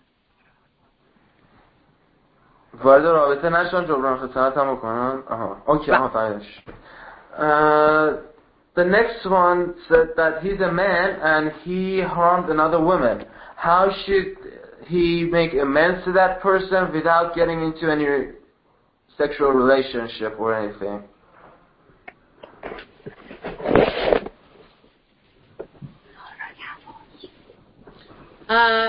وارد رابطه نشن جبران خسارت هم بکنن؟ آها. اوکی. آها فهمیدش. The next one said that he's a man and he harmed another woman. How should he make amends to that person without getting into any sexual relationship or anything? Uh,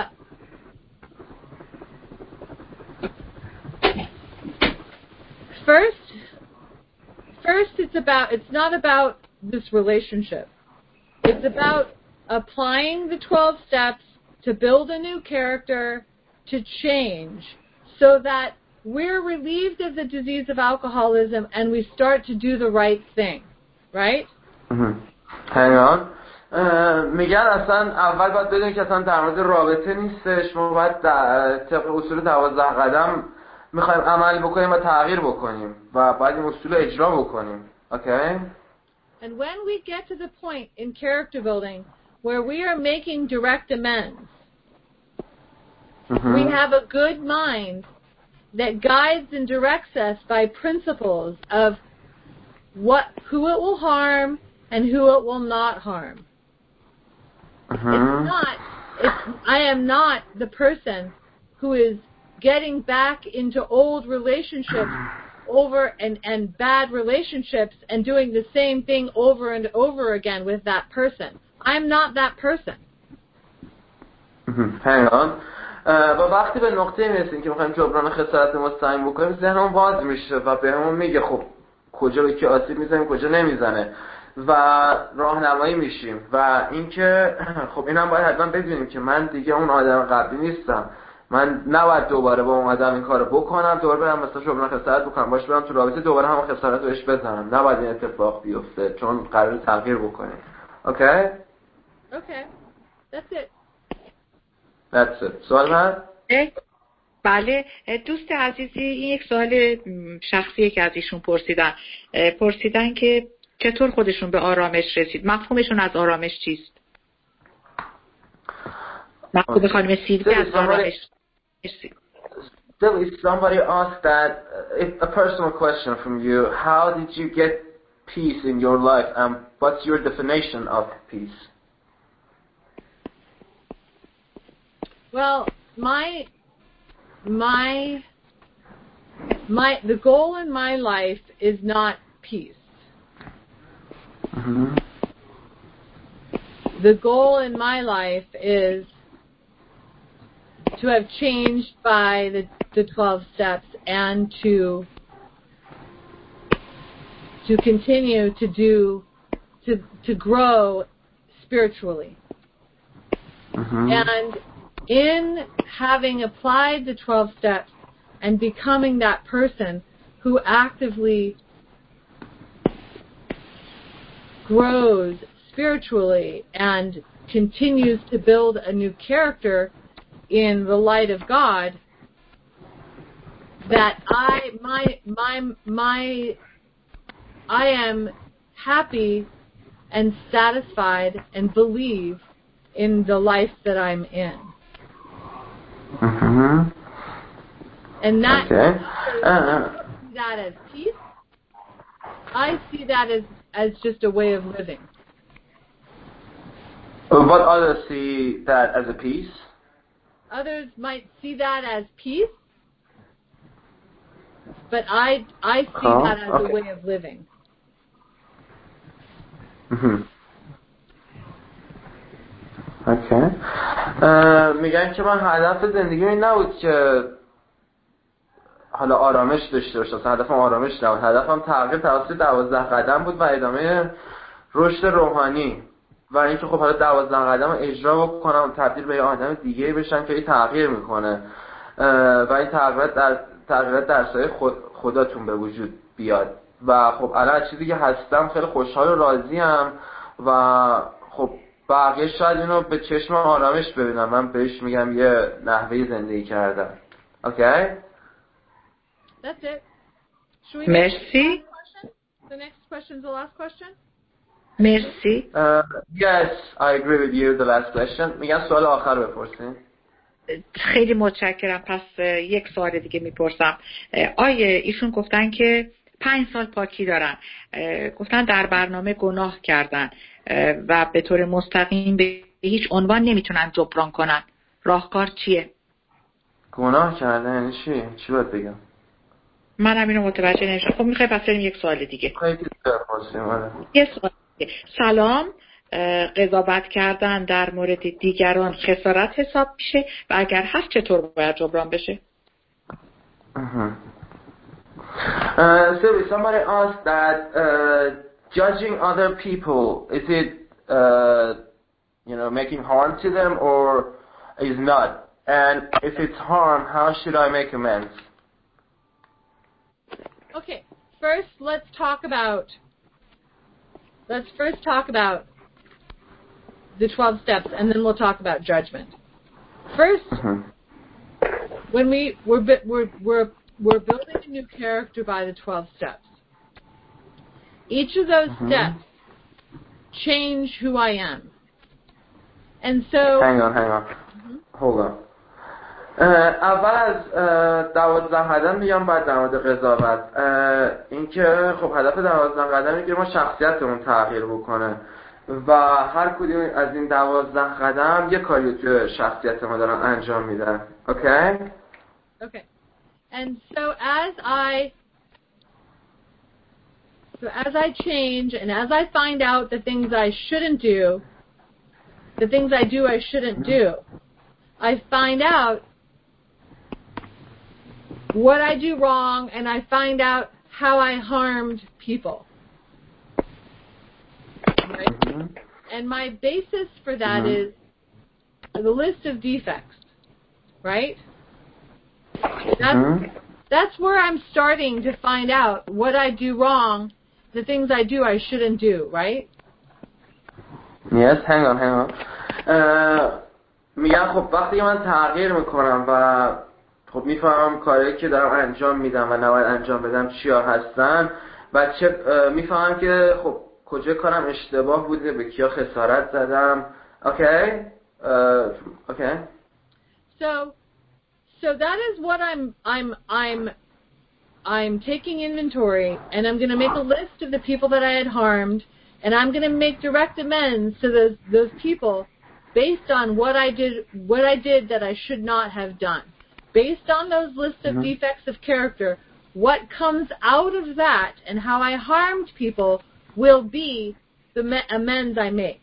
first, first it's about, it's not about this relationship. It's about applying the twelve steps to build a new character, to change, so that we're relieved of the disease of alcoholism and we start to do the right thing, right? Hang on. میگن اصلا اول باید بدونیم که اصلا در مورد رابطه نیستش، ما باید طبق اصول دوازده قدم میخوایم عمل بکنیم و تغییر بکنیم و باید این اصول رو اجرا بکنیم. Okay? And when we get to the point in character building where we are making direct amends, mm-hmm. we have a good mind that guides and directs us by principles of what, who it will harm and who it will not harm. Mm-hmm. It's not, it's, I am not the person who is getting back into old relationships over and, and bad relationships and doing the same thing over and over again with that person. I'm not that person. Mm-hmm. Hang on. و وقتی به نقطه میرسیم که میخوایم جبران خسارت مستقیم بکنیم، ذهنمون باز میشه و بهمون میگه خب کجا به کی آسیب میزنیم کجا نمیزنه و راهنمایی میشیم و اینکه خب اینم باید حتما بدونیم که من دیگه اون آدم قبلی نیستم، من نباید دوباره با اون آدم این کارو بکنم، دوباره برم مثلا جبران خسارت بکنم، باش برم تو رابطه دوباره هم خسارت رو بهش بزنم. نباید این اتفاق بیفته چون قرار تغییر بکنیم. اوکی؟ Okay. That's it. That's it. سوال من؟ بله دوست عزیزی، این یک سوال شخصیه که از ایشون پرسیدن پرسیدن که چطور خودشون به آرامش رسید، مفهومشون از آرامش چیست؟ مفهوم خانم سیلوی از آرامش. Still, somebody asked that, a personal question from you, how did you get peace in your life and what's your definition of peace? Well, my, my, my, the goal in my life is not peace. Mm-hmm. The goal in my life is to have changed by the, the twelve steps and to, to continue to do, to, to grow spiritually. Mm-hmm. And in having applied the twelve steps and becoming that person who actively grows spiritually and continues to build a new character in the light of God, that I, my, my, my, I am happy and satisfied and believe in the life that I'm in. Mm-hmm. And that, okay. uh, I see that as peace. I see that as, as just a way of living. But others see that as a peace? Others might see that as peace, but I, I see oh, that as okay. a way of living. Mm-hmm. Okay. میگن که من هدف زندگی این نبود که حالا آرامش داشته باشم، هدفم آرامش نبود، هدفم تغییر توسط دوازده قدم بود و ادامه رشد روحانی و اینکه خب حالا دوازده قدم رو اجرا بکنم تبدیل به یه آدم دیگه بشم که این تغییر میکنه و این تغییرات در تغییرات در سایه خود خداتون به وجود بیاد و خب الان چیزی که هستم خیلی خوشحال و راضیم و خب بقیه شاید اینو به چشم آرامش ببینم، من بهش میگم یه نحوه زندگی کردن. Okay? That's it. Should we Merci. The next question is the last question? Merci. Uh, yes, I agree with you. The last question. میگم سوال آخر بپرسین. خیلی متشکرم. پس یک سوال دیگه میپرسم. آیه ایشون گفتن که پنج سال پاکی دارن، گفتن در برنامه گناه کردن و به طور مستقیم به هیچ عنوان نمیتونن جبران کنن. راهکار چیه؟ گناه کردن یعنی چی؟ چی باید بگم؟ منم اینو متوجه نمیشم. خب میخوای پس بریم یک سوال دیگه. خیلی بپرسیم. یه سوال دیگه. سلام، قضاوت کردن در مورد دیگران خسارت حساب میشه و اگر هست چطور باید جبران بشه؟ Uh, so somebody asked that uh, judging other people, is it uh, you know making harm to them or is not? And if it's harm, how should I make amends? Okay, first let's talk about, let's first talk about the twelve steps, and then we'll talk about judgment. First, mm-hmm. when we, we're, we're, we're, we're building a new character by the twelve steps. Each of those mm-hmm. steps change who I am. And so... Hang on, hang on. Mm-hmm. Hold on. اول از دوازده قدم میگم بعد در مورد قضاوت. اینکه خب هدف دوازده قدم اینه که ما شخصیتمون تغییر بکنه و هر کدوم از این دوازده قدم یه کاری توی شخصیت ما دارن انجام میدن. Okay? Okay. And so as I so as I change and as I find out the things I shouldn't do, the things I do I shouldn't do, I find out what I do wrong, and I find out how I harmed people. Right? Mm-hmm. And my basis for that mm-hmm. is the list of defects, right? That's, mm-hmm. that's where I'm starting to find out what I do wrong, the things I do I shouldn't do, right? Yes, hang on, hang on. میگم خب وقتی من تغییر میکنم و خب میفهمم کاری که دارم انجام میدم و نباید انجام بدم چیا هستن و چه میفهمم که خب کجا کارم اشتباه بوده، به کیا خسارت زدم. Okay? Uh, okay. So so that is what I'm I'm I'm I'm taking inventory, and I'm going to make a list of the people that I had harmed, and I'm going to make direct amends to those those people based on what I did what I did that I should not have done. Based on those lists of mm-hmm. defects of character, what comes out of that and how I harmed people will be the amends I make.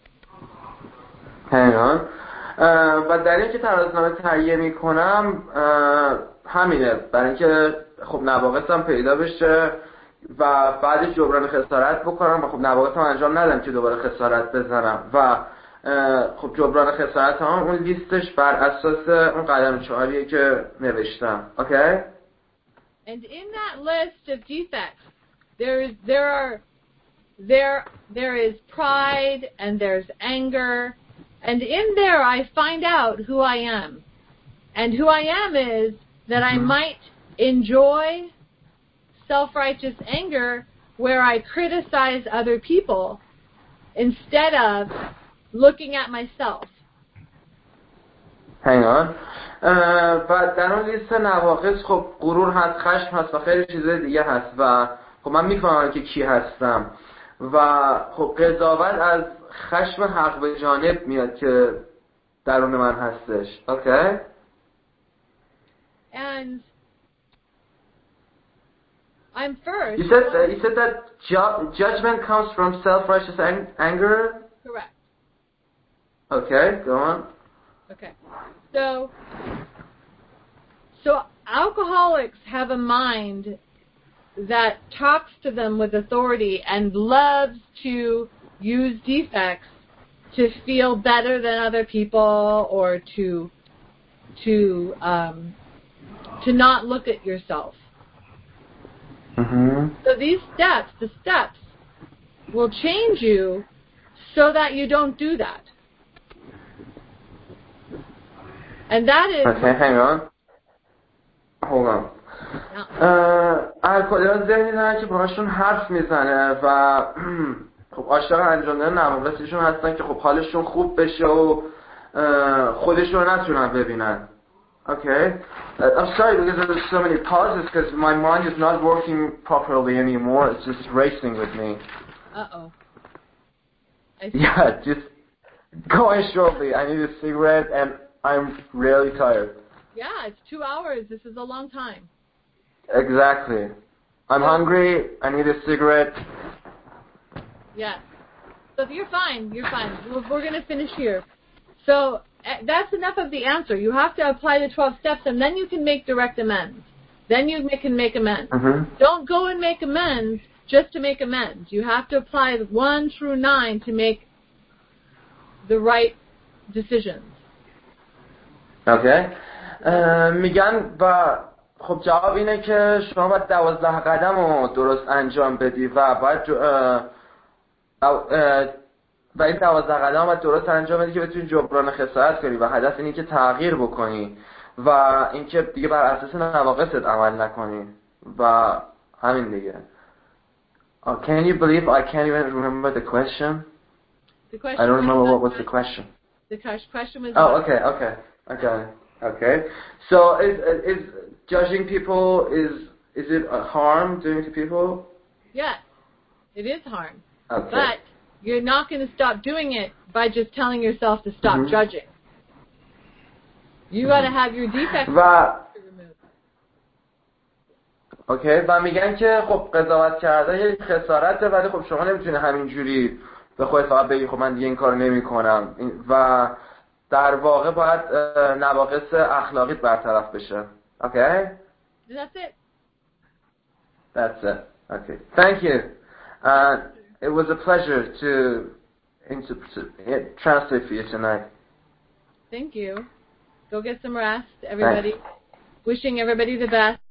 Hang on. و در این که ترازنامه تهیه میکنم همینه، برای اینکه خب نواقصم پیدا بشه و بعدش جبران خسارت بکنم و خب نواقصم انجام ندم که دوباره خسارت بزنم و خب جبران خسارت هم اون لیستش بر اساس اون قدم چهاریه که نوشتم. Okay? And in that list of defects there is there are there there is pride and there's anger, and in there I find out who I am. And who I am is that I might enjoy self-righteous anger where I criticize other people instead of looking at myself. Hang on. و در اون لیست نواقص خب غرور هست، خشم هست و خیلی چیزای دیگه هست و خب من میفهمم که کی هستم و خب قضاوت از خشم حق به جانب میاد که درون من هستش. Okay? And I'm first. You said uh, you said that ju- judgment comes from self-righteous ang- anger? Correct. Okay, go on. Okay. So, so alcoholics have a mind that talks to them with authority and loves to use defects to feel better than other people or to to um, to not look at yourself. Mm-hmm. So these steps, the steps, will change you so that you don't do that. And that is... Okay, hang on. Hold on. الکلی‌ها ذهنی دارن که باهاشون حرف میزنه و خب عاشق انجام دادن نواقصشون هستن که خب حالشون خوب بشه و خودشون رو نتونن ببینن. Okay. Uh, I'm sorry because there's so many pauses because my mind is not working properly anymore. It's just racing with me. Uh-oh. Yeah, just go on shortly. I need a cigarette and I'm really tired. Yeah, it's two hours. This is a long time. Exactly. I'm so, hungry. I need a cigarette. Yeah. So you're fine. You're fine. We're, we're going to finish here. So that's enough of the answer. You have to apply the twelve steps, and then you can make direct amends. Then you can make amends. Mm-hmm. Don't go and make amends just to make amends. You have to apply one through nine to make the right decisions. Okay. میگن و خب جواب اینه که شما باید دوازده قدم رو درست انجام بدی و باید و این دوازده قدم باید درست انجام بدی که بتونی جبران خسارت کنی و هدف اینه که تغییر بکنی و اینکه دیگه بر اساس نواقصت عمل نکنی و همین دیگه. Uh, can you believe I can't even remember the question? The question I don't remember what was the question. The question was. Oh, okay, okay, I got it. Okay, so is is judging people is is it a harm doing to people? Yes, it is harm. Okay. But you're not going to stop doing it by just telling yourself to stop mm-hmm. judging. You mm-hmm. got to have your defects removed. اوکی و میگن که خب قضاوت کردن یه خسارته ولی خب شما نمیتونی همینجوری به خودت فقط بگی خب من دیگه این کارو نمی‌کنم و در واقع باید نواقص اخلاقیت برطرف بشه. Okay? That's it. That's it. Okay. Thank you. Uh, it was a pleasure to interpret, translate for you tonight. Thank you. Go get some rest, everybody. Thanks. Wishing everybody the best.